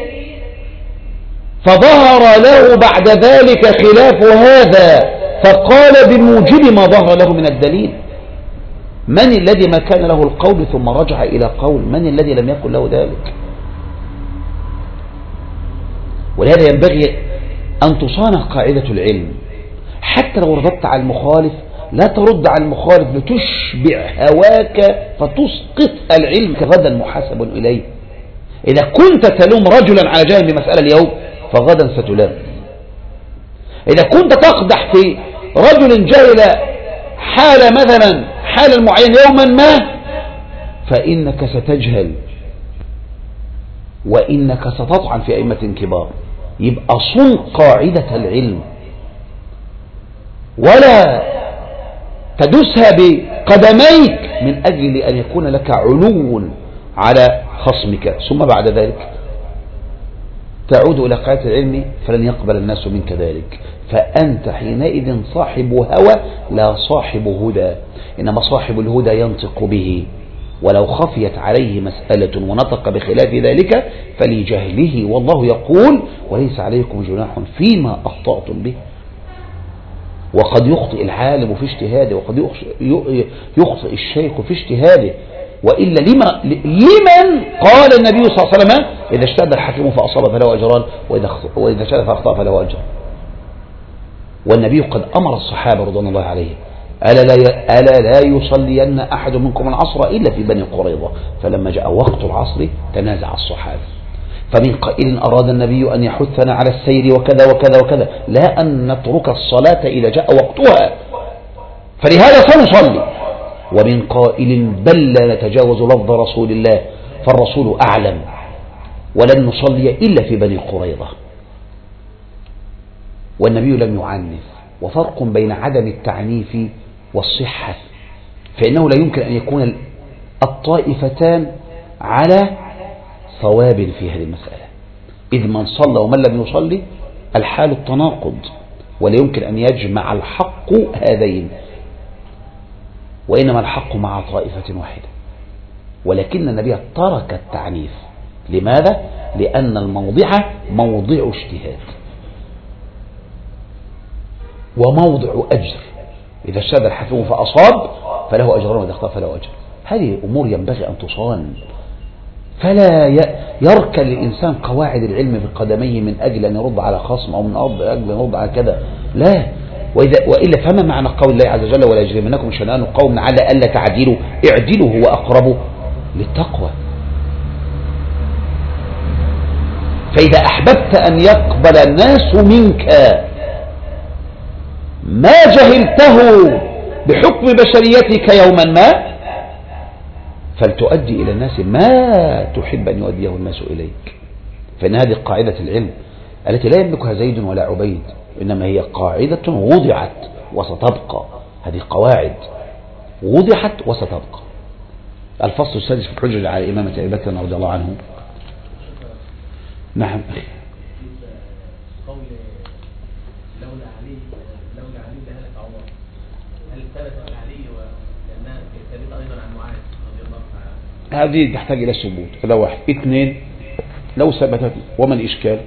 فظهر له بعد ذلك خلاف هذا فقال بموجب ما ظهر له من الدليل؟ من الذي ما كان له القول ثم رجع إلى قول؟ من الذي لم يكن له ذلك؟ ولهذا ينبغي أن تصان قاعدة العلم، حتى لو رددت على المخالف لا ترد على المخالف لتشبع هواك فتسقط العلم غدا محاسب إليه. إذا كنت تلوم رجلا على جهل بمسألة اليوم فغدا ستلام. إذا كنت تقدح في رجل جهل حال مثلا حال معين يوما ما فإنك ستجهل وإنك ستطعن في أئمة كبار. يبقى صن قاعدة العلم ولا تدسها بقدميك من أجل أن يكون لك علو على خصمك، ثم بعد ذلك تعود إلى قاعدة العلم فلن يقبل الناس منك ذلك. فأنت حينئذ صاحب هوى لا صاحب هدى، إنما صاحب الهدى ينطق به، ولو خفيت عليه مسألة ونطق بخلاف ذلك فلجهله، والله يقول وليس عليكم جناح فيما أخطأتم به. وقد يخطئ العالم في اجتهاده وقد يخطئ الشيخ في اجتهاده، وإلا لمن قال النبي صلى الله عليه وسلم إذا اجتهد الحكيم فأصاب فله أجران وإذا اجتهد فأخطأ فله أجر. والنبي قد أمر الصحابة رضوان الله عليهم ألا لا يصلين أحد منكم العصر إلا في بني قريظة، فلما جاء وقت العصر تنازع الصحابة. فمن قائل أراد النبي أن يحثنا على السير وكذا وكذا وكذا، لا أن نترك الصلاة إذا جاء وقتها، فلهذا سنصلي. ومن قائل بل لا نتجاوز لفظ رسول الله فالرسول أعلم ولن نصلي إلا في بني قريظة. والنبي لم يعنف. وفرق بين عدم التعنيف والصحة، فإنه لا يمكن أن يكون الطائفتان على صواب في هذه المسألة، إذ من صلى ومن لم يصلي الحال التناقض، ولا يمكن أن يجمع الحق هذين، وإنما الحق مع طائفة واحدة. ولكن النبي ترك التعنيف. لماذا؟ لأن الموضع موضع اجتهاد وموضع أجر، إذا اجتهد الحكيم فأصاب فله أجران وإذا أخطأ فله أجر. هذه أمور ينبغي أن تصان، فلا يركن الإنسان قواعد العلم بقدميه من أجل أن يرد على خصم أو من أجل أن يرد على كذا، لا. وإلا فما معنى قول الله عز وجل ولا يجرمنكم شنآن قوم على ألا تعدلوا اعدلوا هو أقرب للتقوى. فإذا أحببت أن يقبل الناس منك ما جهلته بحكم بشريتك يوما ما فلتؤدي إلى الناس ما تحب أن يؤديه الناس إليك. فإن هذه قاعدة العلم التي لا يملكها زيد ولا عبيد، إنما هي قاعدة وضعت وستبقى. هذه قواعد وضعت وستبقى. الفصل السادس في الحجة على إمامة أبي بكر رضي الله عنه. نعم أخي. قول لولا علي لهلك عمر، هل ثبت عن علي ولأنها ثابتة أيضا عن معاذ رضي الله تعالى؟ هذه تحتاج إلى ثبوت. هذا واحد. اثنين، لو ثبتت وما الإشكال؟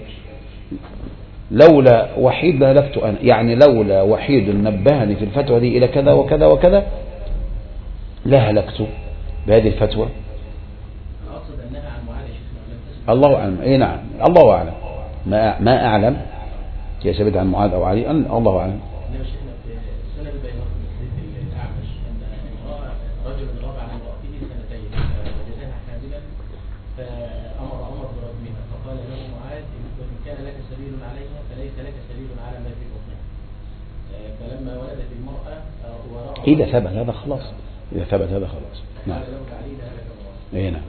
لولا وحيد لهلكت أنا، يعني لولا وحيد نبهني في الفتوى دي إلى كذا وكذا وكذا لا هلكت بهذه الفتوى. أقصد أنها عن معاذ شيخنا لم تثبت الله أعلم. إيه نعم، الله أعلم. ما أعلم يا ثابت عن معاذ أو علي، الله أعلم. رجل غاب عن امرأته سنتين فوجدها حاملا فأمر عمر برجمها، فقال له معاذ إن كان لك سبيل عليها فليس لك سبيل على ما في بطنها. فلما ولدت المرأة إذا ثبت هذا خلاص، إذا ثبت هذا خلاص. نعم. إيه نعم.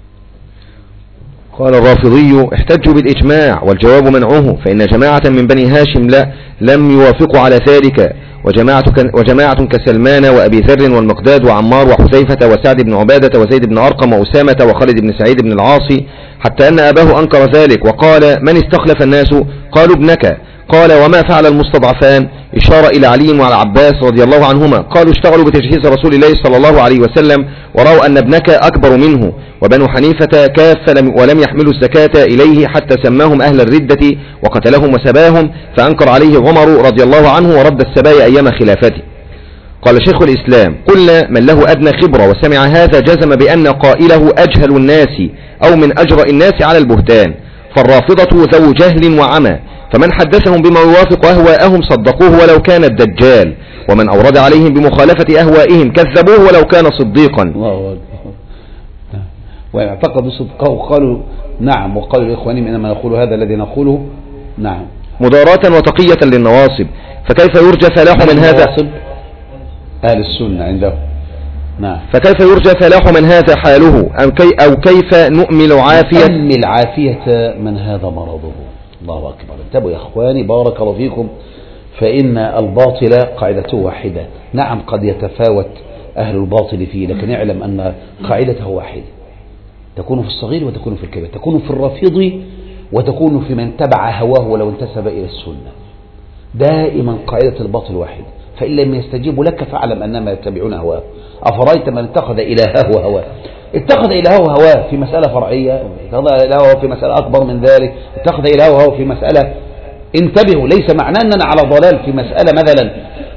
قال الرافضي احتجوا بالإجماع والجواب منعه، فإن جماعة من بني هاشم لم يوافقوا على ذلك، وجماعة كسلمان وأبي ذر والمقداد وعمار وحذيفة وسعد بن عبادة وزيد بن أرقم وأسامة وخالد بن سعيد بن العاصي، حتى أن أباه أنكر ذلك وقال من استخلف الناس؟ قالوا ابنك. قال وما فعل المستضعفان؟ إشارة إلى علي وعلى عباس رضي الله عنهما. قالوا اشتغلوا بتجهيز رسول الله صلى الله عليه وسلم ورأوا أن ابنك أكبر منه. وبنو حنيفة كاف ولم يحملوا الزكاة إليه حتى سماهم أهل الردة وقتلهم وسباهم، فأنكر عليه عمر رضي الله عنه ورد السبايا أيام خلافته. قال شيخ الإسلام كل من له أدنى خبرة وسمع هذا جزم بأن قائله أجهل الناس أو من أجرأ الناس على البهتان، فالرافضة ذو جهل وعمى، فمن حدثهم بما يوافق أهواءهم صدقوه ولو كان الدجال، ومن أورد عليهم بمخالفة أهوائهم كذبوه ولو كان صديقا. الله أكبر. واعتقدوا صدقه وقالوا نعم، وقالوا لإخوانهم إنما نقول هذا الذي نقوله نعم، مداراة وتقية للنواصب. فكيف يرجى فلاح من هذا؟ أهل السنة عنده. نعم. فكيف يرجى فلاح من هذا حاله أو كيف نؤمل عافية من هذا مرضه؟ الله أكبر. انتبهوا يا إخواني بارك الله فيكم، فإن الباطل قاعدته واحدة. نعم قد يتفاوت أهل الباطل فيه، لكن اعلم أن قاعدته واحدة، تكون في الصغير وتكون في الكبير، تكون في الرافض وتكون في من تبع هواه ولو انتسب إلى السنة. دائما قاعدة الباطل واحدة، فإن لم يستجيبوا لك فاعلم أنما يتبعون هواه. أفرأيت من اتخذ إلهه هواه، اتخذ إلهه هواه في مسألة فرعية، اتخذ إلهه في مسألة أكبر من ذلك، اتخذ إلهه هواه في مسألة. انتبهوا، ليس معناه أننا على ضلال في مسألة مثلا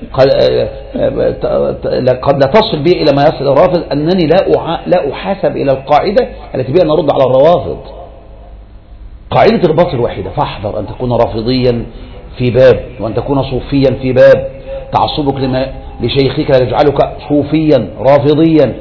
قد لا تصل به إلى ما يصل الرافض، أنني لا أحاسب إلى القاعدة التي بها نرد على الروافض. قاعدة الباطل واحدة، فاحذر أن تكون رافضيا في باب، وأن تكون صوفيا في باب. تعصبك لشيخك يجعلك صوفيا رافضيا،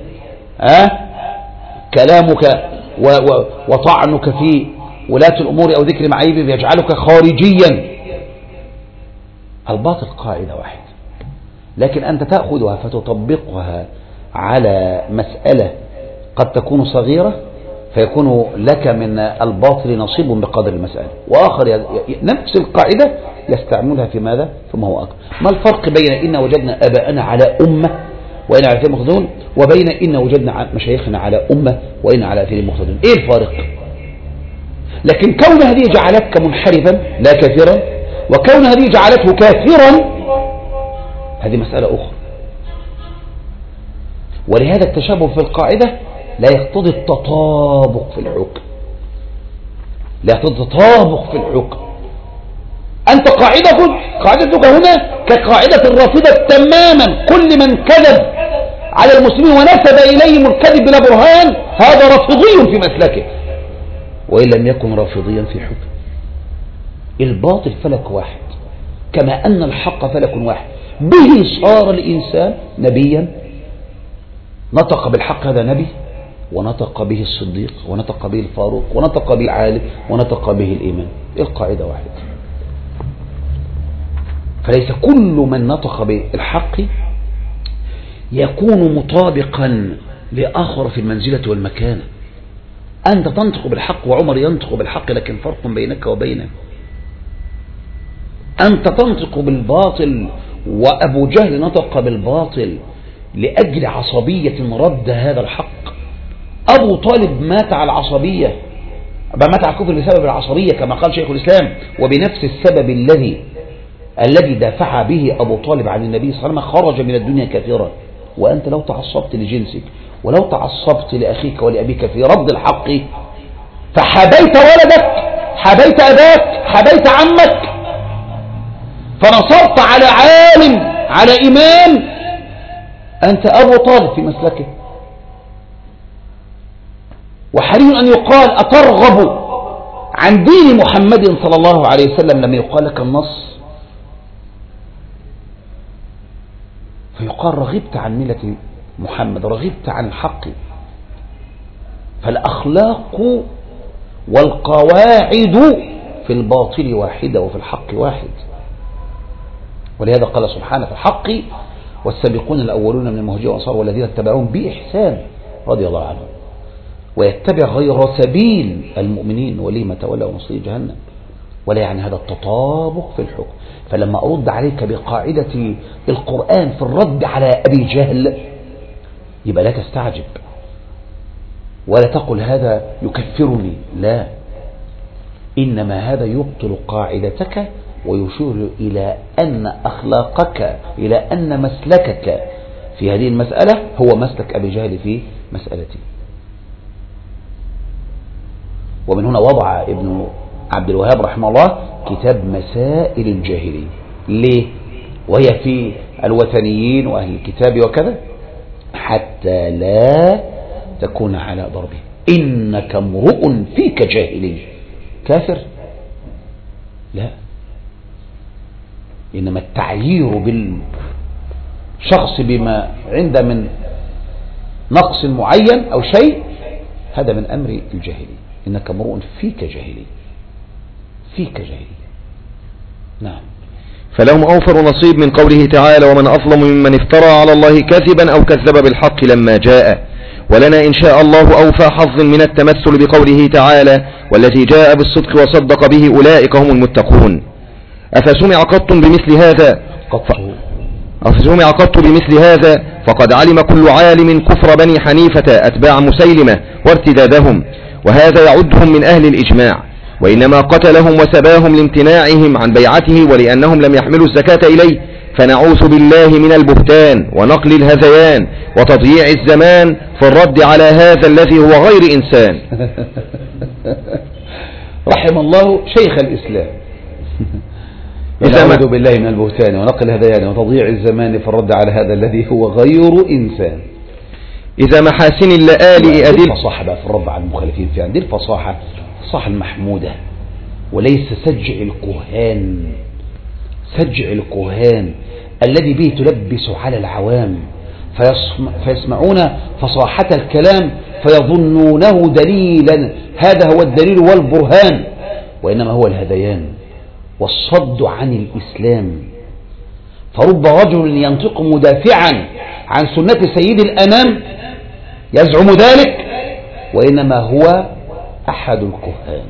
كلامك وطعنك في ولاة الأمور أو ذكر معايبه يجعلك خارجيا. الباطل قاعدة واحدة، لكن أنت تأخذها فتطبقها على مسألة قد تكون صغيرة فيكون لك من الباطل نصيب بقدر المسألة، وآخر نفس القاعدة يستعملها في ماذا؟ فيما هو أكبر. ما الفرق بين إن وجدنا أباءنا على أمة وإن على أثير مقتدون وبين إن وجدنا مشايخنا على أمة وإن على أثير مقتدون؟ إيه الفارق؟ لكن كون هذه جعلتك منحرفا لا كافرا، وكون هذه جعلته كافرا هذه مسألة أخرى. ولهذا التشابه في القاعدة لا يقتضي التطابق في الحكم، لا يقتضي التطابق في الحكم. أنت قاعدتك هنا كقاعدة الرافضة تماما، كل من كذب على المسلمين ونسب إليهم الكذب بلا برهان هذا رافضي في مسلكه، وإن لم يكن رافضيا في حكم. الباطل فلك واحد، كما أن الحق فلك واحد، به صار الإنسان نبيا. نطق بالحق هذا نبي، ونطق به الصديق، ونطق به الفاروق، ونطق به العالم، ونطق به الإيمان. القاعدة واحدة. فليس كل من نطق بالحق يكون مطابقا لآخر في المنزلة والمكانة. أنت تنطق بالحق وعمر ينطق بالحق، لكن فرق بينك وبينه. أنت تنطق بالباطل وأبو جهل نطق بالباطل لأجل عصبية رد هذا الحق. أبو طالب مات على العصبية، مات على الكفر بسبب العصبية كما قال شيخ الإسلام، وبنفس السبب الذي دافع به أبو طالب عن النبي صلى الله عليه وسلم خرج من الدنيا كثيرا. وأنت لو تعصبت لجنسك ولو تعصبت لأخيك ولأبيك في رد الحق فحبيت ولدك، حبيت أباك، حبيت عمك، فنصرت على عالم، على إمام، أنت أبو طالب في مسلكه. وحري أن يقال أترغب عن دين محمد صلى الله عليه وسلم لما يقال لك النص فيقال رغبت عن ملة محمد، رغبت عن الحق. فالأخلاق والقواعد في الباطل واحدة وفي الحق واحد. ولهذا قال سبحانه في الحق والسابقون الأولون من المهاجرين والأنصار والذين اتبعوهم بإحسان رضي الله عنهم ويتبع غير سبيل المؤمنين ولما تولى ونصير جهنم. ولا يعني هذا التطابق في الحكم. فلما أرد عليك بقاعدة القرآن في الرد على أبي جهل يبقى لا تستعجب ولا تقل هذا يكفرني، لا، إنما هذا يبطل قاعدتك ويشير إلى أن أخلاقك، إلى أن مسلكك في هذه المسألة هو مسلك أبي جهل في مسألتي. ومن هنا وضع ابن عبد الوهاب رحمه الله كتاب مسائل الجاهلية. ليه؟ وهي في الوثنيين وأهل الكتاب وكذا، حتى لا تكون على ضربه. إنك امرؤ فيك جاهلي. كافر؟ لا، إنما التعيير بالشخص بما عنده من نقص معين أو شيء هذا من أمر الجاهلي. إنك امرؤ فيك جاهلي، فيك جاهلي. نعم. فلهم أوفر نصيب من قوله تعالى ومن أظلم ممن افترى على الله كذبا أو كذب بالحق لما جاء. ولنا إن شاء الله أوفى حظ من التمثل بقوله تعالى والذي جاء بالصدق وصدق به أولئك هم المتقون. أفسمع قط بمثل هذا فقد علم كل عالم كفر بني حنيفة أتباع مسيلمة وارتدادهم، وهذا يعدهم من أهل الإجماع، وإنما قتلهم وسباهم لامتناعهم عن بيعته ولأنهم لم يحملوا الزكاة إليه. فنعوذ بالله من البهتان ونقل الهذيان وتضييع الزمان في الرد على هذا الذي هو غير إنسان. رحم الله شيخ الإسلام. نعوذ بالله من البهتان ونقل الهذيان وتضييع الزمان في الرد على هذا الذي هو غير إنسان. إذا محاسن اللآلئ أدل الفصاحة بقى في الرد على المخالفين في عندي الفصاحة المحمودة وليس سجع الكهان، سجع الكهان الذي به تلبس على العوام فيسمعون فصاحة الكلام فيظنونه دليلا، هذا هو الدليل والبرهان، وإنما هو الهذيان والصد عن الإسلام. فرب رجل ينطق مدافعا عن سنة سيد الأنام يزعم ذلك وإنما هو أحد الكهان.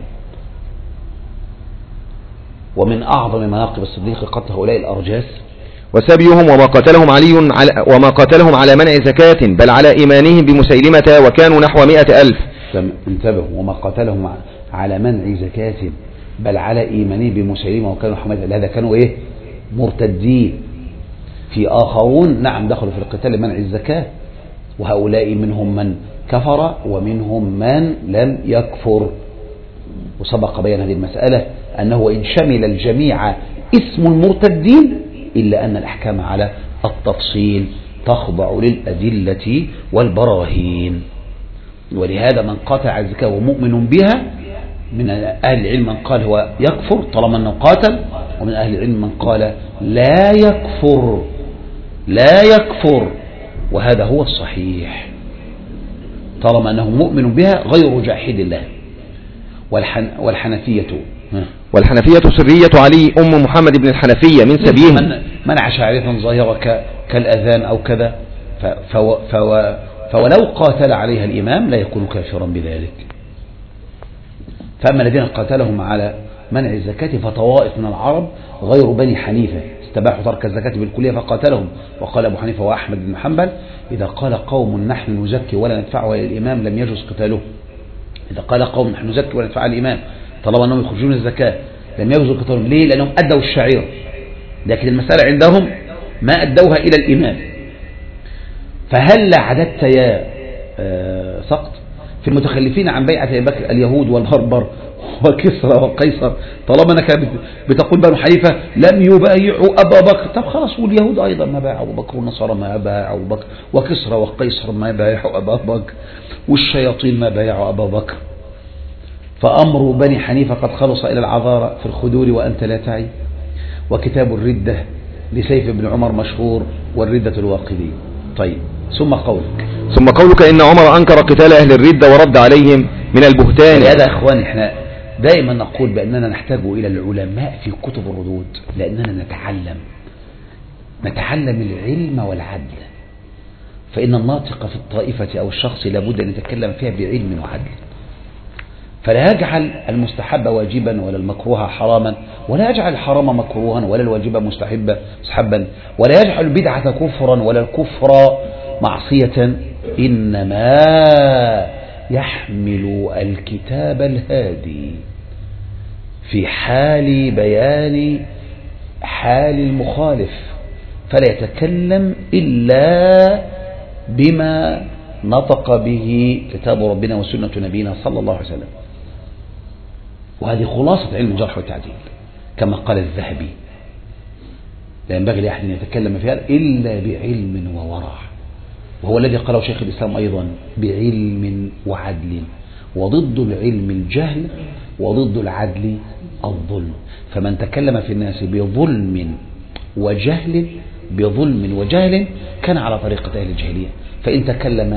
ومن أعظم مناقب الصديق قتل هؤلاء الأرجاس وسبيهم وما قتلهم على منع زكاة بل على إيمانهم بمسيلمة وكانوا نحو 100,000. انتبهوا، وما قتلهم على منع زكاة بل على إيمانهم بمسيلمة وكانوا نحو 100,000. هذا كانوا إيه؟ مرتدين. في آخرون نعم دخلوا في القتال لمنع الزكاة، وهؤلاء منهم من كفر ومنهم من لم يكفر. وسبق بيان هذه المسألة أنه وإن شمل الجميع اسم المرتدين إلا أن الأحكام على التفصيل تخضع للأدلة والبراهين. ولهذا من قاطع الزكاة ومؤمن بها من أهل العلم من قال هو يكفر طالما أنه قاتل، ومن أهل العلم من قال لا يكفر، لا يكفر، وهذا هو الصحيح طالما أنه مؤمن بها غير جاحد الله. والحنفية سرية علي أم محمد بن الحنفية من سبيهم منع شعرية ظاهرة كالأذان أو كذا فولو قاتل عليها الإمام لا يكون كافرا بذلك. فأما الذين قاتلهم على منع الزكاة فطوائف من العرب غير بني حنيفة استباحوا ترك الزكاة بالكلية فقاتلهم. وقال أبو حنيفة وأحمد بن حنبل إذا قال قوم نحن نزكي ولا ندفعه إلى الإمام لم يجوز قتاله. إذا قال قوم نحن نزكي ولا ندفعه إلى الإمام طالما أنهم يخرجون الزكاة لم يجوز قتالهم. ليه؟ لأنهم أدوا الشعيرة، لكن المسألة عندهم ما أدوها إلى الإمام. فهل عددت يا سقط في المتخلفين عن بيعة أبي بكر اليهود والبربر وكسرى وقيصر طالما أنك بتقول بنو حنيفة لم يبايعوا أبا بكر؟ طب خلاص، واليهود أيضا ما بايعوا أبو بكر، والنصارى ما بايعوا أبو بكر، وكسرى وقيصر ما بايعوا أبا بكر، والشياطين ما بايعوا أبا بكر. فأمر بني حنيفة قد خلص إلى العذارى في الخدور وأنت لا تعي، وكتاب الردة لسيف بن عمر مشهور، والردة الواقدي. طيب ثم قولك إن عمر أنكر قتال أهل الردة ورد عليهم من البهتان. هذا أخواني احنا دائما نقول بأننا نحتاج إلى العلماء في كتب الردود، لأننا نتعلم العلم والعدل، فإن الناطق في الطائفة أو الشخص لابد أن يتكلم فيها بعلم وعدل، فلا يجعل المستحب واجبا ولا المكروه حراما، ولا يجعل الحرام مكروها ولا الواجب مستحبا، ولا يجعل البدعة كفرا ولا الكفر معصية، إنما يحمل الكتاب الهادي في حال بيان حال المخالف، فلا يتكلم إلا بما نطق به كتاب ربنا وسنة نبينا صلى الله عليه وسلم. وهذه خلاصة علم الجرح والتعديل كما قال الذهبي: لا ينبغي لأحد أن يتكلم فيها إلا بعلم وورع، وهو الذي قاله شيخ الإسلام أيضا: بعلم وعدل، وضد العلم الجهل، وضد العدل الظلم. فمن تكلم في الناس بظلم وجهل كان على طريقة أهل الجاهلية، فإن تكلم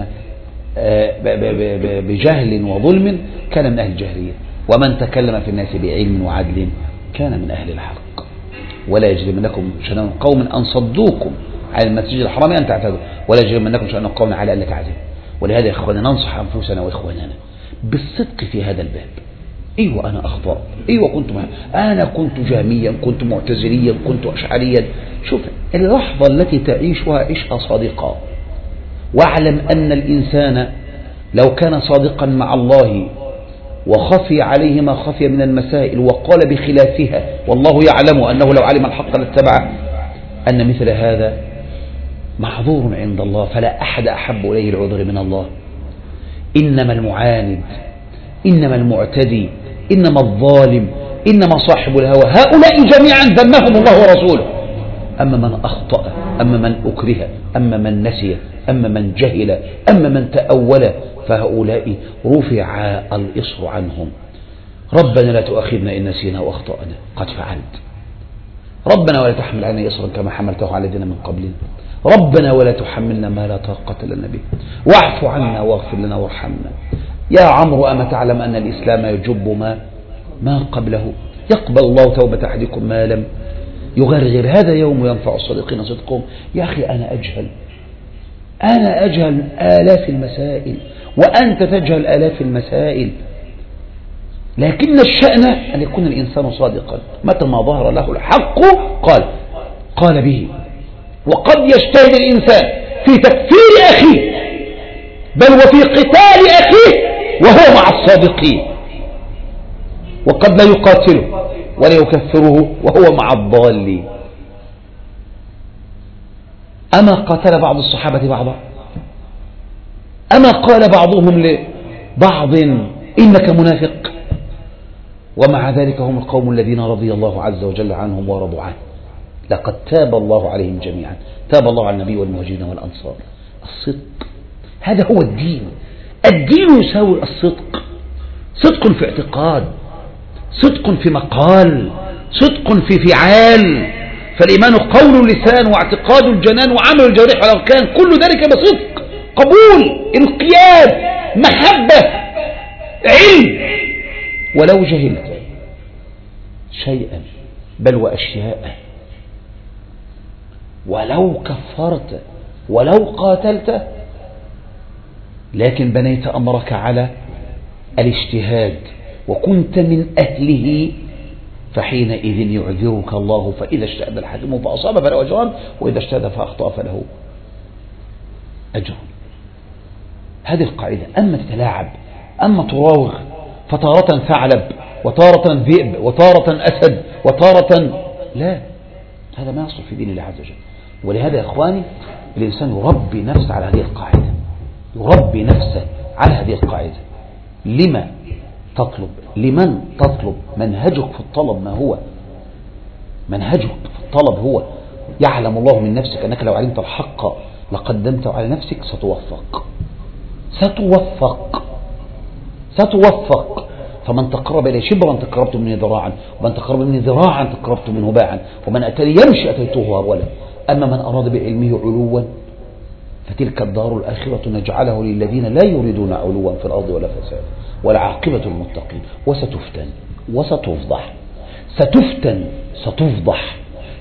بجهل وظلم كان من أهل الجاهلية، ومن تكلم في الناس بعلم وعدل كان من أهل الحق. ولا يجرمنكم شنآن قوم أن صدوكم عن المسجد الحرام أن تعتدوا، ولا يجرمنكم شنآن قوم على ألا تعدلوا. ولهذا يا إخواننا ننصح أنفسنا وإخواننا بالصدق في هذا الباب. ايوه انا اخطأت، ايوه انا كنت جهميا، كنت معتزليا، كنت اشعريا. شوف اللحظة التي تعيشها عيشها صادقا، واعلم ان الانسان لو كان صادقا مع الله وخفي عليه ما خفي من المسائل وقال بخلافها، والله يعلم انه لو علم الحق لاتبعه، ان مثل هذا محظور عند الله، فلا احد احب اليه العذر من الله. انما المعاند، إنما المعتدي، إنما الظالم، إنما صاحب الهوى، هؤلاء جميعا ذمهم الله ورسوله. أما من أخطأ، أما من أكره، أما من نسي، أما من جهل، أما من تأول، فهؤلاء رفع الإصر عنهم. ربنا لا تؤاخذنا إن نسينا وأخطأنا، قد فعلت. ربنا ولا تحمل علينا إصرا كما حملته على الذين من قبلنا. ربنا ولا تحملنا ما لا طاقة لنا به، واعف عنا واغفر لنا وارحمنا. يا عمرو أما تعلم أن الإسلام يجب ما قبله؟ يقبل الله توبة أحدكم ما لم يغرغر. هذا يوم ينفع الصادقين صدقهم. يا أخي أنا أجهل آلاف المسائل، وأنت تجهل آلاف المسائل، لكن الشأن أن يكون الإنسان صادقا. متى ما ظهر له الحق قال به. وقد يجتهد الإنسان في تكفير أخيه، بل وفي قتال أخيه وهو مع الصادقين، وقد لا يقاتله ولا يكفره وهو مع الضالين. أما قاتل بعض الصحابة بعضا؟ أما قال بعضهم لبعض إنك منافق؟ ومع ذلك هم القوم الذين رضي الله عز وجل عنهم ورضوا عنه. لقد تاب الله عليهم جميعا، تاب الله على النبي والمهاجرين والأنصار. الصدق هذا هو الدين. الدين يساوي الصدق، صدق في اعتقاد، صدق في مقال، صدق في فعال. فالإيمان قول اللسان واعتقاد الجنان وعمل الجوارح والأركان، كل ذلك بصدق، قبول، انقياد، محبة، علم. ولو جهلت شيئا بل وأشياء، ولو كفرت، ولو قاتلت، لكن بنيت أمرك على الاجتهاد وكنت من أهله، فحينئذ يعذرك الله. فإذا اجتهد الحاكم فأصاب فله أجران، وإذا اجتهد فأخطأ فله أجر. هذه القاعدة. أما تتلاعب، أما تراوغ، فتارة ثعلب وتارة ذئب وتارة أسد وتارة لا، هذا ما يصل في دين الله عز وجل. ولهذا يا إخواني الإنسان يربي نفسه على هذه القاعدة، يربي نفسه على هذه القاعدة. لما تطلب؟ لمن تطلب؟ منهجك في الطلب ما هو؟ منهجك في الطلب هو يعلم الله من نفسك أنك لو علمت الحق لقدمته على نفسك ستوفق. فمن تقرب إلي شبرا تقربت مني ذراعا، ومن تقرب مني ذراعا تقربت منه باعا، ومن أتاني يمشي أتيته هرولا. أما من أراد بعلمه علوا فتلك الدار الآخرة نجعله للذين لا يريدون علوا في الأرض ولا فساد والعاقبة المتقين. وستفتن وستفضح، ستفضح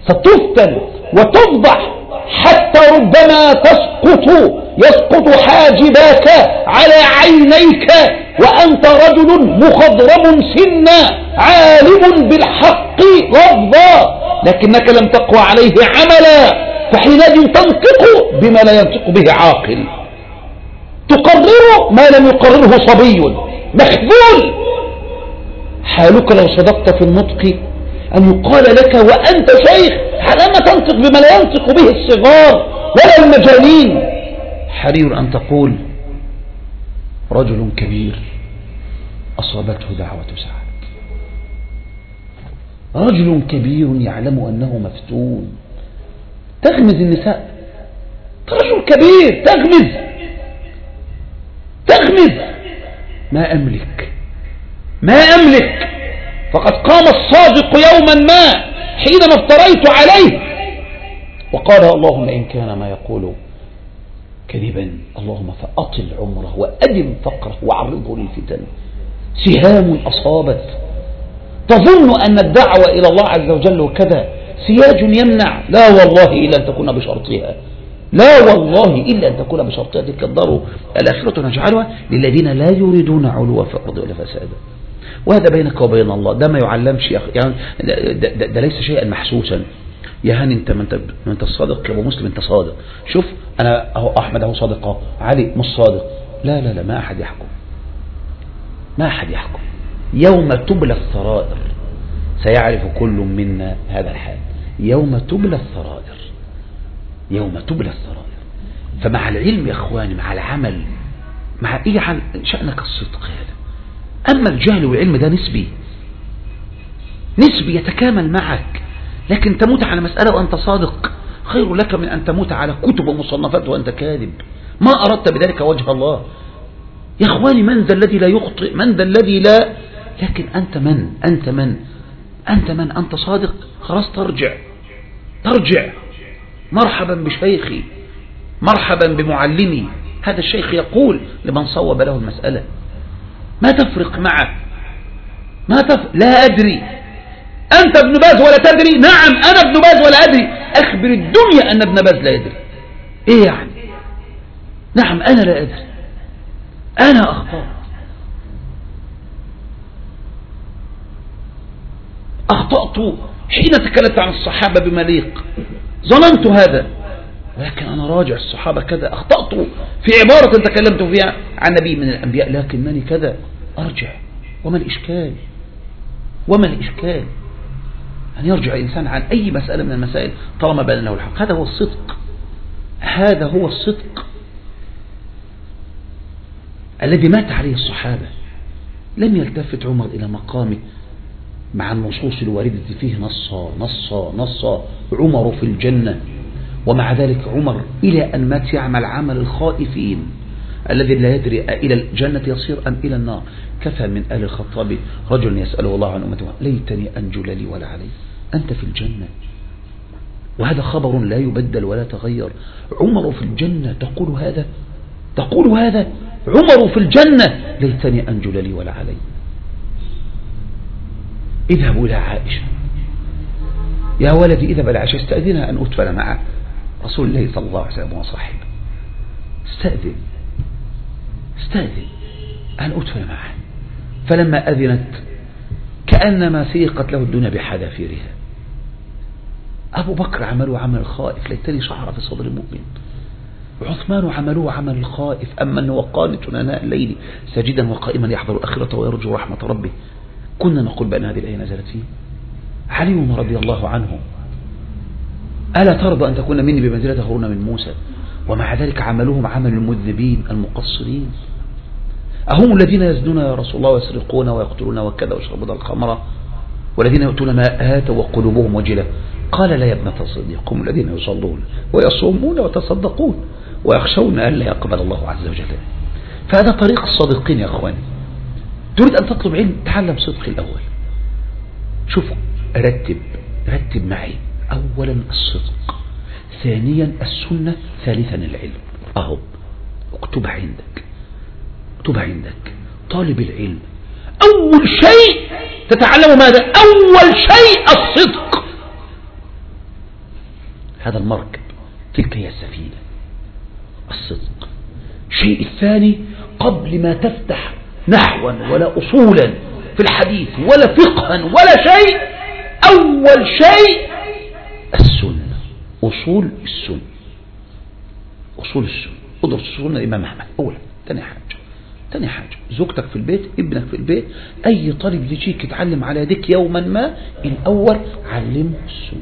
وتفضح، حتى ربما يسقط حاجباك على عينيك وأنت رجل مخضرم سنا عالم بالحق غضا، لكنك لم تقوى عليه عملا، فحينئذ تنطق بما لا ينطق به عاقل، تقرر ما لم يقرره صبي مخذول. حالك لو صدقت في النطق أن يقال لك وأنت شيخ حلما تنطق بما لا ينطق به الصغار ولا المجانين. حرير أن تقول رجل كبير أصابته دعوة سعد، رجل كبير يعلم أنه مفتون. تغمز النساء، رجل كبير تغمز ما أملك فقد قام الصادق يوما ما حينما افتريت عليه وقال اللهم إن كان ما يقول كذبا اللهم فأطل عمره وأدم فقره وعرضه للفتن. سهام أصابت تظن أن الدعوة إلى الله عز وجل وكذا سياج يمنع، لا والله إلا أن تكون بشرطها، تلك الدار الآخرة نجعلها للذين لا يريدون علوا في الأرض ولا فسادا. وهذا بينك وبين الله، ده ما يعلمش يعني ده ليس شيئا محسوسا. يا هاني انت ما انت الصادق، يا ابو مسلم انت صادق، شوف انا اهو احمد اهو صادق اهو، علي مش صادق، لا ما احد يحكم. يوم تبلى السرائر سيعرف كل منا هذا الحال. يوم تبلى السرائر. فمع العلم يا اخواني، مع العمل، مع ايه شأنك الصدق هذا. اما الجهل والعلم ده نسبي يتكامل معك، لكن تموت على مسألة وأنت صادق خير لك من أن تموت على كتب ومصنفات وأنت كاذب. ما أردت بذلك وجه الله يا أخواني. من ذا الذي لا يخطئ؟ من ذا الذي لا؟ لكن أنت من أنت صادق، خلاص ترجع. مرحبا بشيخي، مرحبا بمعلمي. هذا الشيخ يقول لمن صوب له المسألة ما تفرق معه، لا أدري. أنت ابن باز ولا تدري؟ نعم أنا ابن باز ولا أدري. أخبر الدنيا أن ابن باز لا يدري. إيه يعني؟ نعم أنا لا أدري، أنا أخطأت حين تكلمت عن الصحابة بمليق، ظننت هذا، ولكن أنا راجع الصحابة كذا. أخطأت في عبارة تكلمت فيها عن نبي من الأنبياء، لكنني كذا أرجع. وما الإشكال أن يرجع الإنسان عن أي مسألة من المسائل طالما بان له الحق. هذا هو الصدق الذي مات عليه الصحابة. لم يلتفت عمر إلى مقامه مع النصوص الواردة فيه نصا عمر في الجنة، ومع ذلك عمر إلى أن مات يعمل عمل الخائفين الذي لا يدري إلى الجنة يصير أم إلى النار. كفى من آل الخطاب رجل يسأله الله عن أمته ليتني أنجو لي ولا علي، أنت في الجنة، وهذا خبر لا يبدل ولا تغير. عمر في الجنة، تقول هذا عمر في الجنة ليتني أنجو لي ولا علي. اذهبوا إلى عائشة، يا ولدي اذهب إلى عائشة استأذنها أن أدفن مع رسول الله صلى الله عليه وسلم وصاحبه. استأذن أن أدفن معه. فلما أذنت كأنما سيقت له الدنيا بحذافيرها. أبو بكر عملوا عمل الخائف ليتني شعر في صدر المؤمن. عثمان عملوه عمل الخائف، أما أنه قانت آناء الليل ساجدا وقائما يحضر الآخرة ويرجو رحمة ربه. كنا نقول بأن هذه الآية نزلت فيه. علي رضي الله عنه ألا ترضى أن تكون مني بمنزلة هارون من موسى؟ ومع ذلك عملوهم عمل المذنبين المقصرين. أهم الذين يزنون يا رسول الله ويسرقون ويقتلون وكذا ويشربون الخمر والذين يؤتون ما آتوا وقلوبهم وجلة؟ قال لا يا ابنة الصديق، هم الذين يصلون ويصومون ويتصدقون ويخشون أن لا يقبل الله عز وجل. فهذا طريق الصادقين يا أخواني. تريد أن تطلب علم، تعلم صدق الأول. شوف، رتب معي: أولا الصدق، ثانيا السنة، ثالثا العلم. أهو اكتبها عندك. طالب العلم أول شيء تتعلم ماذا؟ أول شيء الصدق. هذا المركب، تلك هي السفينة، الصدق. الشيء الثاني، قبل ما تفتح نحوا ولا أصولا في الحديث ولا فقها ولا شيء، أول شيء السنة، أصول السنة. ادرس السنة الإمام أحمد أولا. تاني حاجة زوجتك في البيت، ابنك في البيت، أي طالب يجيك يتعلم على يدك يوما ما، الأول علمه السنة.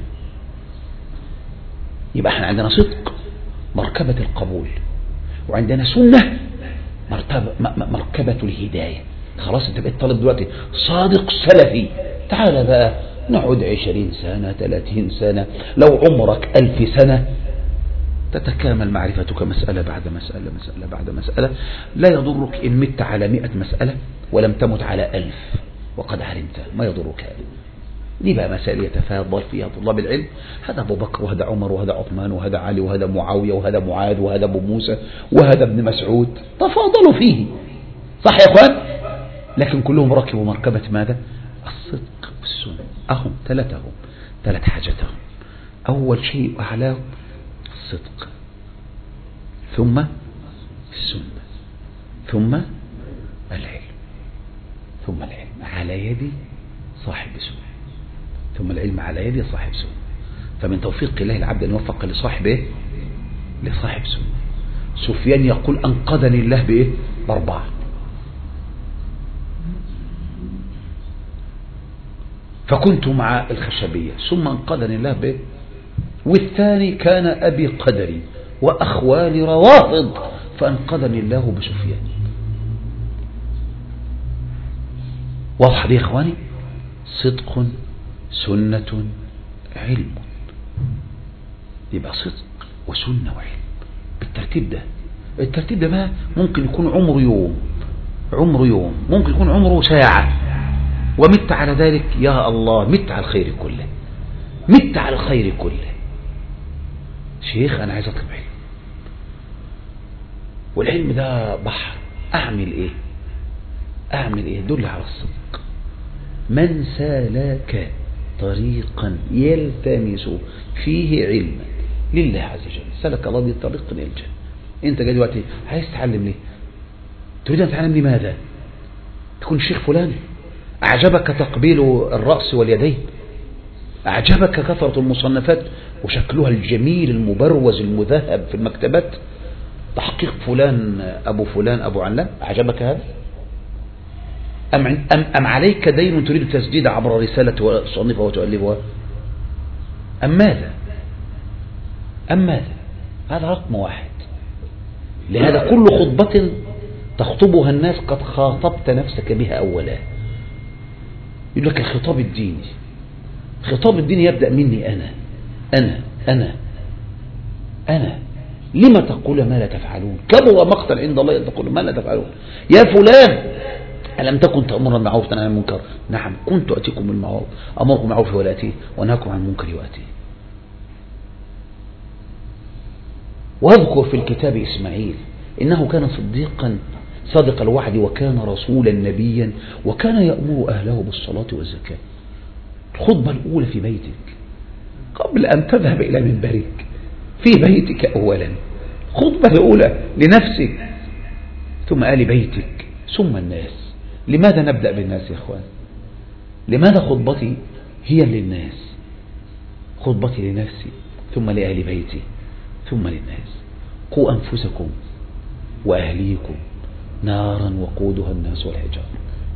يبقى احنا عندنا صدق، مركبة القبول، وعندنا سنة، مركبة الهداية. خلاص انت بقيت طالب دلوقتي صادق سلفي. تعال بقى نقعد 20 سنة 30 سنة، لو عمرك 1000 سنة، تتكامل معرفتك مسألة بعد مسألة بعد مسألة. لا يضرك إن مت على 100 مسألة ولم تمت على 1000 وقد علمت، ما يضرك هذا. دي بقى مسائل يتفاضل فيها طلاب العلم، هذا أبو بكر وهذا عمر وهذا عثمان وهذا علي وهذا معاوية وهذا معاذ وهذا أبو موسى وهذا ابن مسعود، تفاضلوا فيه، صح يا أخوان؟ لكن كلهم ركبوا مركبة ماذا؟ الصدق والسنة. أهم ثلاث حاجتهم. أول شيء أعلاه الصدق، ثم السنة، ثم العلم على يد صاحب سنة، ثم العلم على يد صاحب سنة. فمن توفيق الله العبد أن يوفق لصاحب سنة. سفيان يقول: أنقذني الله بإيه؟ ب4. فكنت مع الخشبية، ثم أنقذني الله بإيه؟ والثاني كان أبي قدري وأخواني روافض، فأنقذني الله بسفيان. واضح دي يا إخواني؟ صدق، سنة، علم. يبقى صدق وسنة وعلم الترتيب ده بقى ممكن يكون عمره يوم، ممكن يكون عمره ساعة، ومت على ذلك. يا الله، مت على الخير كله. شيخ أنا عايز أطلب علم، والعلم ده بحر، أعمل إيه؟ دل على الصدق. من سالك طريقا يلتمس فيه علما لله عز وجل سلك الله به طريقا إلى الجنة. أنت جاي دلوقتي عايز تتعلم ليه؟ تريد أن تتعلم لماذا؟ تكون شيخ فلان؟ أعجبك تقبيل الرأس واليدين؟ أعجبك كثرة المصنفات وشكلها الجميل المبروز المذهب في المكتبات؟ تحقيق فلان أبو علام، أعجبك هذا؟ أم عليك دين تريد تسديد عبر رسالة تصنفها وتؤلفها؟ أم ماذا؟ هذا رقم 1. لهذا كل خطبة تخطبها الناس قد خاطبت نفسك بها أولا. يقول لك الخطاب الديني يبدأ مني أنا. لما تقول ما لا تفعلون؟ كبر مقتا عند الله أن تقول ما لا تفعلون. يا فلان، ألم تكن تأمرنا بالمعروف وتنهى عن المنكر؟ نعم، كنت أتيكم بالمعروف، أمركم بالمعروف ولا أتيه، وأنهاكم عن المنكر وأتيه. واذكر في الكتاب إسماعيل إنه كان صديقا صادق الوعد، وكان رسولا نبيا، وكان يأمر أهله بالصلاة والزكاة. الخطبة الأولى في بيتك قبل أن تذهب إلى منبرك، في بيتك أولا. الخطبة الأولى لنفسك، ثم آل بيتك، ثم الناس. لماذا نبدأ بالناس يا أخوان؟ لماذا خطبتي هي للناس؟ خطبتي لنفسي، ثم لأهل بيتي، ثم للناس. قوا أنفسكم وأهليكم نارا وقودها الناس والحجارة.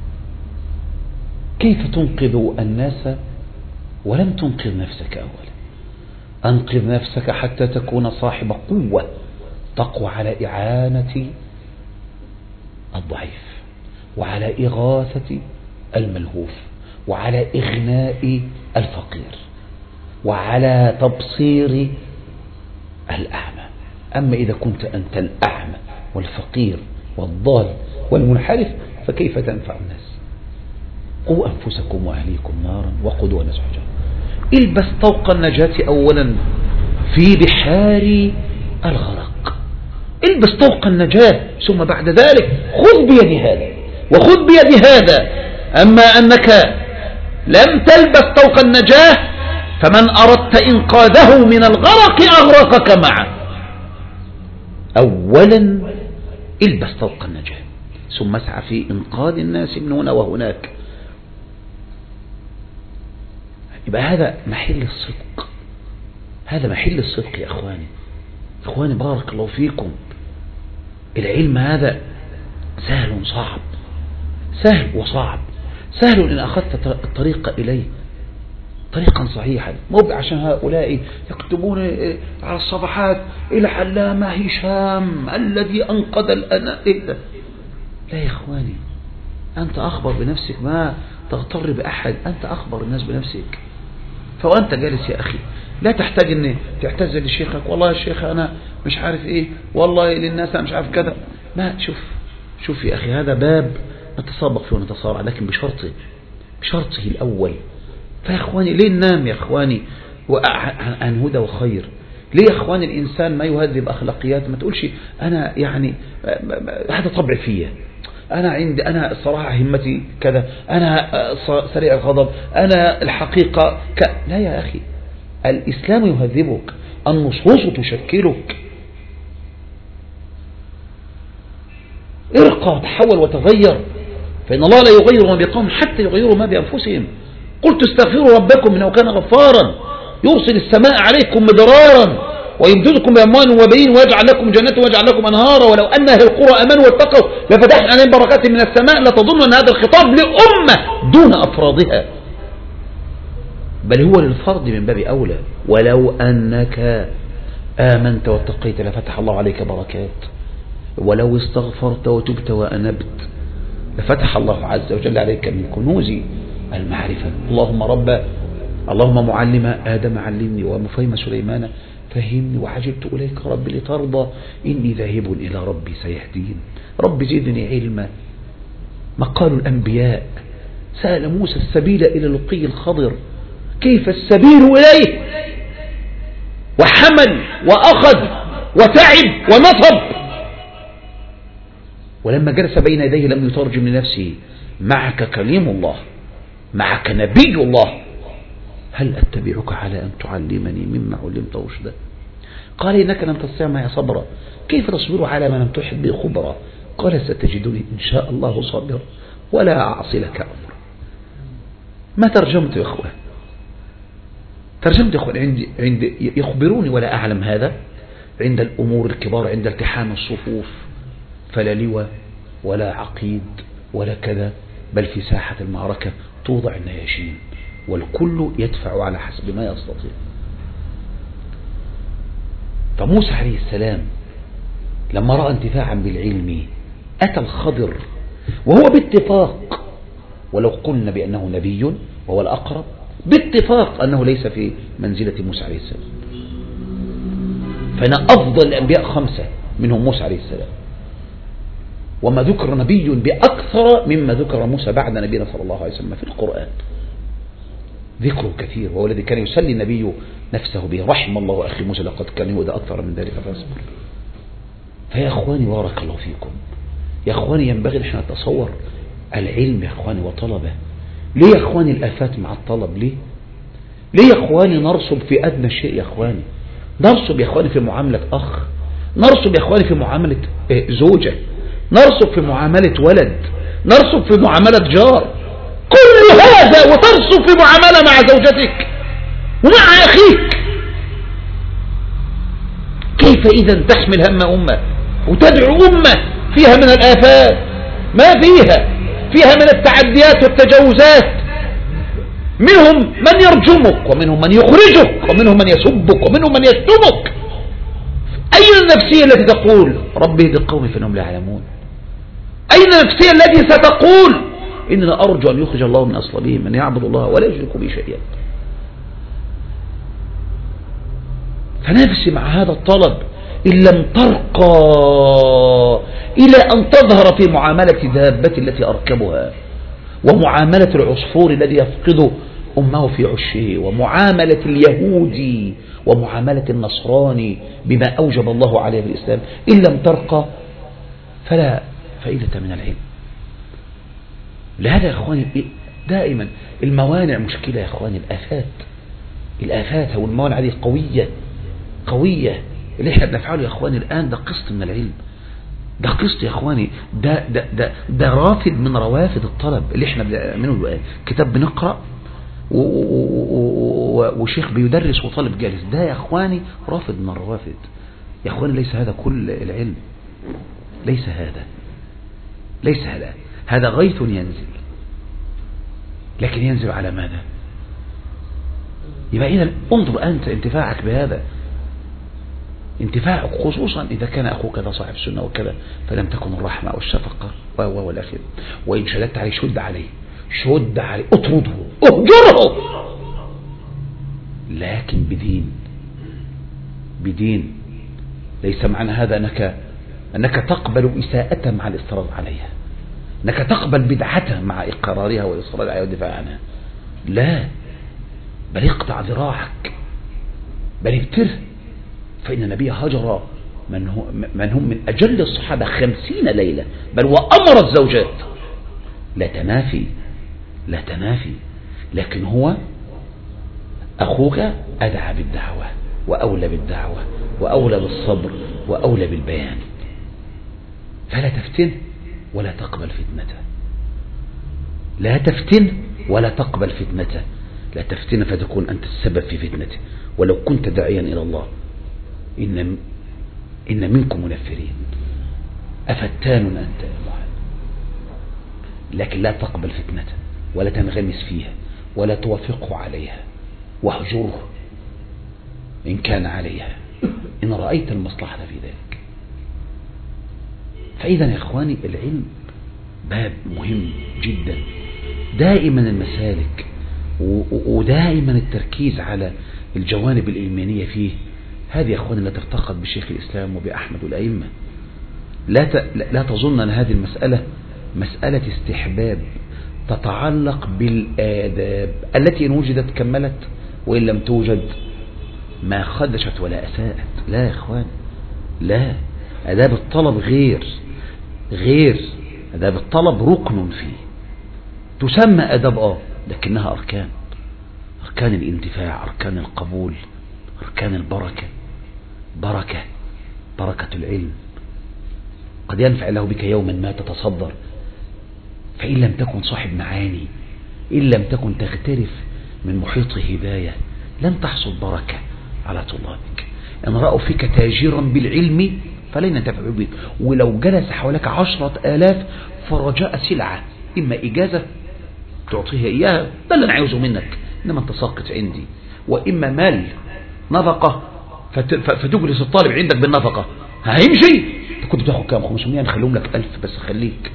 كيف تنقذ الناس ولم تنقذ نفسك أولا؟ أنقذ نفسك حتى تكون صاحب قوة تقوى على إعانة الضعيف، وعلى إغاثة الملهوف، وعلى إغناء الفقير، وعلى تبصير الأعمى. أما إذا كنت أنت الأعمى والفقير والضال والمنحرف فكيف تنفع الناس؟ قوا أنفسكم وأهليكم نارا وقودها الناس والحجارة. البس طوق النجاة أولا في بحار الغرق، البس طوق النجاة، ثم بعد ذلك خذ بيد هذا وخذ بيد هذا. أما أنك لم تلبس طوق النجاة فمن أردت إنقاذه من الغرق أغرقك معه. أولا البس طوق النجاة ثم اسعى في إنقاذ الناس من هنا وهناك. يبقى هذا محل الصدق، هذا محل الصدق يا أخواني. إخواني بارك الله فيكم، العلم هذا سهل صعب، سهل وصعب. سهل إن أخذت الطريق إليه طريقا صحيحا، مو عشان هؤلاء يكتبون على الصفحات العلامة هشام الذي أنقذ الأنائل. لا يا إخواني، أنت أخبر بنفسك، ما تغتر بأحد، أنت أخبر الناس بنفسك. فوأنت جالس يا أخي لا تحتاج أن تعتذر لشيخك، والله يا شيخ أنا مش عارف إيه، والله للناس أنا مش عارف كذا. ما شوف يا أخي، هذا باب نتسابق فيه ونتصارع، لكن بشرطه الأول. فيا إخواني ليه ننام يا إخواني عن هدى وخير؟ ليه يا إخواني الإنسان ما يهذب أخلاقيات؟ ما تقولش أنا يعني هذا طبع فيه، أنا الصراحة همتي كذا، أنا سريع الغضب، أنا الحقيقة لا يا أخي، الإسلام يهذبك، النصوص تشكلك. ارقى تحول وتغير، فإن الله لا يغير ما بقوم حتى يغيروا ما بأنفسهم. قلت استغفروا ربكم إنه كان غفارا يرسل السماء عليكم مدرارا ويمددكم بأموال وبنين ويجعل لكم جنات ويجعل لكم أنهارا ولو أن أهل القرى آمنوا واتقوا لفتحنا عليهم بركات من السماء. لا تظن أن هذا الخطاب لأمة دون أفرادها، بل هو للفرد من باب أولى. ولو أنك آمنت واتقيت لفتح الله عليك بركات، ولو استغفرت وتبت وأنبت لفتح الله عز وجل عليك من كنوز المعرفة. اللهم معلم آدم علمني ومفهم سليمان فهمني وعجبت إليك رب لترضى إني ذاهب إلى ربي سيهدين. رب زدني علما. مقال الأنبياء سأل موسى السبيل إلى لقي الخضر، كيف السبيل إليه؟ وحمل وأخذ وتعب ونصب، ولما جلس بين يديه لم يترجم لنفسه. معك كليم الله، معك نبي الله، هل أتبعك على أن تعلمني مما علمت رشدا؟ قال إنك لن تستطيع معي صبرا، كيف تصبر على ما لم تحط به خبرا؟ قال ستجدني إن شاء الله صابرا ولا أعصي لك أمرا. ما ترجمت يا أخوان؟ ترجمت يا أخوان عند يخبروني ولا أعلم هذا، عند الأمور الكبار، عند التحام الصفوف، فلا لواء ولا عقيد ولا كذا، بل في ساحة المعركة توضع النياشين والكل يدفع على حسب ما يستطيع. فموسى عليه السلام لما رأى انتفاعا بالعلم أتى الخضر، وهو باتفاق، ولو قلنا بأنه نبي وهو الأقرب، باتفاق أنه ليس في منزلة موسى عليه السلام. فأنا أفضل الأنبياء 5 منهم موسى عليه السلام، وما ذكر نبي بأكثر مما ذكر موسى بعد نبينا صلى الله عليه وسلم في القرآن، ذكره كثير، وهو الذي كان يسلي النبي نفسه به. رحم الله أخي موسى لقد كان يؤذى أكثر من ذلك فاصبر. فيا أخواني بارك الله فيكم، يا أخواني ينبغي نحن نتصور العلم يا أخواني وطلبه. ليه يا أخواني الآفات مع الطلب؟ ليه يا أخواني نرسب في أدنى شيء؟ يا أخواني نرسب يا أخواني في معاملة أخ، نرسب يا أخواني في معاملة زوجة، نرسب في معاملة ولد، نرسب في معاملة جار، كل هذا وترسب في معاملة مع زوجتك ومع أخيك. كيف إذا تحمل هم أمة وتدعو أمة فيها من الآفات ما فيها من التعديات والتجاوزات، منهم من يرجمك ومنهم من يخرجك ومنهم من يسبك ومنهم من يشتمك. أين النفسية التي تقول ربي اهد القوم فإنهم لا يعلمون؟ أين النفسية التي ستقول إننا أرجو أن يخرج الله من أصلابهم من يعبد الله ولا يشرك به شيئا؟ فنفسي مع هذا الطلب، إن لم ترقى إلى أن تظهر في معاملة دابة التي أركبها، ومعاملة العصفور الذي يفقد أمه في عشه، ومعاملة اليهودي، ومعاملة النصراني بما أوجب الله عليه في الإسلام. إن لم ترقى فلا فائدة من العلم. لهذا يا إخواني دائما الموانع مشكلة يا إخواني. الآفات أو الموانع هذه قوية. اللي احنا بنفعله يا إخواني الآن ده قسط من العلم، ده قسط يا إخواني، ده رافد من روافد الطلب اللي احنا بنعمله. كتاب بنقرأ وشيخ بيدرس وطالب جالس، ده يا إخواني رافد من الروافد يا إخواني. ليس هذا كل العلم، ليس هذا، هذا غيث ينزل، لكن ينزل على ماذا؟ يبقى إذا انظر أنت انتفاعك بهذا، انتفاعك خصوصا إذا كان أخوك ذا صاحب السنة وكذا، فلم تكن الرحمة والشفقة والأخير. وإن شددت عليه شد عليه، اطرده، اهجره، لكن بدين. ليس معنى هذا أنك تقبل إساءة مع الإصرار عليها، أنك تقبل بدعتها مع إقرارها والإصرار عليها والدفاع عنها، لا، بل اقطع ذراعك، بل ابتره. فإن النبي هجر من هم من أجل الصحابة 50 ليلة، بل وأمر الزوجات. لا تنافي، لكن هو أخوك أدعى بالدعوة وأولى بالدعوة وأولى بالصبر وأولى بالبيان. فلا تفتن ولا تقبل فتنته، لا تفتن ولا تقبل فتنته، لا تفتن فتكون أنت السبب في فتنته ولو كنت داعيا إلى الله. إن منكم منفرين، أفتان أنت يا معاذ. لكن لا تقبل فتنته ولا تنغمس فيها ولا توافقه عليها، واهجره إن كان عليها إن رأيت المصلحة في ذلك. فإذا يا إخواني العلم باب مهم جدا، دائما المسالك ودائما التركيز على الجوانب الإيمانية فيه. هذه يا إخواني لا تفتقد بشيخ الإسلام وبأحمد والأئمة. لا تظن أن هذه المسألة مسألة استحباب تتعلق بالآداب التي إن وجدت كملت، وإن لم توجد ما خدشت ولا أساءت. لا يا إخوان، لا، آداب الطلب غير آداب الطلب ركن فيه، تسمى آداب لكنها أركان الانتفاع، أركان القبول، أركان البركة، بركة العلم. قد ينفع له بك يوما ما تتصدر، فإن لم تكن صاحب معاني، إن لم تكن تغترف من محيط هداية، لن تحصل بركة على طلابك. إن رأوا فيك تاجرا بالعلم فلن ينتفعوا بك، ولو جلس حولك 10,000 فرجاء سلعة، إما إجازة تعطيها إياها، ده اللي أنا عاوزه منك، إنما أنت ساقط عندي، وإما مال نفقة فتجلس الطالب عندك بالنفقة، هيمشي. أنت كنت بتاخد كام؟ 500، نخليهم لك 1000 بس خليك.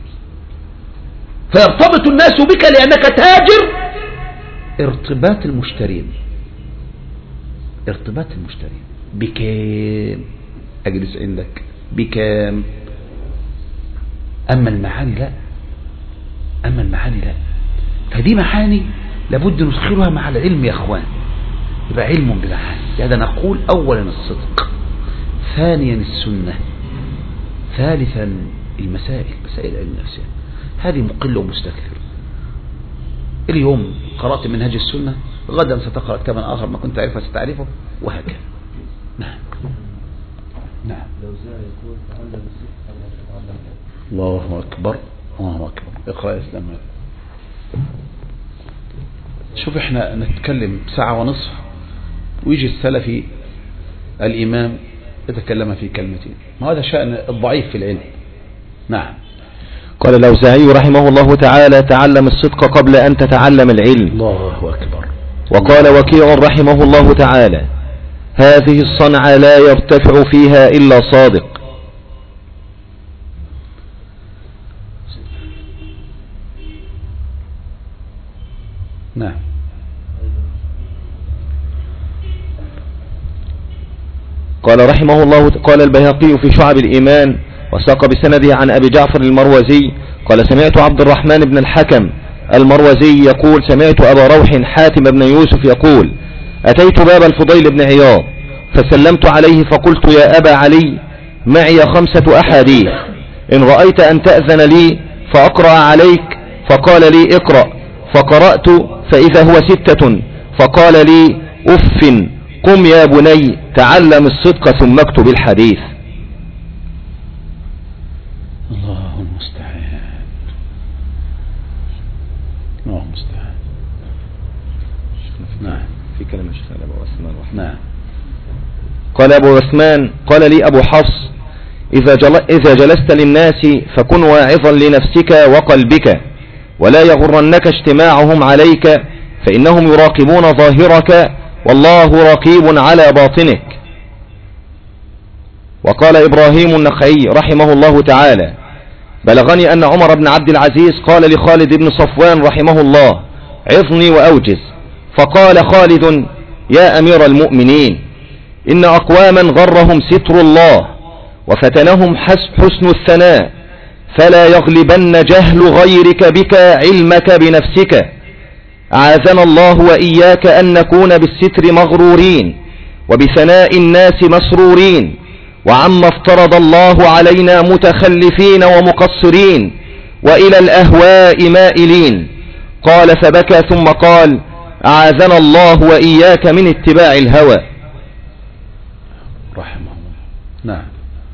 فيرتبط الناس بك لأنك تاجر. ارتباط المشترين بكام أجلس عندك، بكام. أما المعاني لا، فدي معاني لابد ندخلها مع العلم يا أخوان، يبقى علم بمعاني. لهذا نقول أولا الصدق، ثانيا السنة، ثالثا مسائل علم نفسها. هذه مقل ومستكثر. اليوم قرأت منهج السنة، غدا ستقرأ كتابا آخر ما كنت تعرفه ستعرفه، وهكذا. نعم. الله أكبر. اقرأ يا إسلام. شوف احنا نتكلم 1.5 ساعة ويجي السلفي الإمام يتكلم في كلمتين، ما هذا شأن الضعيف في العلم. نعم. قال الأوزاعي رحمه الله تعالى: تعلم الصدق قبل أن تتعلم العلم. الله أكبر. وقال وكيع رحمه الله تعالى: هذه الصنعة لا يرتفع فيها إلا صادق. نعم. قال رحمه الله، قال البيهقي في شعب الإيمان: وساق بسنده عن أبي جعفر المروزي قال سمعت عبد الرحمن بن الحكم المروزي يقول سمعت أبا روح حاتم بن يوسف يقول أتيت باب الفضيل بن عياض فسلمت عليه فقلت يا أبا علي معي 5 أحاديث إن رأيت أن تأذن لي فأقرأ عليك فقال لي اقرأ فقرأت فإذا هو 6 فقال لي أف قم يا بني تعلم الصدق ثم اكتب الحديث. الله المستعان الله المستعان. نعم في كلمة شيخ أبو عثمان نعم. قال أبو عثمان قال لي أبو حفص إذا جلست للناس فكن واعظا لنفسك وقلبك ولا يغرنك اجتماعهم عليك فإنهم يراقبون ظاهرك والله رقيب على باطنك. وقال إبراهيم النخعي رحمه الله تعالى بلغني أن عمر بن عبد العزيز قال لخالد بن صفوان رحمه الله عظني وأوجز فقال خالد يا أمير المؤمنين إن أقواما غرهم ستر الله وفتنهم حسن الثناء فلا يغلبن جهل غيرك بك علمك بنفسك أعاذنا الله وإياك أن نكون بالستر مغرورين وبثناء الناس مسرورين وعما افترض الله علينا متخلفين ومقصرين وإلى الأهواء مائلين. قال فبكى ثم قال أعاذنا الله وإياك من اتباع الهوى. رحمه الله. نعم.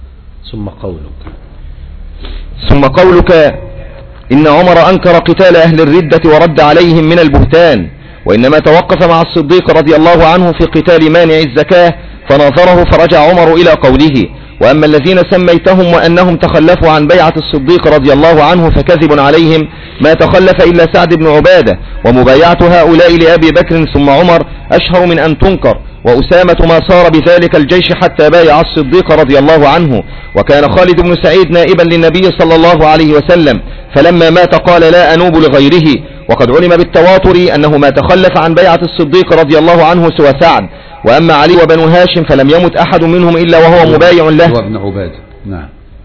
ثم قولك إن عمر أنكر قتال أهل الردة ورد عليهم من البهتان وإنما توقف مع الصديق رضي الله عنه في قتال مانع الزكاة فناظره فرجع عمر إلى قوله وأما الذين سميتهم وأنهم تخلفوا عن بيعة الصديق رضي الله عنه فكذب عليهم ما تخلف إلا سعد بن عبادة ومبايعة هؤلاء لأبي بكر ثم عمر أشهر من أن تنكر وأسامة ما صار بذلك الجيش حتى بايع الصديق رضي الله عنه وكان خالد بن سعيد نائبا للنبي صلى الله عليه وسلم فلما مات قال لا أنوب لغيره وقد علم بالتواتر أنه ما تخلف عن بيعة الصديق رضي الله عنه سوى سعد. وأما علي وبنو هاشم فلم يمت أحد منهم إلا وهو مبايع له وابن عباد. نعم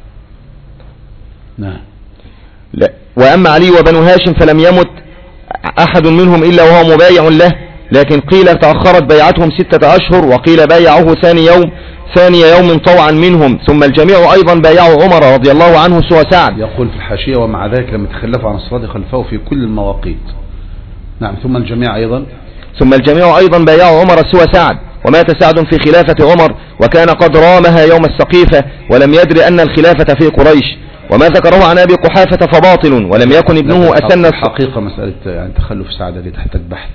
نعم. لا. وأما علي وبنو هاشم فلم يمت أحد منهم إلا وهو مبايع له لكن قيل تأخرت بيعتهم 6 أشهر وقيل بايعه ثاني يوم طوعا منهم ثم الجميع أيضا بايعوا عمر رضي الله عنه سوى سعد. يقول في الحاشية ومع ذلك لم يتخلفوا عن الصلاة خلفه في كل المواقيت. نعم. ثم الجميع أيضا بايعوا عمر سوى سعد ومات سعد في خلافة عمر وكان قد رامها يوم السقيفة ولم يدر أن الخلافة في قريش. وما ذكره عن أبي قحافة فباطل ولم يكن ابنه أسن الحقيقة مسألة يعني تخلف سعد التي تحتاج بحث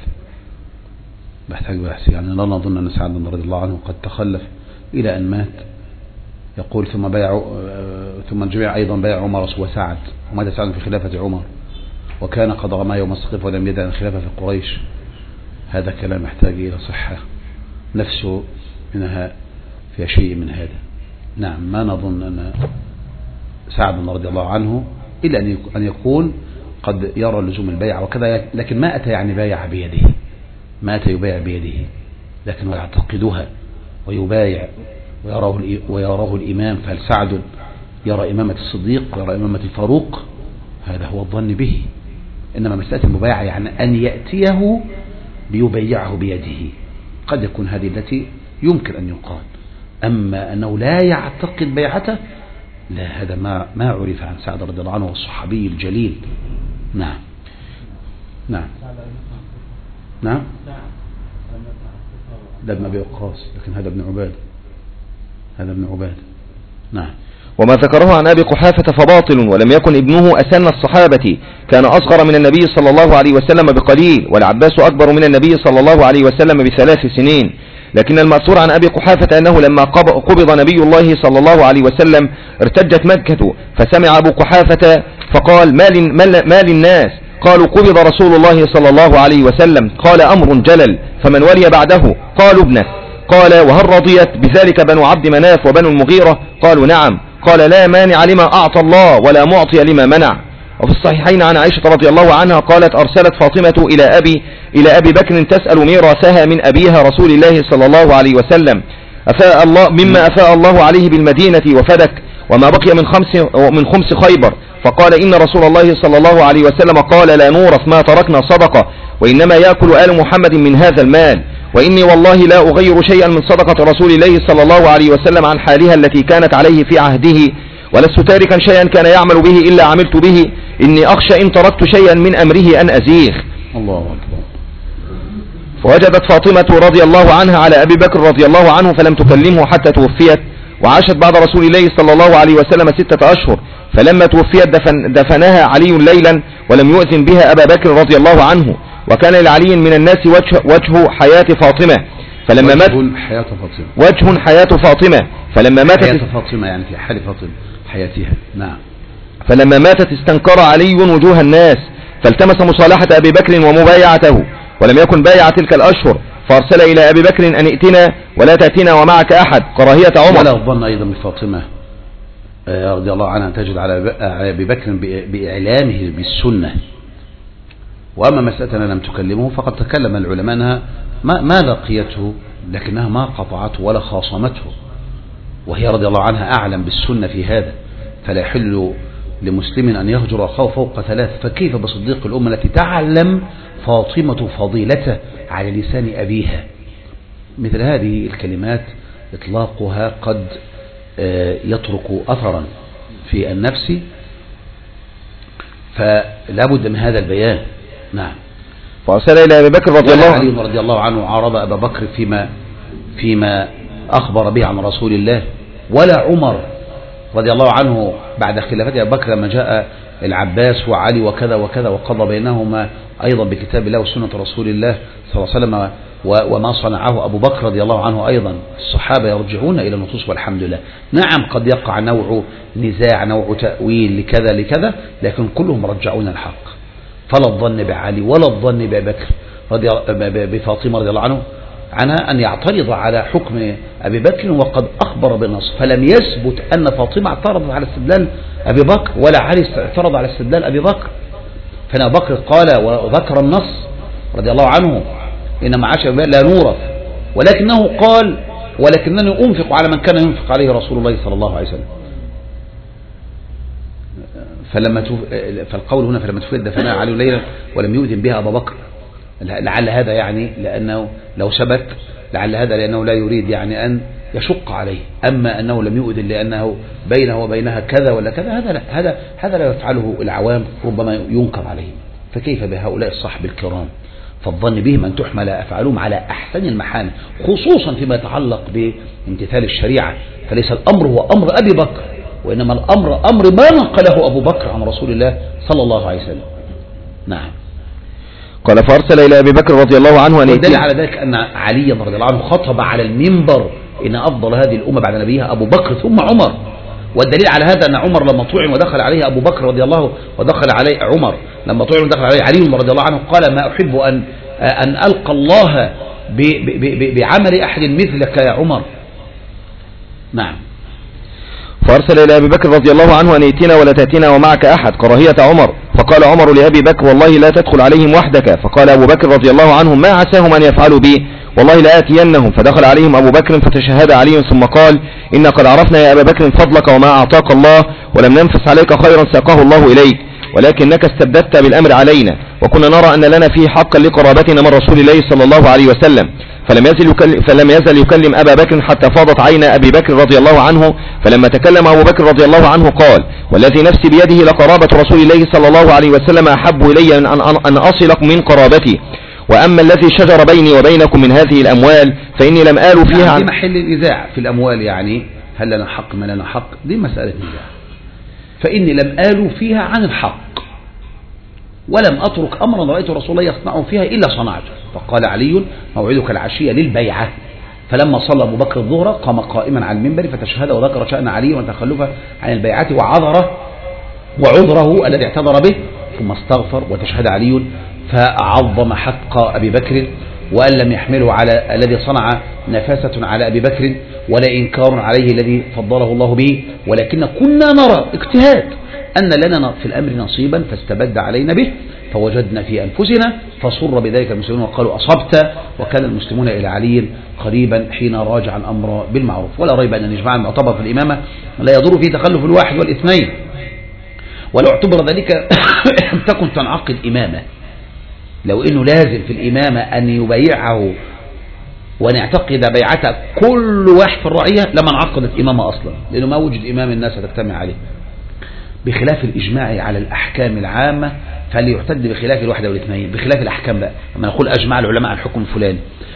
يعني لا نظن أن سعد رضي الله عنه قد تخلف إلى أن مات. يقول ثم الجميع أيضا بايع عمر سوى سعد ومات سعد في خلافة عمر وكان قد رمى يوم السقيفة ولم يدع الخلافة في قريش. هذا كلام يحتاج إلى صحة نفسه منها في شيء من هذا. نعم. ما نظن أن سعد رضي الله عنه إلا أن يكون قد يرى لزوم البيع وكذا لكن ما أتى يعني بايع بيده ما أتى يبايع بيده لكن يعتقدها ويبايع ويراه الإمام. فهل سعد يرى إمامة الصديق ويرى إمامة الفاروق؟ هذا هو الظن به. إنما مسألة المبايعة يعني أن يأتيه ليبيعه بيده قد يكون هذه التي يمكن أن يقال. أما أنه لا يعتقد بيعته لا هذا ما عرف عن سعد رضي الله عنه والصحابي الجليل. نعم نعم نعم. ده ابن أبي وقاص لكن هذا ابن عباد. نعم. وما ذكره عن أبي قحافة فباطل ولم يكن ابنه أسن الصحابة كان أصغر من النبي صلى الله عليه وسلم بقليل والعباس أكبر من النبي صلى الله عليه وسلم ب3 سنين. لكن المأثور عن أبي قحافة أنه لما قبض نبي الله صلى الله عليه وسلم ارتجت مكة فسمع أبو قحافة فقال ما للناس قالوا قبض رسول الله صلى الله عليه وسلم قال أمر جلل فمن ولي بعده قالوا ابنه قال وهل رضيت بذلك بنو عبد مناف وبنو المغيرة قالوا نعم قال لا مانع لما أعطى الله ولا معطي لما منع. وفي الصحيحين عن عائشة رضي الله عنها قالت أرسلت فاطمة إلى أبي بكر تسأل ميراثها من أبيها رسول الله صلى الله عليه وسلم مما أفاء الله عليه بالمدينة وفدك وما بقي من خمس خيبر، فقال إن رسول الله صلى الله عليه وسلم قال لا نورث ما تركنا صدقة، وإنما يأكل آل محمد من هذا المال، وإني والله لا أغير شيئا من صدقة رسول الله صلى الله عليه وسلم عن حالها التي كانت عليه في عهده، ولست تاركا شيئا كان يعمل به إلا عملت به، إني أخشى إن تركت شيئا من أمره أن أزيغ. الله أكبر. فوجدت فاطمة رضي الله عنها على أبي بكر رضي الله عنه فلم تكلمه حتى توفيت، وعاشت بعد رسول الله صلى الله عليه وسلم 6 أشهر، فلما توفيت دفنها علي ليلا ولم يؤذن بها أبا بكر رضي الله عنه، وكان لعلي من الناس وجه حياة فاطمة، فلما مات وجه حياة فاطمة فلما ماتت حياة فاطمة يعني في حال فاطمة حياتها. نعم. فلما ماتت استنكر علي وجوه الناس، فالتمس مصالحة أبي بكر ومبايعته، ولم يكن بايع تلك الأشهر، فأرسل إلى أبي بكر أن ائتنا ولا تأتينا ومعك أحد، كراهية عمر. ولا الظن أيضا بفاطمة رضي الله عنها تجد على أبي بكر بإعلامه بالسنة. وأما مسألة لم تكلمه فقد تكلم العلماء أنها ما لقيته، لكنها ما قطعته ولا خاصمته، وهي رضي الله عنها أعلم بالسنة في هذا، فلا يحل لمسلم أن يهجر أخاه فوق 3، فكيف بصديق الأمة التي تعلم فاطمة فضيلته على لسان أبيها. مثل هذه الكلمات إطلاقها قد يترك أثرا في النفس، فلا بد من هذا البيان. نعم. فأرسل إلى أبي بكر رضي الله عنه عارض أبا بكر فيما أخبر به عن رسول الله، ولا عمر رضي الله عنه بعد خلافة أبي بكر لما جاء العباس وعلي وكذا وكذا وقضى بينهما أيضا بكتاب الله وسنة رسول الله صلى الله عليه وسلم وما صنعه أبو بكر رضي الله عنه أيضا. الصحابة يرجعون إلى النصوص والحمد لله. نعم قد يقع نوع نزاع نوع تأويل لكذا، لكن كلهم رجعون الحق، فلا الظن بعلي ولا الظن بأبي بكر بفاطمة رضي الله عنها أن يعترض على حكم أبي بكر وقد أخبر بالنص، فلم يثبت أن فاطمة اعترضت على استدلال أبي بكر ولا علي اعترض على استدلال أبي بكر. فأنا بكر قال وذكر النص رضي الله عنه إن معاش لا نورث، ولكنه قال ولكنني أنفق على من كان ينفق عليه رسول الله صلى الله عليه وسلم. فالقول هنا فلما توفيت دفنها علي ليلا ولم يؤذن بها أبا بكر، لعل هذا يعني لأنه لو ثبت لعل هذا لأنه لا يريد يعني أن يشق عليه، أما أنه لم يؤذن لأنه بينه وبينها كذا ولا كذا، هذا لا يفعله العوام، ربما ينكر عليه، فكيف بهؤلاء الصحب الكرام؟ فالظن بهم أن تحمل أفعالهم على أحسن المحامل، خصوصا فيما يتعلق بامتثال الشريعة، فليس الأمر هو أمر أبي بكر، وإنما الأمر أمر ما نقله أبو بكر عن رسول الله صلى الله عليه وسلم. نعم. قال فأرسل إلى أبي بكر رضي الله عنه أن يدل على ذلك أن علي رضي الله عنه خطب على المنبر إن أفضل هذه الأمة بعد نبيها أبو بكر ثم عمر، والدليل على هذا أن عمر لما طعن ودخل عليه أبو بكر رضي الله ودخل عليه عمر لما طعن ودخل عليه علي رضي الله عنه قال ما أحب أن ألقى الله بعمل أحد مثلك يا عمر. نعم. فأرسل إلى أبي بكر رضي الله عنه أن ائتنا ولا تأتينا ومعك أحد، كراهية عمر، فقال عمر لأبي بكر والله لا تدخل عليهم وحدك، فقال أبو بكر رضي الله عنه ما عساهم أن يفعلوا بي والله لا آتينهم، فدخل عليهم أبو بكر فتشهد علي ثم قال إن قد عرفنا يا أبا بكر فضلك وما أعطاك الله، ولم ننفس عليك خيرا ساقه الله إليك، ولكنك استبددت بالأمر علينا، وكنا نرى أن لنا فيه حقا لقرابتنا من رسول الله صلى الله عليه وسلم، فلم يزل يكلم أبا بكر حتى فاضت عين أبي بكر رضي الله عنه، فلما تكلم أبو بكر رضي الله عنه قال والذي نفسي بيده لقرابة رسول الله صلى الله عليه وسلم أحب إلي أن أصلك من قرابتي، وأما الذي شجر بيني وبينكم من هذه الأموال فإني لم آل فيها دي محل النزاع في الأموال، يعني هل لنا حق ما لنا حق، دي مسألة نزاع، فإني لم آل فيها عن الحق ولم أترك أمرا رأيت رسول الله يصنعه فيها إلا صنعته. فقال علي موعدك العشية للبيعة، فلما صلى أبو بكر الظهر قام قائما على المنبر فتشهد وذكر شأن علي وتخلفه عن البيعة وعذره الذي اعتذر به، ثم استغفر وتشهد علي فعظم حق أبي بكر وأن لم يحمله على الذي صنع نفاسة على أبي بكر ولا إنكار عليه الذي فضله الله به، ولكن كنا نرى اجتهاد أن لنا في الأمر نصيبا فاستبد علينا به، فوجدنا في أنفسنا فصر بذلك المسلمون وقالوا أصبت. وكان المسلمون إلى علي قريبا حين راجع الأمر بالمعروف. ولا ريب أن الإجماع المعتبر في الإمامة لا يضر فيه تخلف الواحد والاثنين، ولو اعتبر ذلك تكن تنعقد إمامة. لو إنه لازم في الإمامة أن يبايعه وأن يعتقد بيعته كل واحد في الرعية لما انعقدت إمامة أصلا، لأنه ما وجد إمام الناس تجتمع عليه. بخلاف الإجماع على الأحكام العامة فليعتد بخلاف الواحدة والاثنين. بخلاف الأحكام بقى لما نقول أجمع العلماء على الحكم الفلاني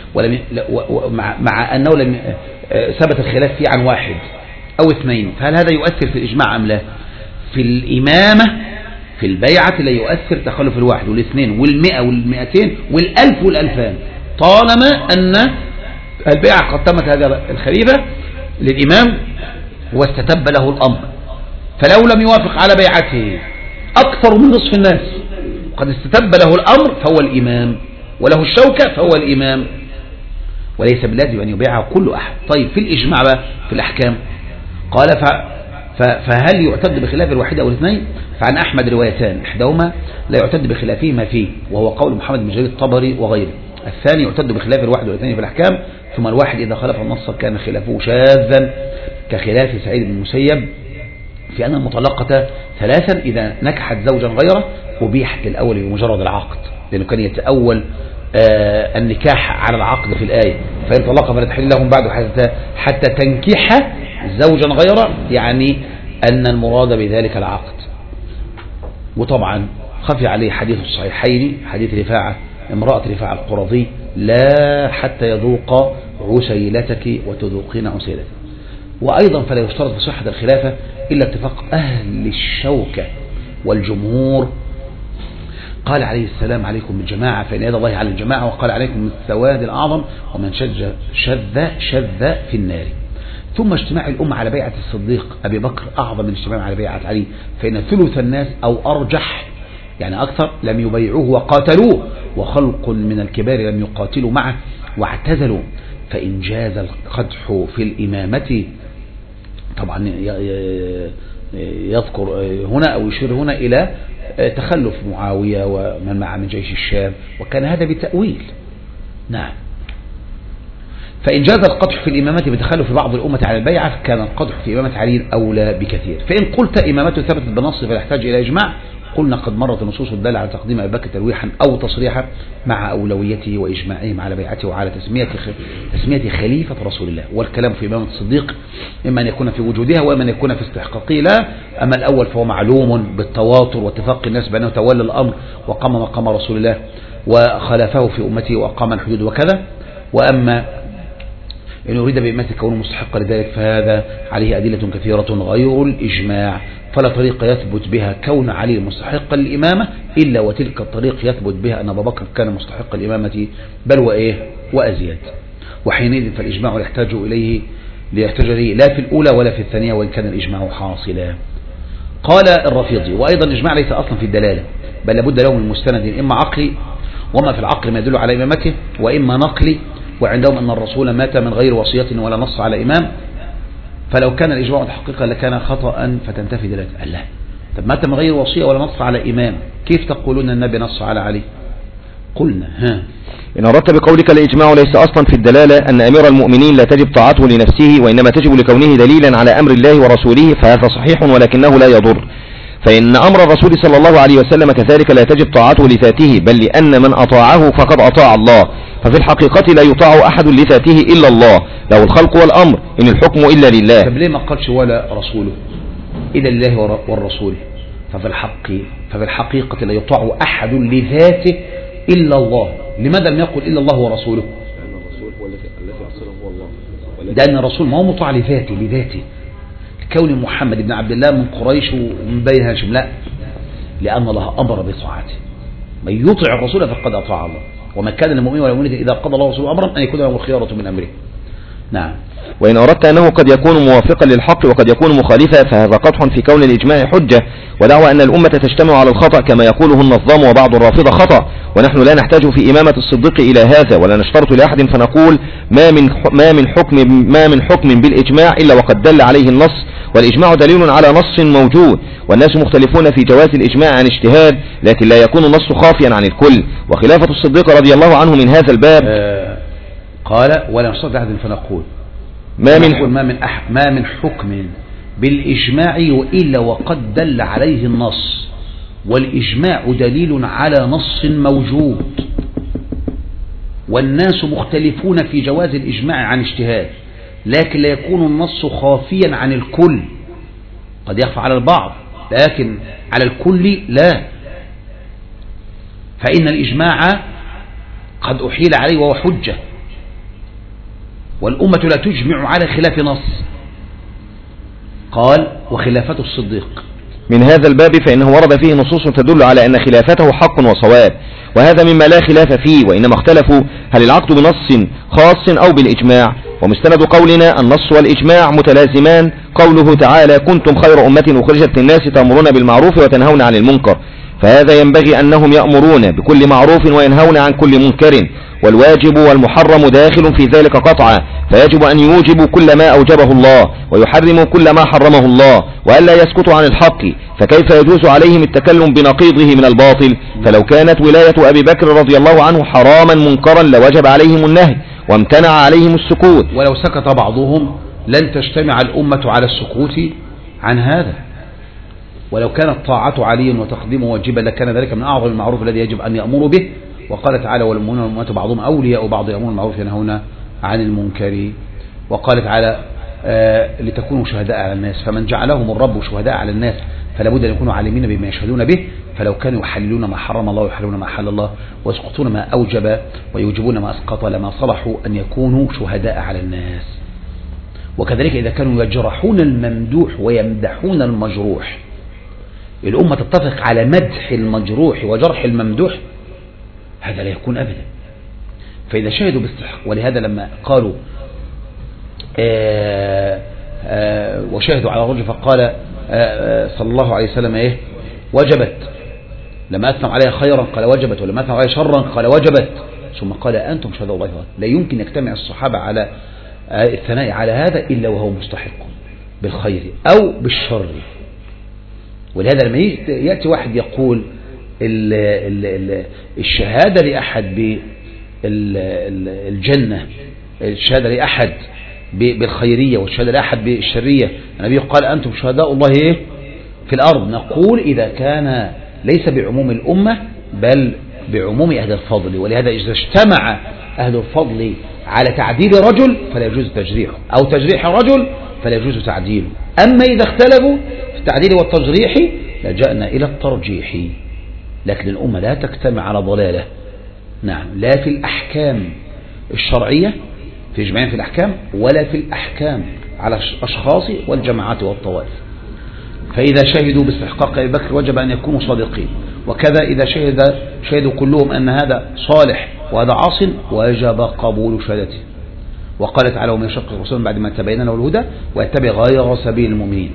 مع أنه لم ثبت الخلاف فيه عن واحد أو اثنين، فهل هذا يؤثر في الإجماع أم لا؟ في الإمامة في البيعة لا يؤثر تخلف الواحد والاثنين والمئة والمئتين والألف والألفان، طالما أن البيعة قد تمت هذا الخليفة للإمام واستتب له الأمر. فلو لم يوافق على بيعته أكثر من نصف الناس قد استتب له الأمر فهو الإمام، وله الشوكة فهو الإمام، وليس باللازم أن يبيعه كل أحد. طيب في الإجماع بقى في الأحكام قال فهل يعتد بخلاف الواحدة أو الاثنين؟ فعن أحمد روايتان، إحداهما لا يعتد بخلافهما فيه وهو قول محمد بن جرير الطبري وغيره، الثاني يعتد بخلاف الواحد والاثنين في الأحكام، ثم الواحد إذا خالف النص كان خلافه شاذا كخلاف سعيد بن المسيب في أن المطلقة ثلاثا إذا نكحت زوجا غيره أبيحت الأول بمجرد العقد، لأنه كان يتأول النكاح على العقد في الآية، فإن طلق فلا تحل لهم بعد حتى تنكح زوجا غيره، يعني أن المراد بذلك العقد. وطبعا خفي عليه حديث الصحيحين حديث رفاعة امرأة رفاعة القرظي لا حتى يذوق عسيلتك وتذوقين عسيلتك. وأيضا فلا يشترط في صحة الخلافة إلا اتفاق أهل الشوكة والجمهور. قال عليه السلام عليكم بالجماعة فإن يد الله على الجماعة، وقال عليكم بالسواد الأعظم ومن شذ في النار. ثم اجتماع الأمة على بيعة الصديق أبي بكر أعظم من اجتماع على بيعة علي، فإن ثلث الناس أو أرجح يعني أكثر لم يبيعوه وقاتلوه، وخلق من الكبار لم يقاتلوا معه واعتزلوا. فإن جاز القدح في الإمامة، طبعا يذكر هنا أو يشير هنا إلى تخلف معاوية ومن معه من جيش الشام، وكان هذا بتأويل. نعم. فإن جاز القدح في الإمامة بتخلف بعض الأمة على البيعة كان القدح في إمامة علي أولى بكثير. فإن قلت إمامته ثبتت بنص فلا يحتاج إلى إجماع، قلنا قد مرت النصوص الدالة على تقديم أبي بكر تلويحا أو تصريحا مع أولويته وإجماعهم على بيعته وعلى تسمية خليفة رسول الله. والكلام في إمامة الصديق إما أن يكون في وجودها وإما أن يكون في استحقاقه لا. أما الأول فهو معلوم بالتواتر واتفاق الناس بأنه تولى الأمر وقام مقام رسول الله وخلفه في أمته وأقام الحدود وكذا. وأما إن يريد بإمامته كونه مستحق لذلك فهذا عليه أدلة كثيرة غير الإجماع، فلا طريق يثبت بها كون علي مستحقا للإمامة إلا وتلك الطريق يثبت بها أن أبا بكر كان مستحقا للإمامة بل وأزيد. وحينئذ فالإجماع يحتاج إليه لا في الأولى ولا في الثانية وإن كان الإجماع حاصلا. قال الرافضي وأيضا الإجماع ليس أصلا في الدلالة بل لابد له من مستند إما عقلي وما في العقل ما يدل على إمامته وإما نقلي، وعندهم أن الرسول مات من غير وصية ولا نص على إمام، فلو كان الإجماع تحقيقا لكان خطأ فتنتفي دلالته. الله، طب مات من غير وصية ولا نص على إمام، كيف تقولون النبي نص على علي؟ قلنا إن أردت بقولك الإجماع ليس أصلا في الدلالة أن أمير المؤمنين لا تجب طاعته لنفسه وإنما تجب لكونه دليلا على أمر الله ورسوله، فهذا صحيح ولكنه لا يضر. فإن أمر الرسول صلى الله عليه وسلم كذلك لا تجب طاعته لذاته بل لأن من أطاعه فقد أطاع الله، ففي الحقيقة لا يطاع أحد لذاته إلا الله، له الخلق والأمر إن الحكم إلا لله. طب ليه ما قالش ولا رسوله إلا لله والرسول؟ ففي الحقيقة لا يطاع أحد لذاته إلا الله. لماذا لم يقل إلا الله ورسوله؟ لأن الرسول ما هو مطاع لذاته كون محمد بن عبد الله من قريش ومن بني هاشم، لا، لأن الله أمر بطاعته. من يطع الرسول فقد أطاع الله، وما كان للمؤمن ولا مؤمنة إذا قضى الله ورسوله أمرا أن يكون له الخيارة من أمره. نعم. وإن أردت أنه قد يكون موافقا للحق وقد يكون مخالفا فهذا قدح في كون الإجماع حجة، ودعوى أن الأمة تجتمع على الخطأ كما يقوله النظام وبعض الرافضة خطأ، ونحن لا نحتاج في إمامة الصديق إلى هذا، ولا نشترط لأحد فنقول ما من حكم بالإجماع إلا وقد دل عليه النص، والإجماع دليل على نص موجود، والناس مختلفون في جواز الإجماع عن اجتهاد، لكن لا يكون النص خافيا عن الكل. وخلافة الصديق رضي الله عنه من هذا الباب قال ولا نشترط لأحد فنقول ما من حكم بالإجماع إلا وقد دل عليه النص، والإجماع دليل على نص موجود، والناس مختلفون في جواز الإجماع عن اجتهاد، لكن لا يكون النص خافيا عن الكل، قد يخفى على البعض لكن على الكل لا. فإن الإجماع قد أحيل عليه وهو حجة، والأمة لا تجمع على خلاف نص. قال وخلافة الصديق من هذا الباب فإنه ورد فيه نصوص تدل على أن خلافته حق وصواب، وهذا مما لا خلاف فيه، وإنما اختلفوا هل العقد بنص خاص أو بالإجماع. ومستند قولنا النص والإجماع متلازمان قوله تعالى كنتم خير أمة أخرجت للناس تأمرون بالمعروف وتنهون عن المنكر، فهذا ينبغي أنهم يأمرون بكل معروف وينهون عن كل منكر، والواجب والمحرم داخل في ذلك قطعا، فيجب أن يوجبوا كل ما أوجبه الله ويحرموا كل ما حرمه الله، وألا يسكتوا عن الحق، فكيف يجوز عليهم التكلم بنقيضه من الباطل؟ فلو كانت ولاية أبي بكر رضي الله عنه حراما منكرا لوجب عليهم النهي وامتنع عليهم السكوت، ولو سكت بعضهم لن تجتمع الأمة على السكوت عن هذا. ولو كانت طاعة علي وتقديمه واجبا لكان ذلك من أعظم المعروف الذي يجب أن يأمروا به. وقال تعالى والمؤمنون والمؤمنات بعضهم أولياء بعض يأمرون بالمعروف ينهون عن المنكر. وقال تعالى لتكونوا شهداء على الناس، فمن جعلهم الرب شهداء على الناس فلا بد أن يكونوا عالمين بما يشهدون به، فلو كانوا يحللون ما حرم الله ويحللون ما حل الله ويسقطون ما أوجب ويوجبون ما أسقط لما صلحوا أن يكونوا شهداء على الناس. وكذلك إذا كانوا يجرحون الممدوح ويمدحون المجروح، الأمة تتفق على مدح المجروح وجرح الممدوح، هذا لا يكون أبدا. فإذا شهدوا باستحق، ولهذا لما قالوا وشهدوا على الرجل فقال صلى الله عليه وسلم إيه وجبت، لما أثنوا عليها خيرا قال وجبت، ولما أثنوا عليها شرا قال وجبت، ثم قال أنتم شهداء الله. لا يمكن يجتمع الصحابة على الثناء على هذا إلا وهو مستحق بالخير أو بالشر. ولهذا لما يأتي واحد يقول الشهادة لأحد بالجنة، الشهادة لأحد بالخيرية والشهادة لأحد بالشرية، النبي قال أنتم شهداء الله في الأرض. نقول إذا كان ليس بعموم الأمة بل بعموم أهل الفضل، ولهذا إذا اجتمع أهل الفضل على تعديل رجل فلا يجوز تجريحه، أو تجريح رجل فلا يجوز تعديله. أما إذا اختلفوا في التعديل والتجريح لجأنا إلى الترجيح، لكن الأمة لا تجتمع على ضلالة. نعم، لا في الأحكام الشرعية في إجماع في الأحكام، ولا في الأحكام على الأشخاص والجماعات والطوائف. فإذا شهدوا باستحقاق أبي بكر وجب أن يكونوا صادقين، وكذا إذا شهدوا كلهم أن هذا صالح وهذا عاص وجب قبول شهادته. وقال تعالى ومن يشقق الرسول بعد ما تبين له الهدى ويتبع غير سبيل المؤمنين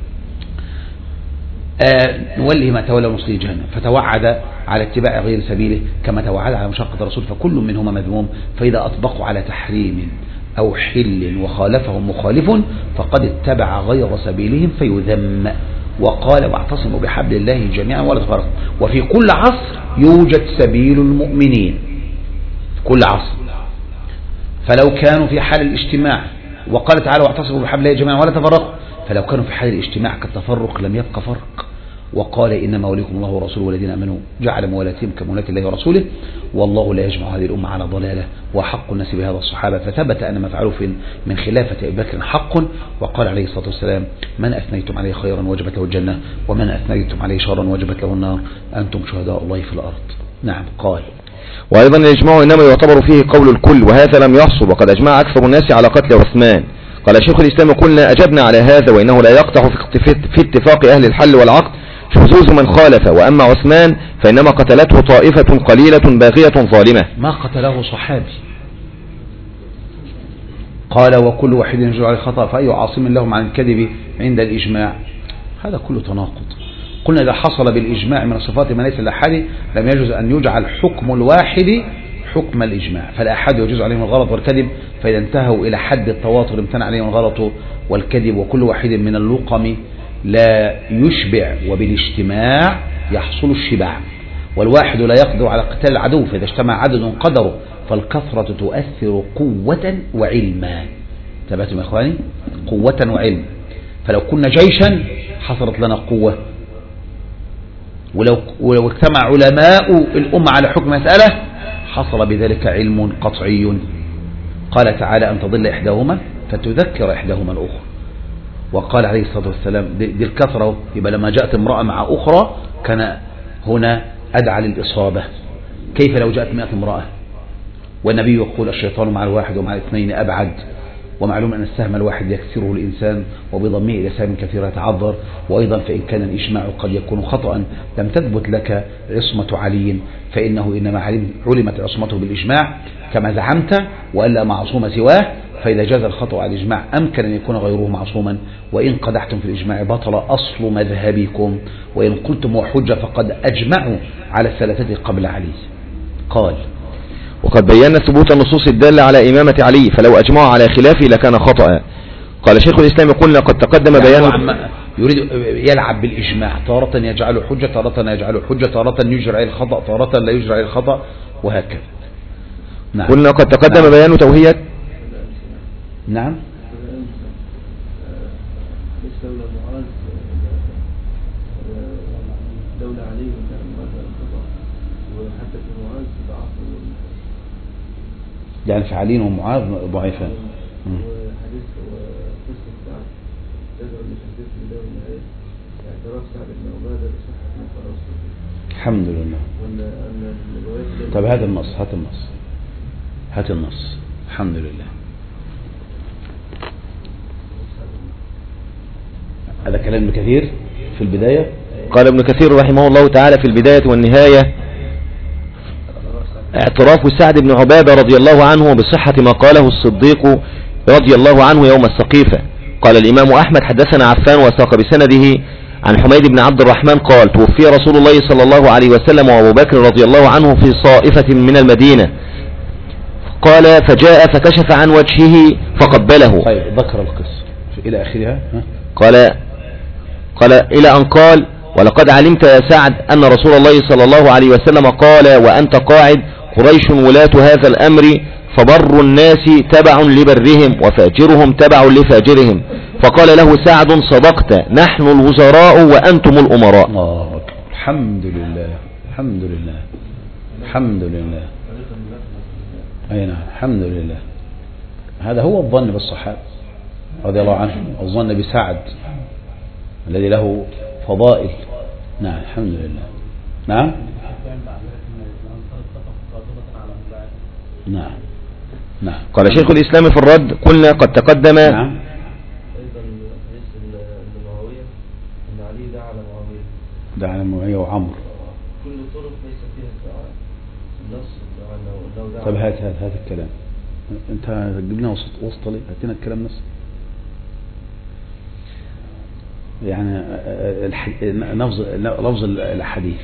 نوله ما تولى ونصليه جهنم، فتوعد على اتباع غير سبيله كما توعد على مشقة الرسول، فكل منهما مذموم. فإذا أطبقوا على تحريم أو حل وخالفهم مخالف فقد اتبع غير سبيلهم فيذم. وقال واعتصموا بحبل الله جميعا ولا تفرقوا. وفي كل عصر يوجد سبيل المؤمنين، في كل عصر. فلو كانوا في حال الاجتماع، وقال تعالى واعتصموا بحبل الله جميعا ولا تفرقوا، فلو كانوا في حال الاجتماع كالتفرق لم يبقى فرق. وقال إنما وليكم الله ورسوله والذين آمنوا جعل موالاتهم كمولاة الله ورسوله والله لا يجمع هذه الأمة على ضلالة وحق الناس بهذا الصحابة. فثبت أن ما فعلوا من خلافة أبي بكر حق. وقال عليه الصلاة والسلام من أثنيتم عليه خيرا وجبت له الجنة ومن أثنيتم عليه شرا وجبت له النار أنتم شهداء الله في الأرض. نعم. قال وأيضا الإجماع إنما يعتبر فيه قول الكل، وهذا لم يحصل، وقد أجمع أكثر الناس على قتل عثمان. قال شيخ الإسلام قلنا أجبنا على هذا، وإنه لا يقطع في اتفاق أهل الحل والعقد شذوذ من خالف. وأما عثمان فإنما قتلته طائفة قليلة باغية ظالمة. ما قتله صحابي، قال وكل واحد يجوز عليه خطأ فأي عاصم لهم عن الكذب عند الإجماع. هذا كله تناقض. قلنا إذا حصل بالإجماع من صفات ما ليس الأحد لم يجوز أن يجعل حكم الواحد حكم الإجماع، فالأحد يجوز عليهم الغلط والكذب، فإذا انتهوا إلى حد التواتر امتنع عليهم الغلط والكذب، وكل واحد من اللقم لا يشبع وبالاجتماع يحصل الشبع، والواحد لا يقدر على قتال العدو، فإذا اجتمع عدد قدره، فالكثرة تؤثر قوة وعلما. تبعتم يا إخواني؟ قوة وعلم. فلو كنا جيشا حصلت لنا قوة، ولو اجتمع علماء الأمة على حكم مسألة حصل بذلك علم قطعي. قال تعالى أن تضل إحداهما فتذكر إحداهما الأخرى، وقال عليه الصلاة والسلام دي الكثرة، يبقى لما جاءت امرأة مع أخرى كان هنا أدعى للإصابة، كيف لو جاءت 100 امرأة؟ والنبي يقول الشيطان مع الواحد ومع الاثنين أبعد، ومعلوم أن السهم الواحد يكسره الإنسان وبضمه إلى سهم كثير يتعذر. وأيضا فإن كان الإجماع قد يكون خطأ لم تثبت لك عصمة علي، فإنه إنما علمت عصمته بالإجماع كما زعمت، وألا معصوم سواه، فإذا جاز الخطأ على الإجماع أمكن أن يكون غيره معصوما. وإن قدحتم في الإجماع بطل أصل مذهبكم، وإن قلتم وحجة فقد أجمعوا على الثلاثة قبل علي. قال وقد بينا ثبوت النصوص الدالة على إمامة علي، فلو أجمعوا على خلافه لكان خطأ. قال شيخ الإسلام قلنا قد تقدم بيان يريد يلعب بالإجماع، تارة يجعله حجة، تارة يجعله حجة، تارة يجرع الخطأ، تارة لا يجرع الخطأ، وهكذا. نعم. قلنا قد تقدم بيان توهية. نعم. دولة عليه وحتى في معاذ ضعف، يعني في علي ومعاذ ضعيفان. وحديث قصة سعد تدعو لحديث بداية النهاية اعتراف سعد بن عبادة بصحة ما قال الصديق. الحمد لله. طب هذا النص، هات النص. الحمد لله. هذا كلام ابن كثير في البداية. قال ابن كثير رحمه الله تعالى في البداية والنهاية اعتراف سعد بن عبادة رضي الله عنه بصحة ما قاله الصديق رضي الله عنه يوم السقيفة. قال الإمام أحمد حدثنا عفان وساق بسنده عن حميد بن عبد الرحمن قال توفي رسول الله صلى الله عليه وسلم وأبو بكر رضي الله عنه في صائفة من المدينة، قال فجاء فكشف عن وجهه فقبله. طيب ذكر القصة إلى آخرها. قال إلى أن قال ولقد علمت يا سعد أن رسول الله صلى الله عليه وسلم قال وأنت قاعد قريش ولاة هذا الأمر، فبر الناس تبع لبرهم وفاجرهم تبع لفاجرهم. فقال له سعد صدقت، نحن الوزراء وأنتم الأمراء. الله أكبر. الحمد لله، الحمد لله، الحمد لله. أي نعم، الحمد لله. هذا هو الظن بالصحابة رضي الله عنهم، الظن بسعد الذي له فضائل. نعم الحمد لله. نعم نعم نعم. قال شيخ الإسلام في الرد قلنا قد تقدم. نعم. أيضا حديث معاوية أن علي دعا على معاوية، دعا على معاوية وعمر، كل طرق ليس فيها الدعاء النص الدعاء. طب هات الكلام. أنت تجيب لنا وسط ليه؟ هاتنا الكلام نص، يعني لفظ الحديث.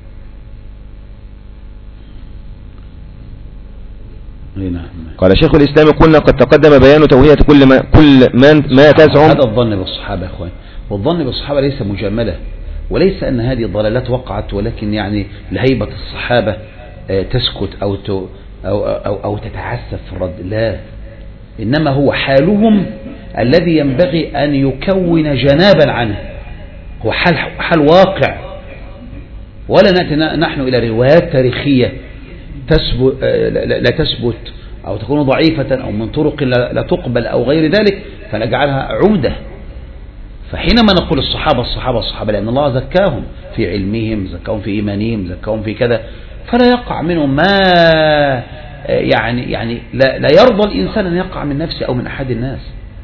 قال شيخ الإسلام قلنا قد تقدم بيان توهية كل ما تزعم. هذا الظن بالصحابة يا أخوان، والظن بالصحابة ليس مجاملة، وليس أن هذه الضلالات وقعت ولكن يعني لهيبة الصحابة تسكت أو تتعسف في الرد، لا، إنما هو حالهم الذي ينبغي أن يكون جنابا عنه، هو حال واقع. ولا نأتي نحن إلى روايات تاريخية لا تثبت أو تكون ضعيفة أو من طرق لا تقبل أو غير ذلك فنجعلها عمدة. فحينما نقول الصحابة لأن الله زكاهم في علمهم، زكاهم في إيمانهم، زكاهم في كذا، فلا يقع منهم ما يعني لا يرضى الإنسان أن يقع من نفسه أو من أحد الناس.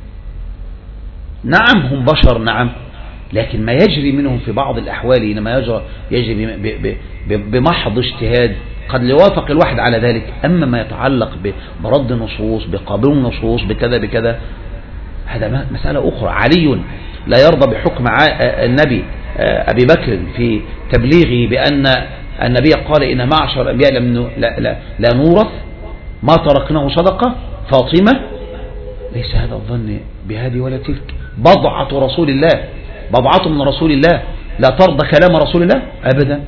نعم هم بشر، نعم، لكن ما يجري منهم في بعض الأحوال إنما يجري بمحض اجتهاد قد يوافق الواحد على ذلك. أما ما يتعلق برد النصوص، بقبول النصوص، بكذا بكذا، هذا مسألة أخرى. علي لا يرضى بحكم النبي أبي بكر في تبليغه بأن النبي قال إن معشر الأنبياء لا نورث ما تركناه صدقة. فاطمة ليس هذا الظن بهذه ولا تلك، بضعة رسول الله، بضعة من رسول الله، لا ترضى كلام رسول الله أبدا.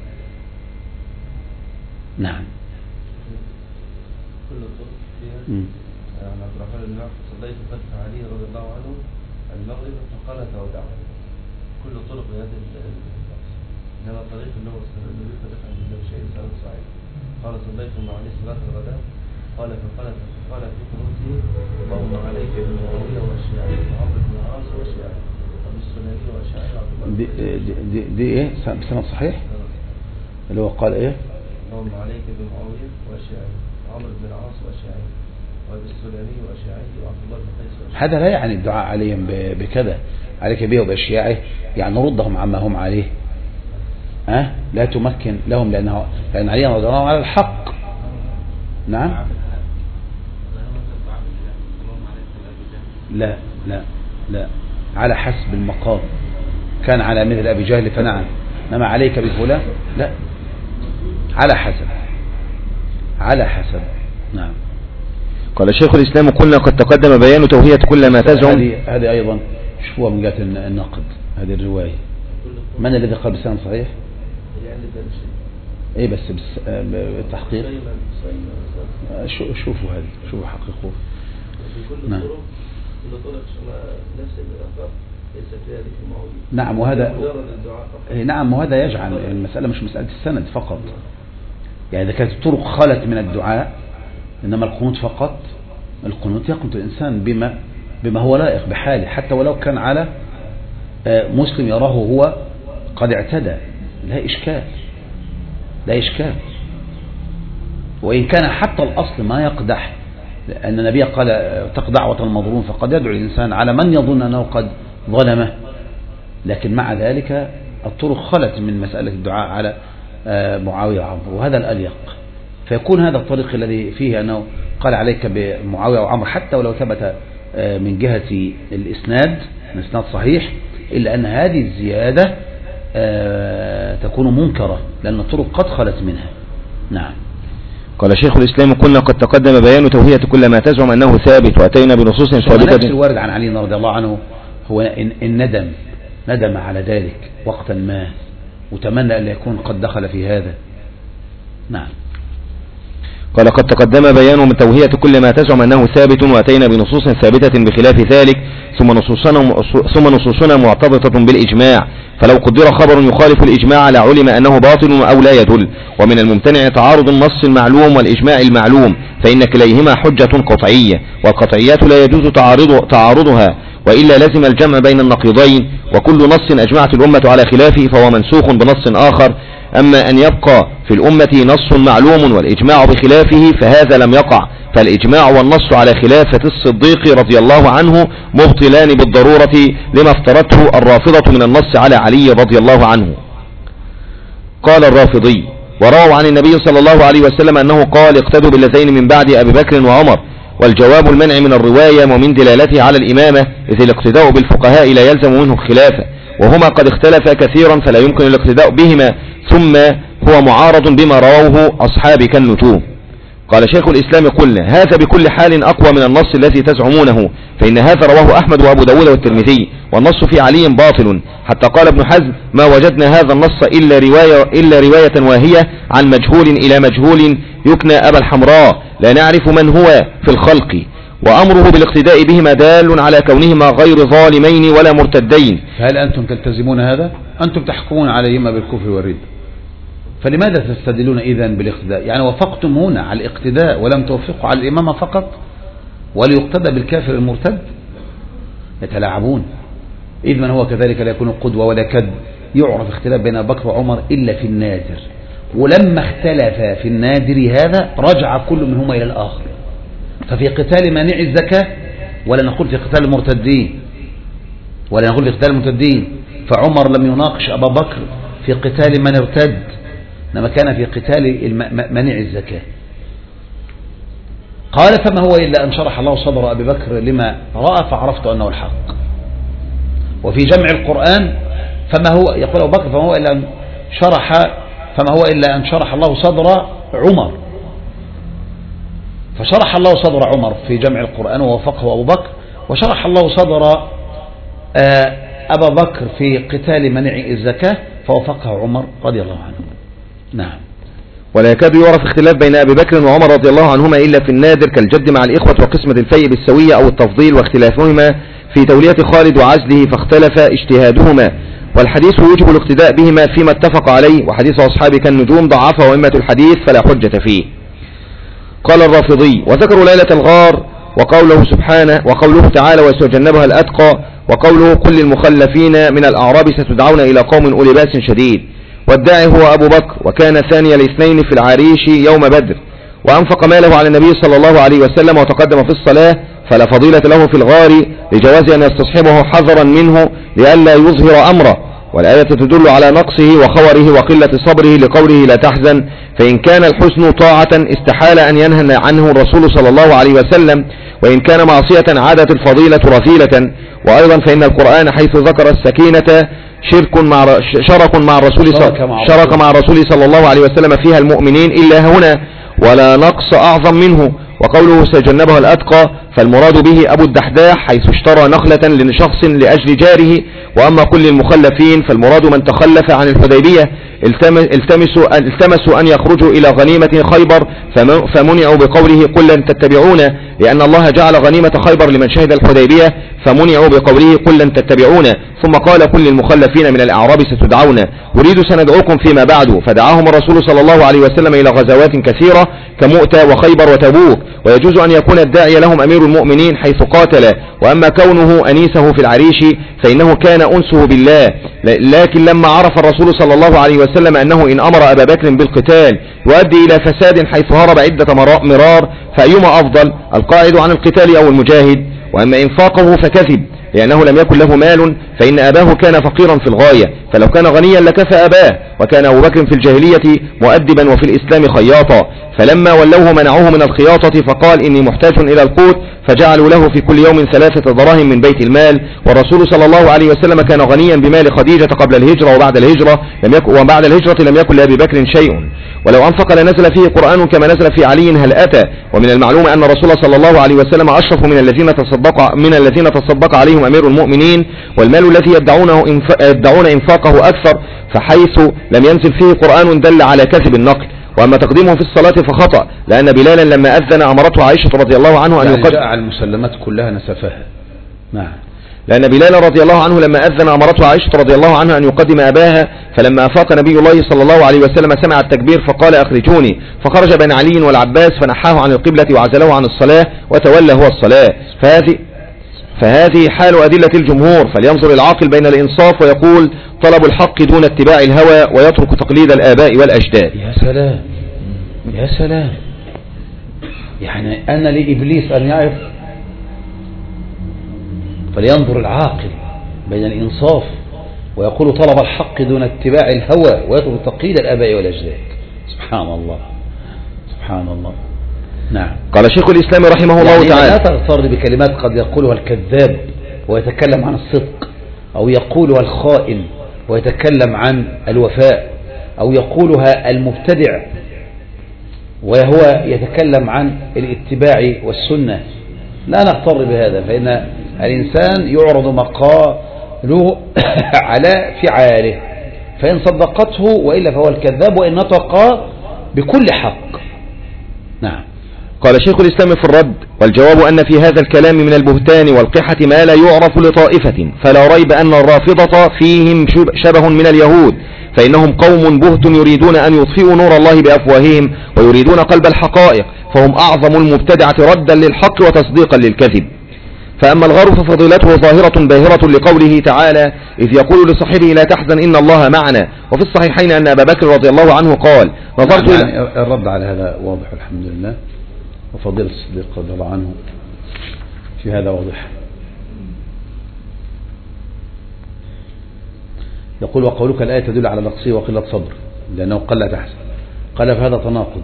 نعم. كل الطرق فيها عن عبد الرحمن بن عوف صليت خلف علي رضي الله عنه المغرب فقال تودعه. كل الطرق بهذا انما طريق النبي طريق عند الله شيء سند صحيح. قال صليت مع علي صلاة الغداء قال فقال في قنوته اللهم عليك بالمعاوية والشيعي وعمرو بن العاص والشيعي وبالسناني والشيعي وعبد الله. دي ايه بسند صحيح اللي هو قال ايه؟ اللهم عليك بمعاوية والشيعي وعمرو بن العاص والشيعي وبالسناني والشيعي وعبد الله بن قيس والشيعي. هذا لا يعني الدعاء عليهم بكذا عليك به وبالشيعي، يعني ردهم عما هم عليه. لا تمكن لهم لأن علي رضي الله عنه على الحق. نعم. لا لا لا، على حسب المقام. كان على مثل أبي جهل فنعم، إنما عليك بفلان لا، على حسب. نعم. قال شيخ الإسلام قلنا قد تقدم بيان توهية كل ما تزعم. هذه أيضا شوفوها من جهة النقد، هذه الرواية من الذي قال بسند صحيح؟ ايه بس بالتحقيق شوفوا هذه، شوفوا حقيقوه. نعم. نعم وهذا نعم وهذا يجعل المسألة مش مسألة السند فقط، يعني إذا كانت الطرق خلت من الدعاء، إنما القنوت فقط. القنوت يقنط الإنسان بما هو لائق بحاله، حتى ولو كان على مسلم يراه هو قد اعتدى، لا إشكال. وإن كان حتى الأصل ما يقدح، لأن النبي قال اتق دعوة المظلوم، فقد يدعو الإنسان على من يظن أنه قد ظلمه، لكن مع ذلك الطرق خلت من مسألة الدعاء على معاوية وعمر، وهذا الأليق. فيكون هذا الطريق الذي فيه أنه قال عليك بمعاوية وعمر، حتى ولو ثبت من جهة الإسناد صحيح، إلا أن هذه الزيادة تكون منكرة لأن الطرق قد خلت منها. نعم. قال شيخ الإسلام قلنا قد تقدم بيان توهية كل ما تزعم أنه ثابت، وأتينا بنصوص ثابتة. نفس الوارد عن علي رضي الله عنه هو إن ندم على ذلك وقتا ما، وتمنى أن يكون قد دخل في هذا. نعم. قال قد تقدم بيان من توهية كل ما تزعم أنه ثابت، وأتينا بنصوص ثابتة بخلاف ذلك، ثم نصوصنا معتبطة بالإجماع، فلو قدر خبر يخالف الإجماع لعلم أنه باطل أو لا يدل. ومن الممتنع تعارض النص المعلوم والإجماع المعلوم، فإن كليهما حجة قطعية، والقطعيات لا يجوز تعارضها، وإلا لزم الجمع بين النقيضين، وكل نص أجمعت الأمة على خلافه فهو منسوخ بنص آخر. أما أن يبقى في الأمة نص معلوم والإجماع بخلافه فهذا لم يقع، فالإجماع والنص على خلافة الصديق رضي الله عنه مبطلان بالضرورة لما افترته الرافضة من النص على علي رضي الله عنه. قال الرافضي: ورووا عن النبي صلى الله عليه وسلم أنه قال: اقتدوا باللذين من بعد أبي بكر وعمر. والجواب المنع من الرواية ومن دلالته على الإمامة، إذ الاقتداء بالفقهاء لا يلزم منه الخلافة، وهما قد اختلفا كثيرا فلا يمكن الاقتداء بهما، ثم هو معارض بما رواه أصحاب كالنتوم. قال شيخ الإسلام: قلنا هذا بكل حال أقوى من النص الذي تزعمونه، فإن هذا رواه أحمد وأبو داود والترمذي، والنص في علي باطل، حتى قال ابن حزم: ما وجدنا هذا النص إلا رواية واهية عن مجهول إلى مجهول يكنى أبا الحمراء لا نعرف من هو في الخلق، وأمره بالاقتداء بهما دال على كونهما غير ظالمين ولا مرتدين. هل أنتم تلتزمون هذا؟ أنتم تحكمون عليهما بالكفر والرد، فلماذا تستدلون إذن بالاقتداء؟ يعني وافقتم هنا على الاقتداء ولم توفقوا على الإمامة فقط، وليقتدى بالكافر المرتد. يتلاعبون، إذ من هو كذلك لا يكون قدوة ولا كد. يعرف اختلاف بين أبي بكر وعمر إلا في النادر، ولما اختلف في النادر هذا رجع كل منهما إلى الآخر. ففي قتال مانع الزكاة، ولا نقول في قتال المرتدين، فعمر لم يناقش أبا بكر في قتال من ارتد، إنما كان في قتال منع الزكاة. قال فما هو إلا أن شرح الله صدر أبي بكر لما رأى فعرفت أنه الحق. وفي جمع القرآن فما هو، يقول أبو بكر فما هو إلا أن شرح الله صدر عمر، فشرح الله صدر عمر في جمع القرآن ووافقه أبو بكر، وشرح الله صدر أبا بكر في قتال منع الزكاة فوافقه عمر رضي الله عنه. نعم. ولا يكاد يعرف اختلاف بين أبي بكر وعمر رضي الله عنهما إلا في النادر كالجد مع الإخوة وقسمة الفيء بالسوية أو التفضيل، واختلافهما في تولية خالد وعزله فاختلف اجتهادهما، والحديث يوجب الاقتداء بهما فيما اتفق عليه، وحديث أصحابه كالنجوم ضعفه وإمة الحديث فلا حجة فيه. قال الرافضي: وذكروا ليلة الغار وقوله سبحانه وقوله تعالى وسيجنبها الأتقى، وقوله قل للمخلفين من الأعراب ستدعون إلى قوم أولي بأس شديد، والداعي هو أبو بكر، وكان ثاني الاثنين في العريش يوم بدر، وأنفق ماله على النبي صلى الله عليه وسلم وتقدم في الصلاة، فلا فضيلة له في الغار لجواز أن يستصحبه حذرا منه لئلا يظهر أمره، والآية تدل على نقصه وخوره وقلة صبره لقوله لا تحزن، فإن كان الحزن طاعة استحال أن ينهى عنه الرسول صلى الله عليه وسلم، وإن كان معصية عادت الفضيلة رذيلة. وأيضا فإن القرآن حيث ذكر السكينة شرك مع الرسول صلى الله عليه وسلم فيها المؤمنين إلا هنا، ولا نقص أعظم منه. وقوله سيجنبها الأتقى فالمراد به أبو الدحداح حيث اشترى نخلة لشخص لأجل جاره، وأما كل المخلفين فالمراد من تخلف عن الحديبية التمسوا أن يخرجوا إلى غنيمة خيبر فمنعوا بقوله قل لن تتبعونا، لأن الله جعل غنيمة خيبر لمن شهد الحديبية فمنعوا بقوله قل لن تتبعونا، ثم قال كل المخلفين من الأعراب ستدعون، أريد سندعوكم فيما بعد، فدعاهم الرسول صلى الله عليه وسلم إلى غزوات كثيرة كمؤتة وخيبر وتبوك، ويجوز أن يكون الداعي لهم أمير المؤمنين حيث قاتل، وأما كونه أنيسه في العريش فإنه كان أنسه بالله، لكن لما عرف الرسول صلى الله عليه وسلم أنه إن أمر أبا بكر بالقتال يؤدي إلى فساد حيث هرب عدة مرار، فأيما أفضل القاعد عن القتال أو المجاهد؟ وأما إنفاقه فكذب، لأنه لم يكن له مال، فإن أباه كان فقيرا في الغاية، فلو كان غنيا لكفى أباه، وكان أبو بكر في الجاهلية مؤدبا وفي الإسلام خياطا، فلما ولوه منعوه من الخياطة فقال إني محتاج إلى القوت، فجعلوا له في كل يوم 3 دراهم من بيت المال. والرسول صلى الله عليه وسلم كان غنيا بمال خديجة قبل الهجرة وبعد الهجرة لم يكن لأبي بكر شيء، ولو أنفق لنزل فيه قرآن كما نزل في علي هل أتى. ومن المعلوم أن الرسول صلى الله عليه وسلم أشرف من الذين تصدق عليهم أمير المؤمنين، والمال الذي يدعون إنفاقه أكثر، فحيث لم ينزل فيه قرآن دل على كذب النقل. وأما تقديمه في الصلاة فخطأ، لأن بلالا لما أذن أمرته عائشة رضي الله عنه أن يقدم جاء على المسلمات كلها نسفها. نعم. لأن بلال رضي الله عنه لما أذن أمرته عائشة رضي الله عنها أن يقدم أباها، فلما أفاق نبي الله صلى الله عليه وسلم سمع التكبير فقال أخرجوني، فخرج بين علي والعباس فنحاه عن القبلة وعزله عن الصلاة وتولى هو الصلاة. فهذه حال أدلة الجمهور، فلينظر العاقل بين الإنصاف ويقول طلب الحق دون اتباع الهوى ويترك تقليد الآباء والأجداد. يا سلام يا سلام، يعني أنا لإبليس أن يعرف، فلينظر العاقل بين الإنصاف ويقول طلب الحق دون اتباع الهوى ويترك تقليد الآباء والأجداد. سبحان الله سبحان الله. نعم. قال شيخ الإسلام رحمه الله تعالى: لا تغتر بكلمات قد يقولها الكذاب ويتكلم عن الصدق، أو يقولها الخائن ويتكلم عن الوفاء، أو يقولها المبتدع وهو يتكلم عن الاتباع والسنة. لا نغتر بهذا، فإن الإنسان يعرض مقاله على فعاله، فإن صدقته وإلا فهو الكذاب، وإن نطق بكل حق. نعم. قال شيخ الإسلام في الرد: والجواب أن في هذا الكلام من البهتان والقحة ما لا يعرف لطائفة، فلا ريب أن الرافضة فيهم شبه من اليهود، فإنهم قوم بهت يريدون أن يطفئوا نور الله بأفواههم ويريدون قلب الحقائق، فهم أعظم المبتدعة ردا للحق وتصديقا للكذب. فأما الغار ففضيلته ظاهرة باهرة لقوله تعالى: إذ يقول لصاحبه لا تحزن إن الله معنا. وفي الصحيحين أن أبا بكر رضي الله عنه قال: نظرت يعني الرد على هذا واضح الحمد لله، وفضيلة الصديق رضي الله عنه في هذا واضح. يقول: وقولك الآية تدل على نقصه وقلة صبر. لأنه قال لا تحزن. قال فهذا تناقض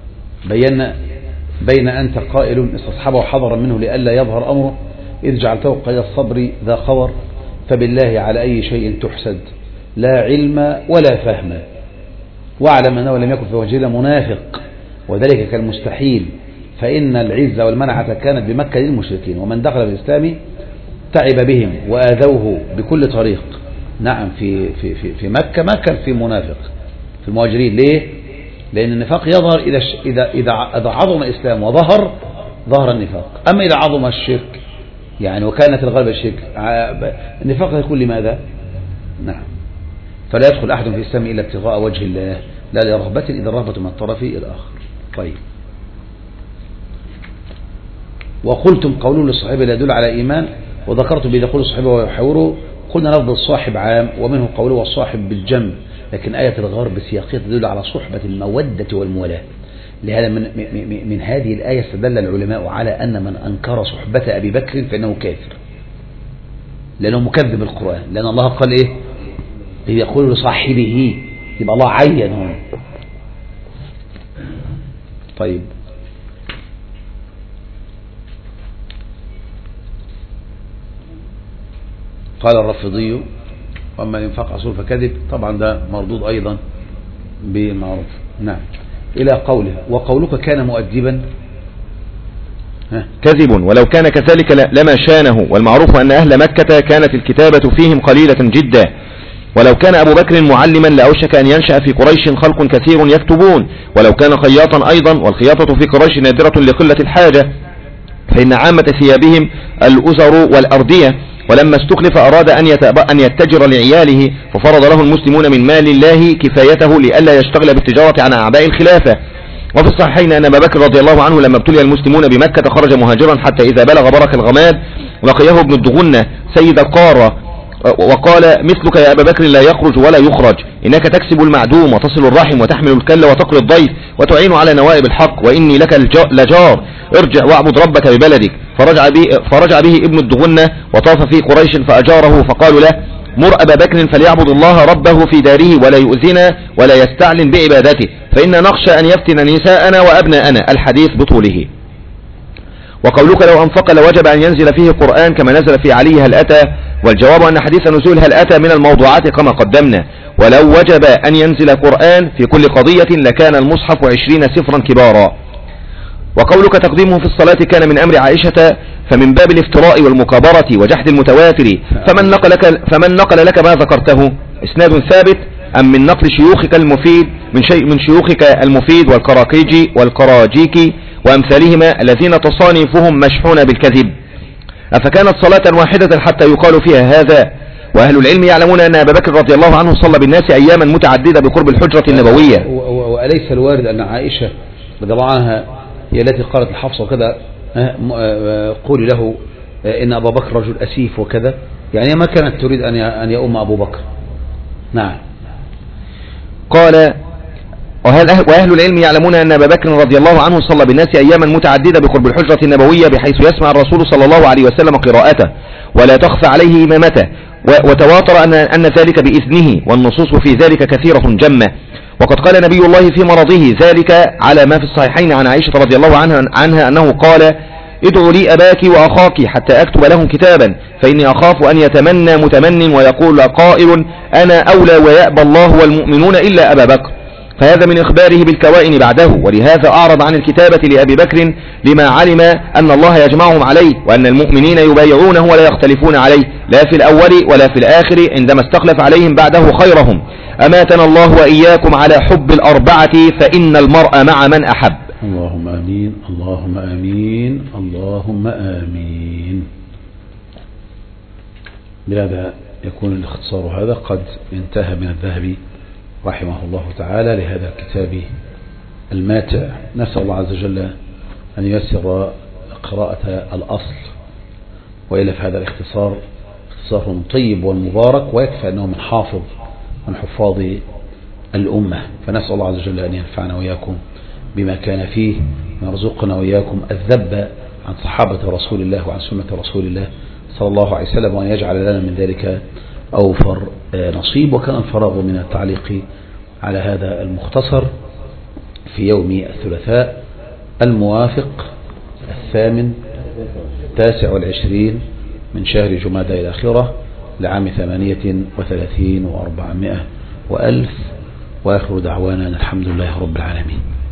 بين أنت قائل استصحبه حذرا منه لئلا يظهر أمره إذ جعلته قيد الصبر ذا خبر، فبالله على أي شيء تحسد لا علم ولا فهم، واعلم أنه لم يكن في وجهه منافق وذلك كالمستحيل، فإن العزة والمنعة كانت بمكة للمشركين، ومن دخل في الإسلام تعب بهم وآذوه بكل طريق. نعم في مكة ما كان في منافق في المهاجرين. ليه؟ لأن النفاق يظهر إذا عظم الإسلام وظهر النفاق. أما إذا عظم الشرك يعني وكانت الغالب الشرك، النفاق يكون لماذا؟ نعم. فلا يدخل أحد في الإسلام إلا ابتغاء وجه الله لا لرغبة، إذا الرغبة من الطرف الآخر. طيب، وقلتم قولوا للصحابة لا يدل على إيمان، وذكرت بإذا قول الصحابة ويحاوره، قلنا لفظ الصاحب عام ومنه قوله والصاحب بالجنب، لكن آية الغار بسياقها تدل على صحبة المودة والموالاة. لهذا من هذه الآية استدل العلماء على أن من أنكر صحبة أبي بكر فإنه كافر، لأنه مكذب القرآن، لأن الله قال إيه؟ يقول لصاحبه، يبقى الله عين هنا. طيب، قال الرافضي وأما الإنفاق أصول فكذب، طبعا ده مردود أيضا بمعروف. نعم، إلى قوله وقولك كان مؤدبا كذب، ولو كان كذلك لما شانه، والمعروف أن أهل مكة كانت الكتابة فيهم قليلة جدا، ولو كان أبو بكر معلما لأوشك أن ينشأ في قريش خلق كثير يكتبون، ولو كان خياطا أيضا، والخياطة في قريش نادرة لقلة الحاجة، فإن عامة ثيابهم الأزر والأردية، ولما استخلف أراد أن يتجر لعياله، ففرض له المسلمون من مال الله كفايته لئلا يشتغل بالتجارة عن أعباء الخلافة. وفي الصحيحين أن أبا بكر رضي الله عنه لما ابتلي المسلمون بمكة خرج مهاجرا حتى إذا بلغ برك الغماد لقيه ابن الدغنة سيد القارة وقال مثلك يا أبا بكر لا يخرج ولا يخرج، إنك تكسب المعدوم وتصل الرحم وتحمل الكل وتقري الضيف وتعين على نوائب الحق، وإني لك لجار، ارجع واعبد ربك ببلدك. فرجع به ابن الدغنة وطاف في قريش فأجاره، فقالوا له مر أبا بكر فليعبد الله ربه في داره ولا يؤذنا ولا يستعلن بعبادته، فإن نخشى أن يفتن نساءنا وأبناءنا، الحديث بطوله. وقولك لو أنفق لوجب أن ينزل فيه قرآن كما نزل في علي هل أتى، والجواب أن حديث نزول هل أتى من الموضوعات كما قدمنا، ولو وجب أن ينزل قرآن في كل قضية لكان المصحف 20 سفرا كبارا. وقولك تقديمه في الصلاة كان من أمر عائشة، فمن باب الافتراء والمكابرة وجحد المتواتر، فمن نقل لك ما ذكرته إسناد ثابت أم من نقل شيوخك المفيد من شيوخك المفيد والكراجيكي وأمثالهما الذين تصانيفهم مشحون بالكذب؟ أفكانت صلاة واحدة حتى يقال فيها هذا؟ وأهل العلم يعلمون أن أبا بكر رضي الله عنه صلى بالناس أياما متعددة بقرب الحجرة النبوية. وأليس الوارد أن عائشة رضي الله عنها هي التي قالت الحفصة وكذا قولي له إن أبا بكر رجل أسيف وكذا، يعني ما كانت تريد أن يؤم أبو بكر. نعم. قال وأهل العلم يعلمون أن أبا بكر رضي الله عنه صلى بالناس أياما متعددة بقرب الحجرة النبوية بحيث يسمع الرسول صلى الله عليه وسلم قراءته ولا تخفى عليه إمامته، وتواتر أن ذلك بإذنه، والنصوص في ذلك كثيرة جمة. وقد قال نبي الله في مرضه ذلك على ما في الصحيحين عن عائشة رضي الله عنها أنه قال ادعوا لي أباك وأخاك حتى أكتب لهم كتابا، فإني أخاف أن يتمنى متمن ويقول قائل أنا أولى ويأبى الله والمؤمنون إلا أبا بكر، فهذا من إخباره بالكوائن بعده، ولهذا أعرض عن الكتابة لأبي بكر لما علم أن الله يجمعهم عليه، وأن المؤمنين يبايعونه ولا يختلفون عليه لا في الأول ولا في الآخر، عندما استخلف عليهم بعده خيرهم. أماتنا الله وإياكم على حب الأربعة، فإن المرء مع من أحب. اللهم آمين، اللهم آمين، اللهم آمين. بهذا يكون الاختصار هذا قد انتهى من الذهبي رحمه الله تعالى لهذا الكتاب الماتع. نسأل الله عز وجل أن ييسر قراءة الأصل، وإلا في هذا الاختصار اختصار طيب والمبارك، ويكفى أنه من حافظ من حفاظ الأمة. فنسأل الله عز وجل أن ينفعنا وإياكم بما كان فيه، ويرزقنا وإياكم الذب عن صحابة رسول الله وعن سنة رسول الله صلى الله عليه وسلم، وأن يجعل لنا من ذلك أوفر نصيب. وكان الفراغ من التعليق على هذا المختصر في يوم الثلاثاء الموافق 28 من شهر جمادى الآخرة لعام 38 و400 وألف، وآخر دعوانا الحمد لله رب العالمين.